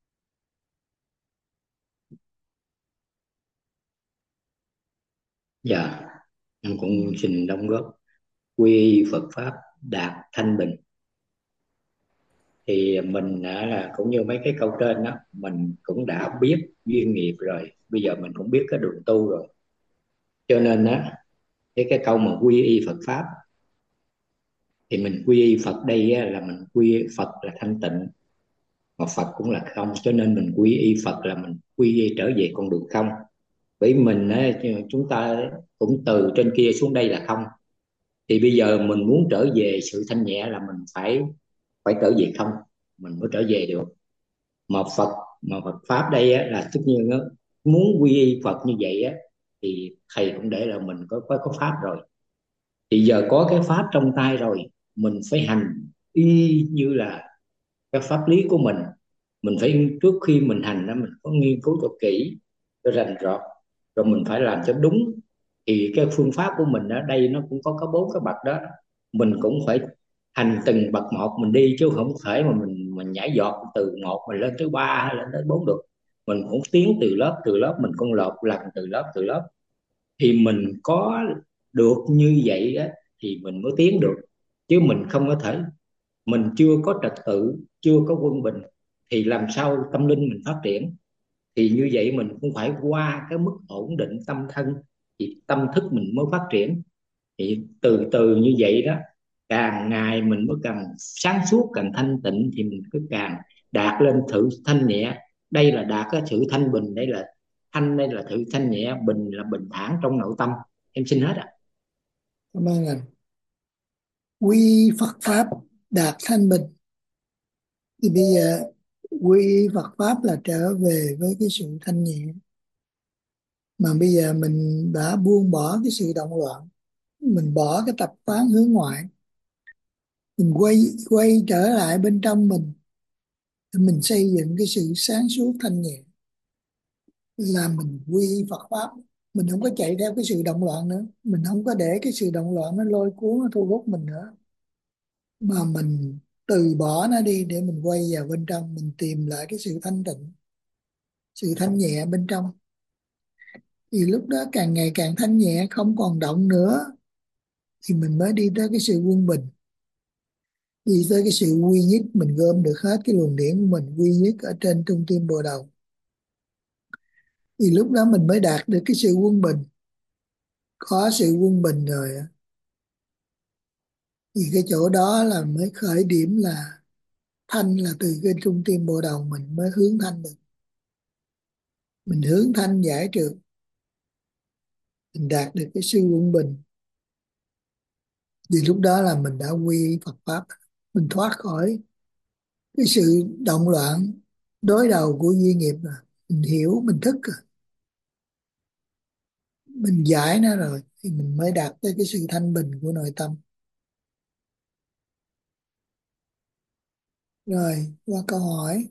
Dạ, em cũng xin đóng góp. Quy Phật pháp đạt thanh bình. Thì mình đã là cũng như mấy cái câu trên đó, mình cũng đã biết duyên nghiệp rồi, bây giờ mình cũng biết cái đường tu rồi, cho nên á cái cái câu mà quy y Phật pháp, thì mình quy y Phật đây á, là mình quy y Phật là thanh tịnh, mà Phật cũng là không, cho nên mình quy y Phật là mình quy y trở về con đường không. Bởi mình á, chúng ta cũng từ trên kia xuống đây là không, thì bây giờ mình muốn trở về sự thanh nhẹ là mình phải phải trở về không, mình mới trở về được. Mà Phật mà Phật pháp đây á, là tất nhiên á, muốn quy y Phật như vậy á, thì thầy cũng để là mình có có có pháp rồi, thì giờ có cái pháp trong tay rồi, mình phải hành y như là cái pháp lý của mình. Mình phải, trước khi mình hành đó, mình có nghiên cứu cho kỹ, cho rành rọt, rồi mình phải làm cho đúng. Thì cái phương pháp của mình ở đây nó cũng có có bốn cái bậc đó, mình cũng phải hành từng bậc một mình đi, chứ không thể mà mình mình nhảy giọt từ một mình lên tới ba hay lên tới bốn được. Mình cũng tiến từ lớp từ lớp, mình cũng lột lần từ lớp từ lớp, thì mình có được như vậy á, thì mình mới tiến được. Chứ mình không có thể, mình chưa có trật tự, chưa có quân bình, thì làm sao tâm linh mình phát triển. Thì như vậy mình cũng phải qua cái mức ổn định tâm thân, thì tâm thức mình mới phát triển. Thì từ từ như vậy đó, càng ngày mình mới càng sáng suốt, càng thanh tịnh, thì mình cứ càng đạt lên thử thanh nhẹ. Đây là đạt cái sự thanh bình, đây là thanh, đây là thử thanh nhẹ, bình là bình thản trong nội tâm. Em xin hết ạ. Cảm ơn anh. Quy Phật pháp đạt thanh bình. Thì bây giờ quy Phật pháp là trở về với cái sự thanh nhẹ. Mà bây giờ mình đã buông bỏ cái sự động loạn, mình bỏ cái tập quán hướng ngoại, mình quay quay trở lại bên trong mình, mình xây dựng cái sự sáng suốt thanh nhẹ, là mình quy Phật pháp. Mình không có chạy theo cái sự động loạn nữa, mình không có để cái sự động loạn nó lôi cuốn, nó thu hút mình nữa, mà mình từ bỏ nó đi để mình quay vào bên trong, mình tìm lại cái sự thanh tịnh, sự thanh nhẹ bên trong. Thì lúc đó càng ngày càng thanh nhẹ, không còn động nữa, thì mình mới đi tới cái sự quân bình, đi tới cái sự quy nhất. Mình gom được hết cái luồng điển của mình quy nhất ở trên trung tim bồ đầu, thì lúc đó mình mới đạt được cái sự quân bình. Có sự quân bình rồi thì cái chỗ đó là mới khởi điểm là thanh, là từ cái trung tim bộ đầu mình mới hướng thanh được. Mình hướng thanh giải trượt, mình đạt được cái sự quân bình, thì lúc đó là mình đã quy Phật pháp, mình thoát khỏi cái sự động loạn đối đầu của duy nghiệp rồi. Mình hiểu, mình thức rồi, mình giải nó rồi, thì mình mới đạt tới cái sự thanh bình của nội tâm. Rồi qua câu hỏi,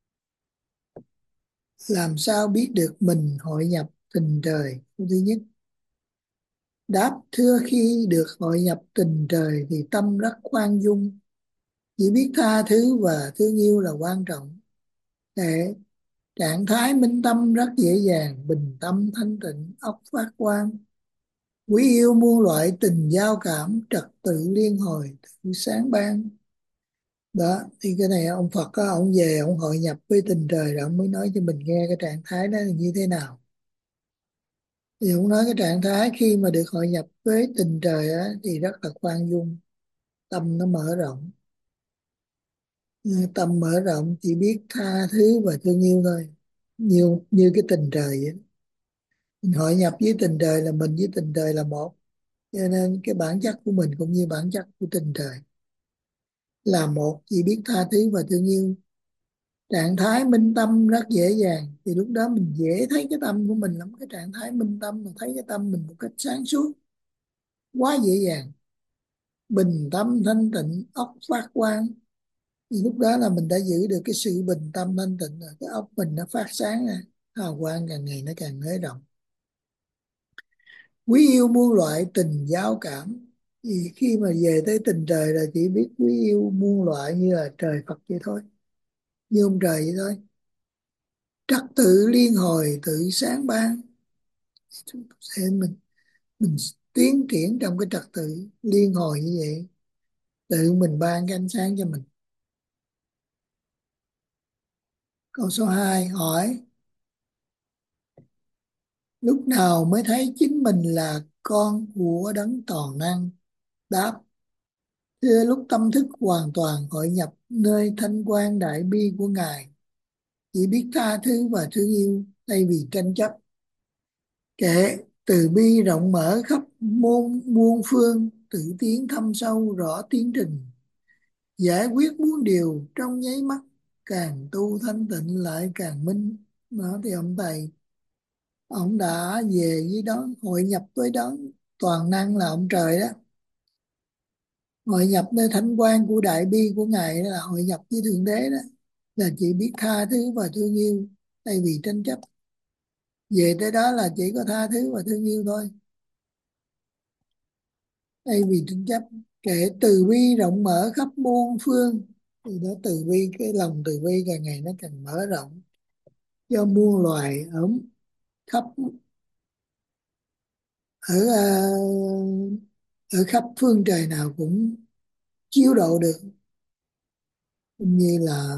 làm sao biết được mình hội nhập tình trời? Câu thứ nhất, đáp: thưa, khi được hội nhập tình trời thì tâm rất khoan dung, chỉ biết tha thứ và thương yêu là quan trọng. Để trạng thái minh tâm rất dễ dàng, bình tâm thanh tịnh, óc phát quang, Quý yêu muôn loại tình giao cảm, trật tự liên hồi tự sáng ban. Đó thì cái này ông Phật á, ông về ông hội nhập với tình trời rồi ông mới nói cho mình nghe cái trạng thái đó là như thế nào. Thì ông nói cái trạng thái khi mà được hội nhập với tình trời á thì rất là khoan dung, tâm nó mở rộng. Tâm mở rộng chỉ biết tha thứ và thương yêu thôi, như như cái tình trời vậy. Mình hội nhập với tình trời là mình với tình trời là một, cho nên cái bản chất của mình cũng như bản chất của tình trời là một, chỉ biết tha thứ và thương yêu. Trạng thái minh tâm rất dễ dàng, thì lúc đó mình dễ thấy cái tâm của mình lắm. Cái trạng thái minh tâm mình thấy cái tâm mình một cách sáng suốt, quá dễ dàng, bình tâm thanh tịnh, óc phát quang. Thì lúc đó là mình đã giữ được cái sự bình tâm thanh tịnh rồi, cái óc mình nó phát sáng ra, hào quang càng ngày nó càng nới rộng. Quý yêu muôn loại tình giao cảm, thì khi mà về tới tình trời là chỉ biết quý yêu muôn loại như là trời Phật vậy thôi, như ông trời vậy thôi. Trật tự liên hồi tự sáng ban, để mình mình tiến triển trong cái trật tự liên hồi như vậy, tự mình ban cái ánh sáng cho mình. Câu số hai hỏi: lúc nào mới thấy chính mình là con của đấng toàn năng? Đáp: thưa, lúc tâm thức hoàn toàn hội nhập nơi thanh quan đại bi của Ngài, chỉ biết tha thứ và thương yêu thay vì tranh chấp. Kệ từ bi rộng mở khắp môn muôn phương, tự tiến thâm sâu rõ tiến trình, giải quyết muôn điều trong nháy mắt, càng tu thanh tịnh lại càng minh. Đó thì ông thầy, ông đã về với đó, hội nhập với đó toàn năng là ông trời đó, hội nhập nơi thánh quan của đại bi của Ngài, đó là hội nhập với Thượng Đế đó, là chỉ biết tha thứ và thương yêu thay vì tranh chấp. Về tới đó là chỉ có tha thứ và thương yêu thôi, thay vì tranh chấp. Kệ từ bi rộng mở khắp muôn phương, thì đó từ bi, cái lòng từ bi càng ngày nó càng mở rộng cho muôn loài ở khắp ở ờ, ở khắp phương trời nào cũng chiếu độ được, như là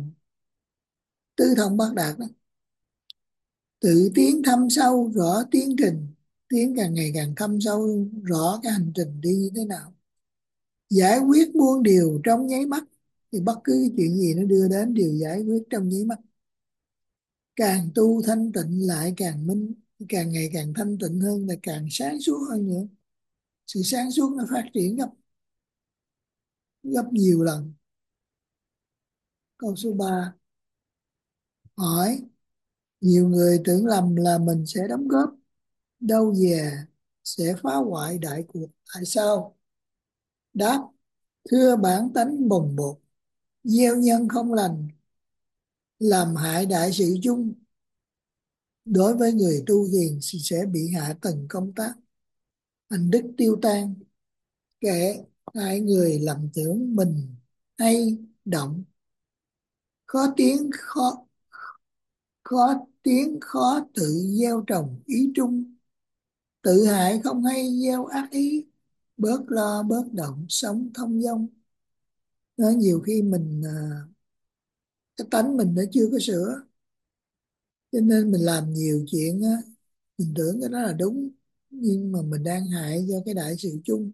tứ thông bát đạt đó. Tự tiến thâm sâu rõ tiến trình, tiến càng ngày càng thâm sâu rõ cái hành trình đi như thế nào, giải quyết muôn điều trong nháy mắt. Thì bất cứ cái chuyện gì nó đưa đến đều giải quyết trong nháy mắt. Càng tu thanh tịnh lại càng minh, càng ngày càng thanh tịnh hơn là càng sáng suốt hơn nữa. Sự sáng suốt nó phát triển gấp gấp nhiều lần. Câu số ba hỏi: nhiều người tưởng lầm là mình sẽ đóng góp, đâu về sẽ phá hoại đại cuộc, tại sao? Đáp: thưa, bản tánh bồng bột, gieo nhân không lành, làm hại đại sự chung. Đối với người tu thiền thì sẽ bị hạ tầng công tác, hành đức tiêu tan. Kệ hai người lầm tưởng mình hay động, khó tiếng khó khó tiếng khó tự gieo trồng ý trung. Tự hại không hay gieo ác ý, bớt lo bớt động sống thông dong. Nói nhiều khi mình à, cái tánh mình nó chưa có sửa, cho nên mình làm nhiều chuyện á, mình tưởng cái đó là đúng, nhưng mà mình đang hại cho cái đại sự chung.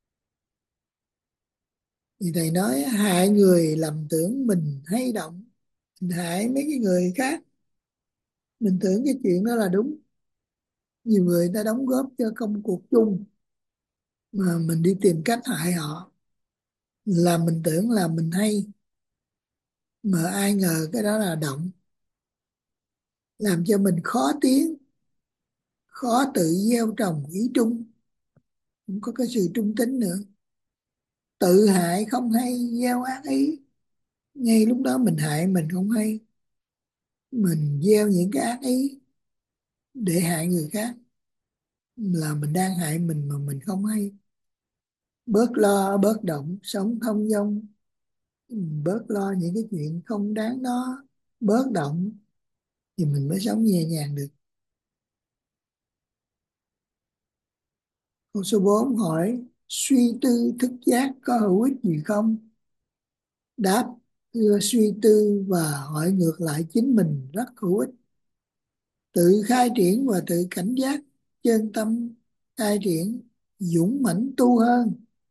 Thì thầy nói hại người lầm tưởng mình hay động, mình hại mấy cái người khác, mình tưởng cái chuyện đó là đúng. Nhiều người ta đóng góp cho công cuộc chung mà mình đi tìm cách hại họ, là mình tưởng là mình hay, mà ai ngờ cái đó là động, làm cho mình khó tiến, khó tự gieo trồng ý trung, không có cái sự trung tính nữa. Tự hại không hay gieo ác ý, ngay lúc đó mình hại mình không hay, mình gieo những cái ác ý để hại người khác, là mình đang hại mình mà mình không hay. Bớt lo bớt động sống thông dong, bớt lo những cái chuyện không đáng đó, bớt động thì mình mới sống nhẹ nhàng được. Câu số bốn hỏi suy tư thức giác có hữu ích gì không? Đáp, thưa, suy tư và hỏi ngược lại chính mình rất hữu ích. Tự khai triển và tự cảnh giác, chân tâm khai triển, dũng mãnh tu hơn.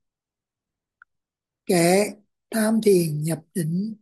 Kệ tham thiền nhập định,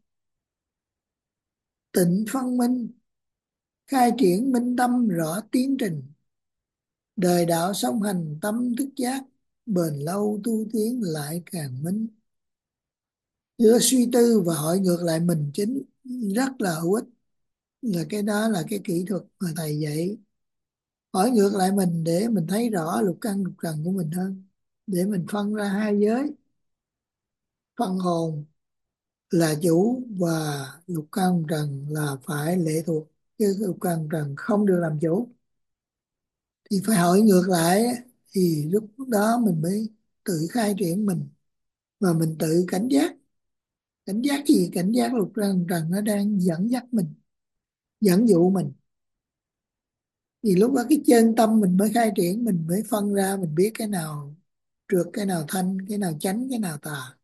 tịnh phân minh, khai triển minh tâm rõ tiến trình. Đời đạo song hành tâm thức giác, bền lâu tu tiến lại càng minh. Giữa suy tư và hỏi ngược lại mình chính rất là hữu ích. Là cái đó là cái kỹ thuật mà thầy dạy. Hỏi ngược lại mình để mình thấy rõ lục căn lục trần của mình hơn, để mình phân ra hai giới. Phân hồn là chủ và lục căn lục trần là phải lệ thuộc, chứ lục căn lục trần không được làm chủ. Thì phải hỏi ngược lại, thì lúc đó mình mới tự khai triển mình và mình tự cảnh giác. Cảnh giác gì? Cảnh giác lục căn lục trần nó đang dẫn dắt mình, dẫn dụ mình. Thì lúc đó cái chân tâm mình mới khai triển, mình mới phân ra, mình biết cái nào trượt, cái nào thanh, cái nào chánh, cái nào tà.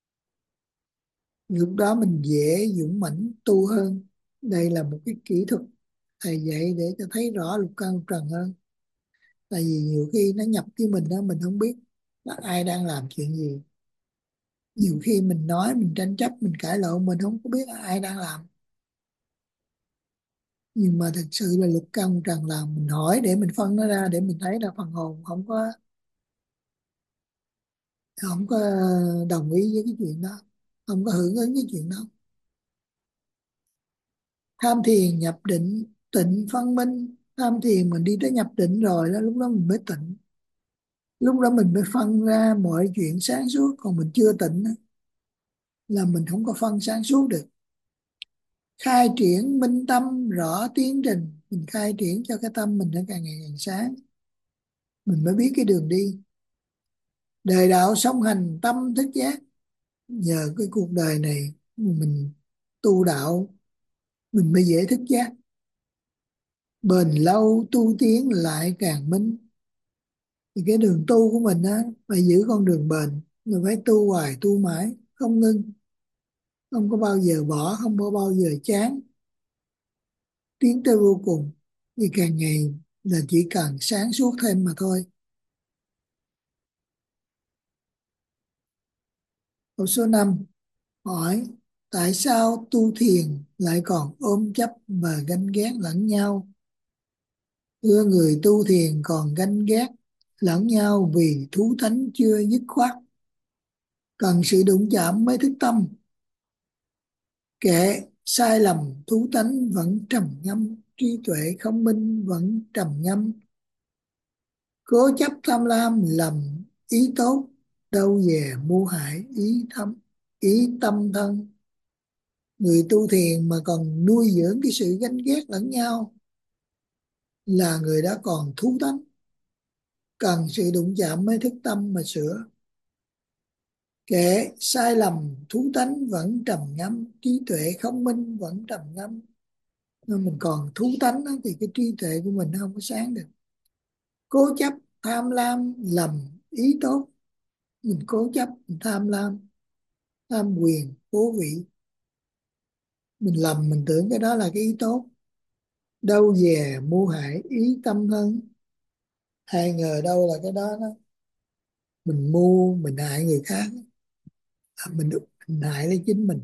Lúc đó mình dễ dũng mãnh tu hơn. Đây là một cái kỹ thuật thầy dạy để cho thấy rõ lục căn lục trần hơn. Tại vì nhiều khi nó nhập với mình đó, mình không biết là ai đang làm chuyện gì. Nhiều khi mình nói, mình tranh chấp, mình cãi lộn, mình không có biết là ai đang làm. Nhưng mà thực sự là lục căn lục trần làm, mình hỏi để mình phân nó ra, để mình thấy là phần hồn không có không có đồng ý với cái chuyện đó, không có hưởng ứng cái chuyện đó. Tham thiền nhập định, tịnh phân minh. Tham thiền mình đi tới nhập định rồi đó, lúc đó mình mới tịnh. Lúc đó mình mới phân ra mọi chuyện sáng suốt. Còn mình chưa tịnh là mình không có phân sáng suốt được. Khai triển minh tâm rõ tiến trình. Mình khai triển cho cái tâm mình nó càng ngày càng sáng, mình mới biết cái đường đi. Đời đạo song hành tâm thức giác. Nhờ cái cuộc đời này mình tu đạo, mình mới dễ thức giác. Bền lâu tu tiến lại càng minh. Thì cái đường tu của mình á, phải giữ con đường bền. Mình phải tu hoài tu mãi, không ngưng, không có bao giờ bỏ, không có bao giờ chán, tiến tới vô cùng. Thì càng ngày là chỉ cần sáng suốt thêm mà thôi. Câu số năm hỏi tại sao tu thiền lại còn ôm chấp và ganh ghét lẫn nhau? Thưa, người tu thiền còn ganh ghét lẫn nhau vì thú tánh chưa dứt khoát, cần sự đụng chạm mới thức tâm. Kệ sai lầm thú tánh vẫn trầm ngâm, trí tuệ không minh vẫn trầm ngâm. Cố chấp tham lam lầm ý tốt, đâu về mưu hại ý thâm ý tâm thân. Người tu thiền mà còn nuôi dưỡng cái sự ganh ghét lẫn nhau là người đó còn thú tánh, cần sự đụng chạm mới thức tâm mà sửa. Kệ sai lầm thú tánh vẫn trầm ngâm, trí tuệ không minh vẫn trầm ngâm. Nên mình còn thú tánh đó, thì cái trí tuệ của mình không có sáng được. Cố chấp tham lam lầm ý tốt. Mình cố chấp, mình tham lam, tham quyền, cố vị. Mình lầm, mình tưởng cái đó là cái ý tốt. Đâu về mưu hại ý tâm thân. Ai ngờ đâu là cái đó đó. Mình mưu, mình hại người khác. Mình, mình hại lấy chính mình.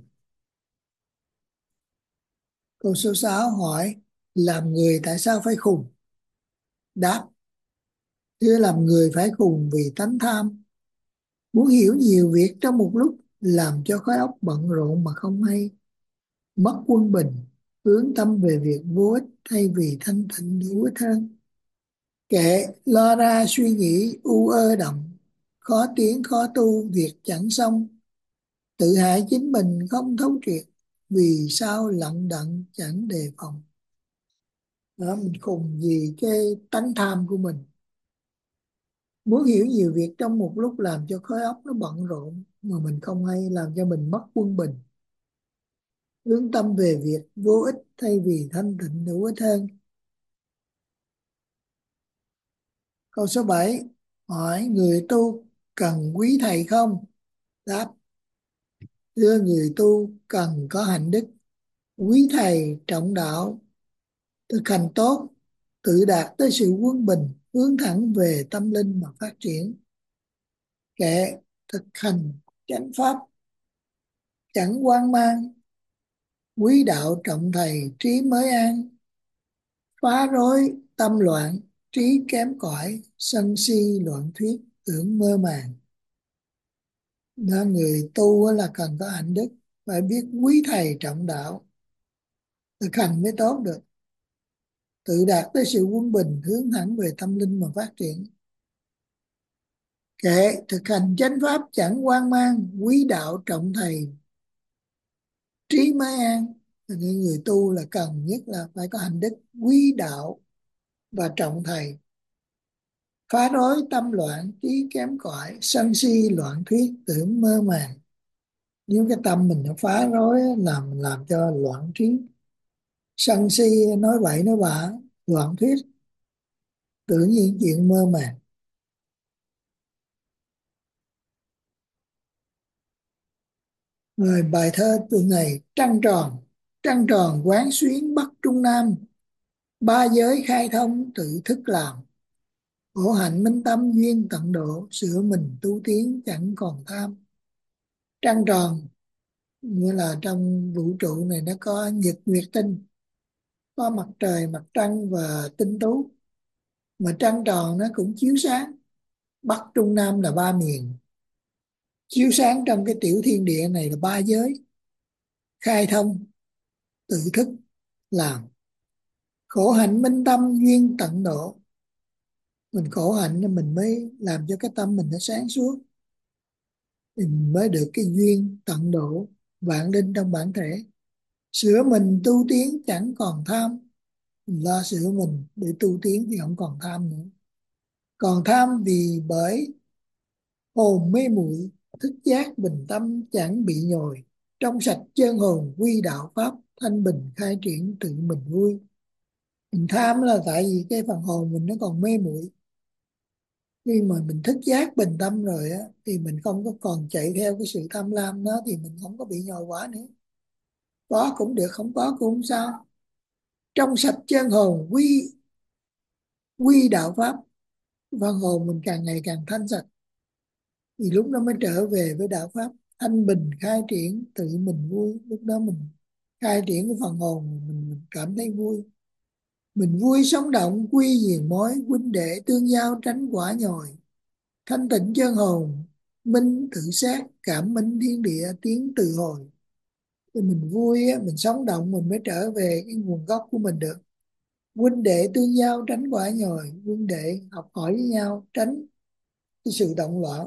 Câu số sáu hỏi làm người tại sao phải khùng? Đáp, thưa, làm người phải khùng vì tánh tham. Muốn hiểu nhiều việc trong một lúc, làm cho khối óc bận rộn mà không hay. Mất quân bình, hướng tâm về việc vô ích thay vì thanh tịnh hữu ích hơn. Kệ lo ra suy nghĩ u ơ động, khó tiến khó tu việc chẳng xong. Tự hại chính mình không thấu triệt, vì sao lận đận chẳng đề phòng. Đó, mình khùng vì cái tánh tham của mình. Muốn hiểu nhiều việc trong một lúc, làm cho khối óc nó bận rộn mà mình không hay, làm cho mình mất quân bình. Hướng tâm về việc vô ích thay vì thanh tịnh hữu ích hơn. Câu số bảy Hỏi người tu cần quý thầy không? Đáp: thưa người tu cần có hạnh đức, quý thầy trọng đạo, thực hành tốt, tự đạt tới sự quân bình, hướng thẳng về tâm linh mà phát triển. Kệ thực hành chánh pháp chẳng hoang mang, quý đạo trọng thầy trí mới an, phá rối tâm loạn trí kém cỏi, sân si loạn thuyết tưởng mơ màng. Nên người tu là cần có hạnh đức, phải biết quý thầy trọng đạo, thực hành mới tốt được, tự đạt tới sự quân bình, hướng thẳng về tâm linh mà phát triển. Kệ thực hành chánh pháp chẳng hoang mang, quý đạo trọng thầy trí mới an. Nên người tu là cần nhất là phải có hạnh đức, quý đạo và trọng thầy, phá rối tâm loạn trí kém cỏi, sân si loạn thuyết tưởng mơ màng. Nếu cái tâm mình nó phá rối làm mình làm cho loạn trí, sân si nói bậy nói bạ, loạn thuyết, tưởng những chuyện mơ màng. Rồi bài thơ từ ngày: trăng tròn, trăng tròn quán xuyến Bắc Trung Nam, ba giới khai thông tự thức làm, khổ hạnh minh tâm duyên tận độ, sửa mình tu tiến chẳng còn tham. Trăng tròn nghĩa là trong vũ trụ này nó có nhật nguyệt tinh, có mặt trời mặt trăng và tinh tú, mà trăng tròn nó cũng chiếu sáng. Bắc Trung Nam là ba miền chiếu sáng trong cái tiểu thiên địa này, là ba giới khai thông tự thức làm, khổ hạnh minh tâm duyên tận độ. Mình khổ hạnh nên mình mới làm cho cái tâm mình nó sáng suốt, thì mình mới được cái duyên tận độ vạn linh trong bản thể. Sửa mình tu tiến chẳng còn tham, mình lo sửa mình để tu tiến thì không còn tham nữa. Còn tham vì bởi hồn mê muội, thức giác bình tâm chẳng bị nhồi, trong sạch chân hồn quy đạo pháp, thanh bình khai triển tự mình vui. Mình tham là tại vì cái phần hồn mình nó còn mê muội. Khi mà mình thức giác bình tâm rồi á, thì mình không có còn chạy theo cái sự tham lam đó, thì mình không có bị nhồi quá nữa. Có cũng được, không có cũng không sao. Trong sạch chân hồn quy quy đạo pháp, phần hồn mình càng ngày càng thanh sạch, thì lúc đó mới trở về với đạo pháp. Thanh bình khai triển tự mình vui, lúc đó mình khai triển cái phần hồn mình, mình cảm thấy vui. Mình vui sống động quy diền mối, huynh đệ tương giao tránh quả nhồi, thanh tịnh chân hồn minh tự sát, cảm minh thiên địa tiến từ hồi. Thì mình vui á, mình sống động mình mới trở về cái nguồn gốc của mình được. Huynh đệ tương giao tránh quả nhồi, huynh đệ học hỏi với nhau tránh cái sự động loạn,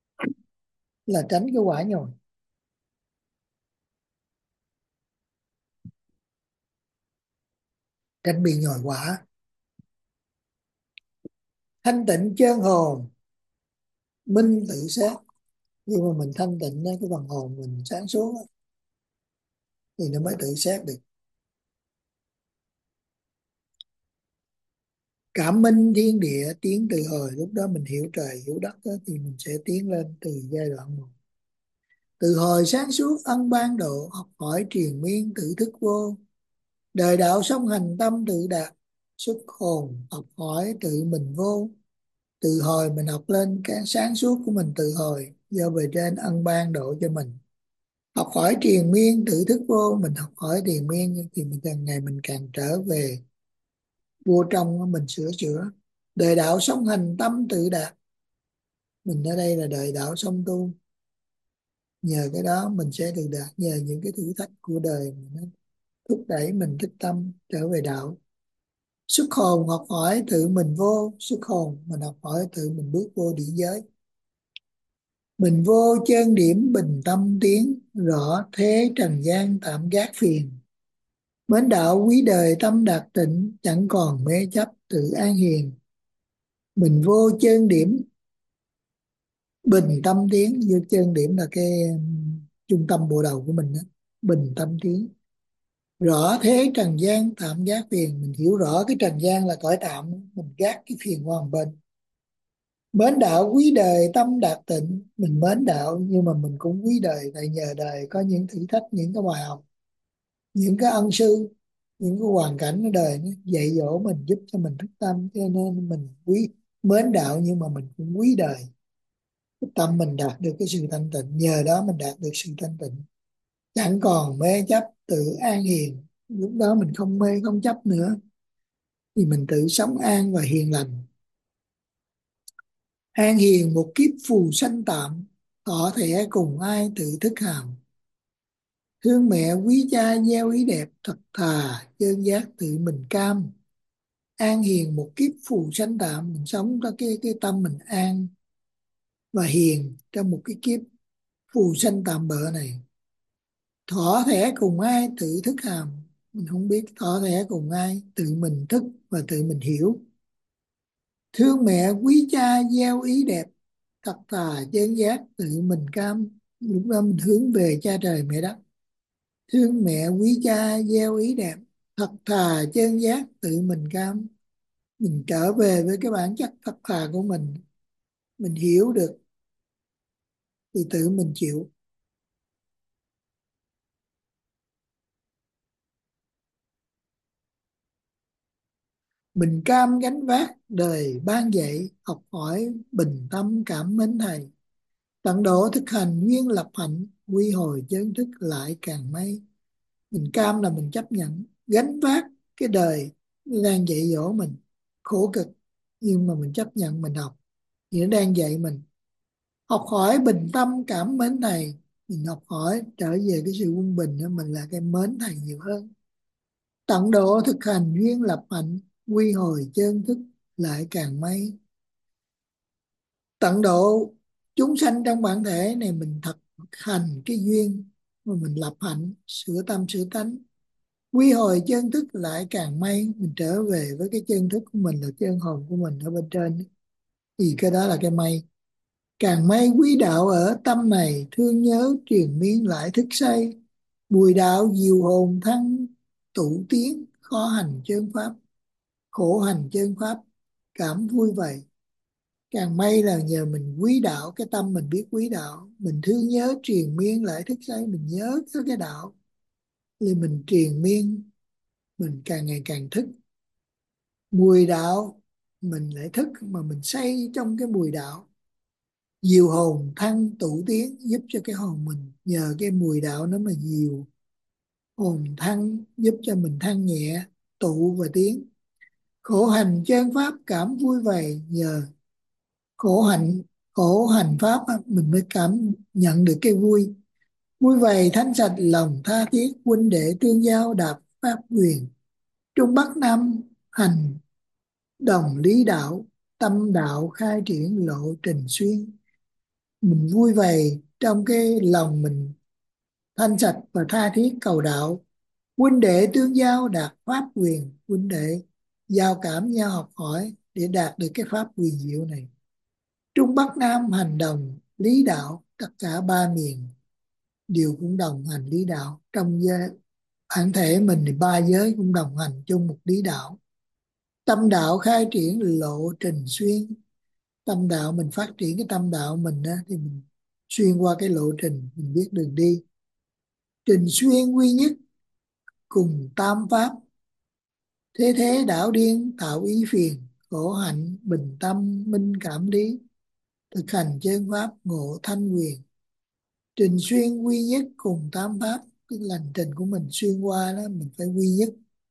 là tránh cái quả nhồi. Tránh bị nhồi quả. Thanh tịnh chân hồn minh tự sát, khi mà mình thanh tịnh cái phần hồn mình sáng suốt thì nó mới tự sát được. Cảm minh thiên địa tiến từ hồi, lúc đó mình hiểu trời hiểu đất đó, thì mình sẽ tiến lên từ giai đoạn một. Từ hồi sáng suốt ân ban độ, học hỏi triền miên tự thức vô, đời đạo song hành tâm tự đạt, xuất hồn học hỏi tự mình vô. Từ hồi mình học lên cái sáng suốt của mình từ hồi, do về trên ân ban độ cho mình. Học hỏi triền miên tự thức vô, mình học hỏi triền miên thì mình càng ngày mình càng trở về vô trong, mình sửa chữa. Đời đạo song hành tâm tự đạt, mình ở đây là đời đạo song tu. Nhờ cái đó mình sẽ tự đạt, nhờ những cái thử thách của đời nó thúc đẩy mình thức tâm trở về đạo. Xuất hồn học hỏi tự mình vô, xuất hồn mình học hỏi tự mình bước vô địa giới. Mình vô chân điểm bình tâm tiến, rõ thế trần gian tạm gác phiền. Mến đạo quý đời tâm đạt tịnh, chẳng còn mê chấp tự an hiền. Mình vô chân điểm bình tâm tiến, vô chân điểm là cái trung tâm bộ đầu của mình đó. Bình tâm tiến, rõ thế trần gian tạm gác phiền. Mình hiểu rõ cái trần gian là cõi tạm, mình gác cái phiền qua một bên. Mến đạo quý đời tâm đạt tịnh. Mình mến đạo nhưng mà mình cũng quý đời, tại nhờ đời có những thử thách, những cái bài học, những cái ân sư, những cái hoàn cảnh ở đời nó dạy dỗ mình, giúp cho mình thức tâm, cho nên mình quý mến đạo nhưng mà mình cũng quý đời. Cái tâm mình đạt được cái sự thanh tịnh, nhờ đó mình đạt được sự thanh tịnh, chẳng còn mê chấp, tự an hiền. Lúc đó mình không mê không chấp nữa thì mình tự sống an và hiền lành. An hiền một kiếp phù sanh tạm, thọ thể cùng ai tự thức hàm. Thương mẹ quý cha gieo ý đẹp, thật thà chân giác tự mình cam. An hiền một kiếp phù sanh tạm, mình sống cho cái cái tâm mình an và hiền trong một cái kiếp phù sanh tạm bợ này. Thọ thể cùng ai tự thức hàm, mình không biết thọ thể cùng ai, tự mình thức và tự mình hiểu. Thương mẹ quý cha gieo ý đẹp, thật thà chân giác tự mình cam. Lúc đó mình hướng về cha trời mẹ đất. Thương mẹ quý cha gieo ý đẹp, thật thà chân giác tự mình cam. Mình trở về với cái bản chất thật thà của mình, mình hiểu được thì tự mình chịu. Mình cam gánh vác đời ban dạy, học hỏi bình tâm cảm mến thầy. Tận độ thực hành duyên lập hạnh, quy hồi chân thức lại càng may. Mình cam là mình chấp nhận gánh vác cái đời đang dạy dỗ mình khổ cực, nhưng mà mình chấp nhận mình học thì nó đang dạy mình. Học hỏi bình tâm cảm mến thầy, mình học hỏi trở về cái sự quân bình đó, mình là cái mến thầy nhiều hơn. Tận độ thực hành duyên lập hạnh, quy hồi chân thức lại càng may. Tận độ chúng sanh trong bản thể này, mình thực hành cái duyên mà mình lập hạnh, sửa tâm sửa tánh, quy hồi chân thức lại càng may. Mình trở về với cái chân thức của mình là chân hồn của mình ở bên trên, thì cái đó là cái may. Càng may quý đạo ở tâm này, thương nhớ triền miên lại thức say. Bùi đạo diệu hồn thăng tụ tiến, khó hành chân pháp, khổ hành chân pháp, cảm vui vậy. Càng may là nhờ mình quý đạo, cái tâm mình biết quý đạo, mình thương nhớ triền miên lại thức say, mình nhớ tới cái đạo thì mình triền miên, mình càng ngày càng thức. Mùi đạo mình lại thức mà mình say trong cái mùi đạo. Diệu hồn thăng tụ tiến, giúp cho cái hồn mình nhờ cái mùi đạo nó mà diệu hồn thăng, giúp cho mình thăng nhẹ, tụ và tiến. Khổ hành chân pháp cảm vui vậy, nhờ khổ hạnh khổ hành pháp mình mới cảm nhận được cái vui. Vui vậy thanh sạch lòng tha thiết, huynh đệ tương giao đạp pháp quyền. Trung Bắc Nam hành đồng lý đạo, tâm đạo khai triển lộ trình xuyên. Mình vui vậy trong cái lòng mình thanh sạch và tha thiết cầu đạo. Huynh đệ tương giao đạt pháp quyền, huynh đệ giao cảm nhau học hỏi để đạt được cái pháp quyền diệu này. Trung Bắc Nam hành đồng lý đạo, tất cả ba miền đều cũng đồng hành lý đạo. Trong bản thể mình thì ba giới cũng đồng hành chung một lý đạo. Tâm đạo khai triển lộ trình xuyên. Tâm đạo mình phát triển cái tâm đạo mình á, thì mình xuyên qua cái lộ trình, mình biết đường đi. Trình xuyên quy nhất cùng tam pháp, thế thế đảo điên tạo ý phiền. Khổ hạnh bình tâm minh cảm lý, thực hành chân pháp ngộ thanh quyền. Trình xuyên quy nhất cùng tam pháp, cái hành trình của mình xuyên qua đó mình phải quy nhất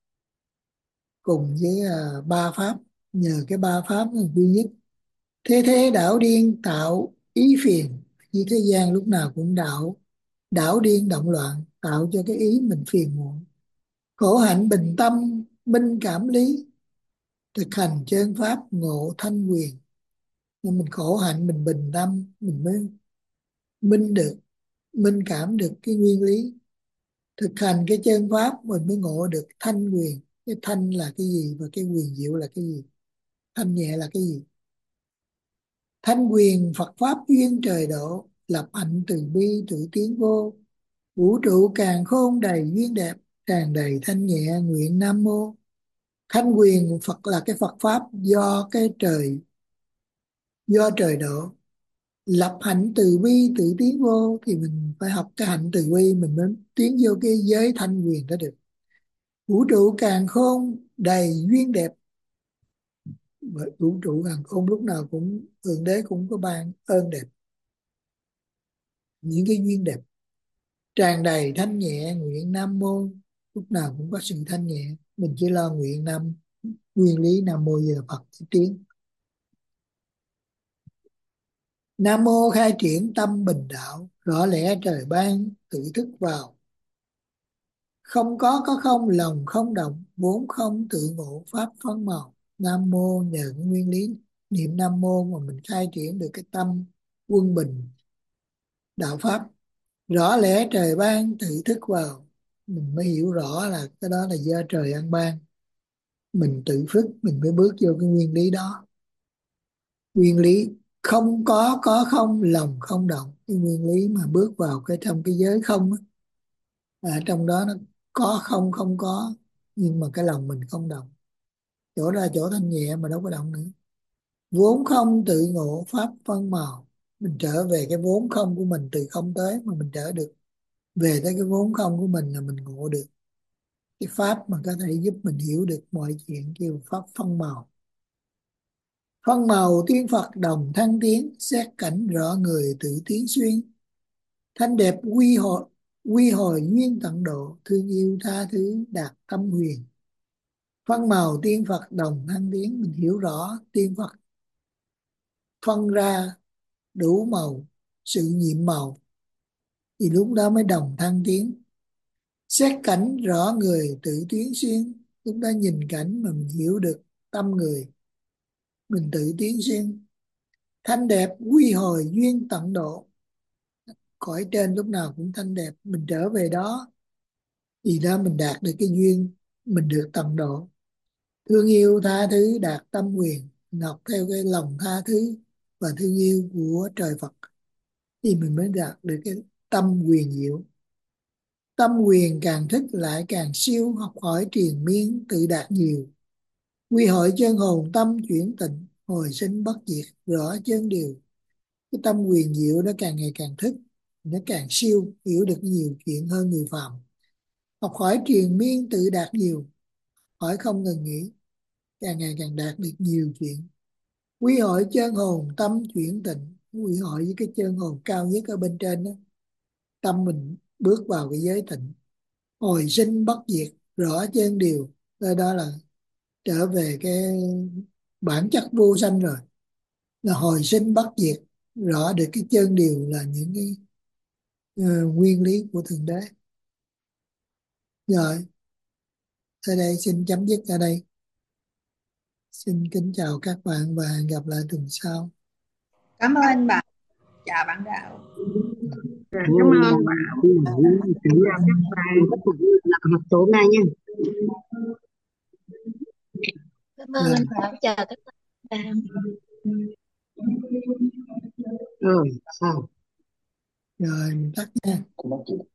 cùng với uh, ba pháp. Nhờ cái ba pháp mình quy nhất. Thế thế đảo điên tạo ý phiền, như thế gian lúc nào cũng đảo đảo điên động loạn, tạo cho cái ý mình phiền muộn. Khổ hạnh bình tâm minh cảm lý, thực hành chân pháp ngộ thanh quyền. Nên mình khổ hạnh mình bình tâm, mình mới minh được, minh cảm được cái nguyên lý. Thực hành cái chân pháp mình mới ngộ được thanh quyền. Cái thanh là cái gì và cái quyền diệu là cái gì? Thanh nhẹ là cái gì? Thanh quyền Phật pháp duyên trời độ, lập hạnh từ bi tự tiến vô. Vũ trụ càng khôn đầy duyên đẹp, tràn đầy thanh nhẹ nguyện Nam Mô. Thanh quyền Phật là cái Phật pháp do cái trời do trời độ. Lập hạnh từ bi tự tiến vô, thì mình phải học cái hạnh từ bi mình mới tiến vô cái giới thanh quyền đó được. Vũ trụ càn khôn đầy duyên đẹp. Vũ trụ càn khôn lúc nào cũng Thượng Đế cũng có ban ơn đẹp, những cái duyên đẹp. Tràn đầy thanh nhẹ nguyện Nam Mô, lúc nào cũng có sự thanh nhẹ. Mình chỉ lo nguyện Nam, nguyên lý Nam Mô Di Đà Phật tiếng. Nam Mô khai triển tâm bình đạo, rõ lẽ trời ban tự thức vào. Không có có không, lòng không động, vốn không tự ngộ pháp phân màu. Nam Mô nhờ cái nguyên lý niệm Nam Mô mà mình khai triển được cái tâm quân bình đạo pháp. Rõ lẽ trời ban tự thức vào, mình mới hiểu rõ là cái đó là do trời ăn ban. Mình tự phước mình mới bước vô cái nguyên lý đó. Nguyên lý không có có không, lòng không động. Cái nguyên lý mà bước vào cái trong cái giới không á, ở trong đó nó có không không có, nhưng mà cái lòng mình không động. Chỗ ra chỗ thanh nhẹ mà đâu có động nữa. Vốn không tự ngộ pháp phân màu. Mình trở về cái vốn không của mình, từ không tới mà mình trở được về tới cái vốn không của mình là mình ngộ được cái pháp mà có thể giúp mình hiểu được mọi chuyện, kêu pháp phân màu. Phân màu tiên Phật đồng thăng tiến, xét cảnh rõ người tự tiến xuyên. Thanh đẹp quy hồi, quy hồi duyên tận độ, thương yêu tha thứ đạt tâm huyền. Phân màu tiên Phật đồng thăng tiến, mình hiểu rõ tiên Phật phân ra đủ màu, sự nhiệm màu, thì lúc đó mới đồng thăng tiến. Xét cảnh rõ người tự tiến xuyên, lúc đó nhìn cảnh mà mình hiểu được tâm người, mình tự tiến xuyên. Thanh đẹp quy hồi duyên tận độ, cõi trên lúc nào cũng thanh đẹp, mình trở về đó thì đó mình đạt được cái duyên, mình được tận độ. Thương yêu tha thứ đạt tâm quyền, học theo cái lòng tha thứ và thương yêu của trời Phật thì mình mới đạt được cái tâm quyền diệu. Tâm quyền càng thích lại càng siêu, học hỏi triền miên tự đạt nhiều. Quy hội chân hồn tâm chuyển tịnh, hồi sinh bất diệt rõ chân điều. Cái tâm quyền diệu nó càng ngày càng thức, nó càng siêu, hiểu được nhiều chuyện hơn người phàm. Học hỏi triền miên tự đạt nhiều, hỏi không ngừng nghỉ, càng ngày càng đạt được nhiều chuyện. Quy hội chân hồn tâm chuyển tịnh, quy hội với cái chân hồn cao nhất ở bên trên đó, tâm mình bước vào cái giới tịnh. Hồi sinh bất diệt rõ chân điều, đó, đó là trở về cái bản chất vô sanh rồi, là hồi sinh bất diệt, rõ được cái chân điều là những cái uh, nguyên lý của Thượng Đế. Rồi, ở đây xin chấm dứt ở đây. Xin kính chào các bạn và hẹn gặp lại tuần sau. Cảm ơn bạn. Chào bạn Đạo. Cảm ơn Bảo. Cảm ơn các bạn làm học tối nay nha. Cảm ơn anh Bảo, chào các bạn. Ừ, sao? Rồi, mình tắt nha.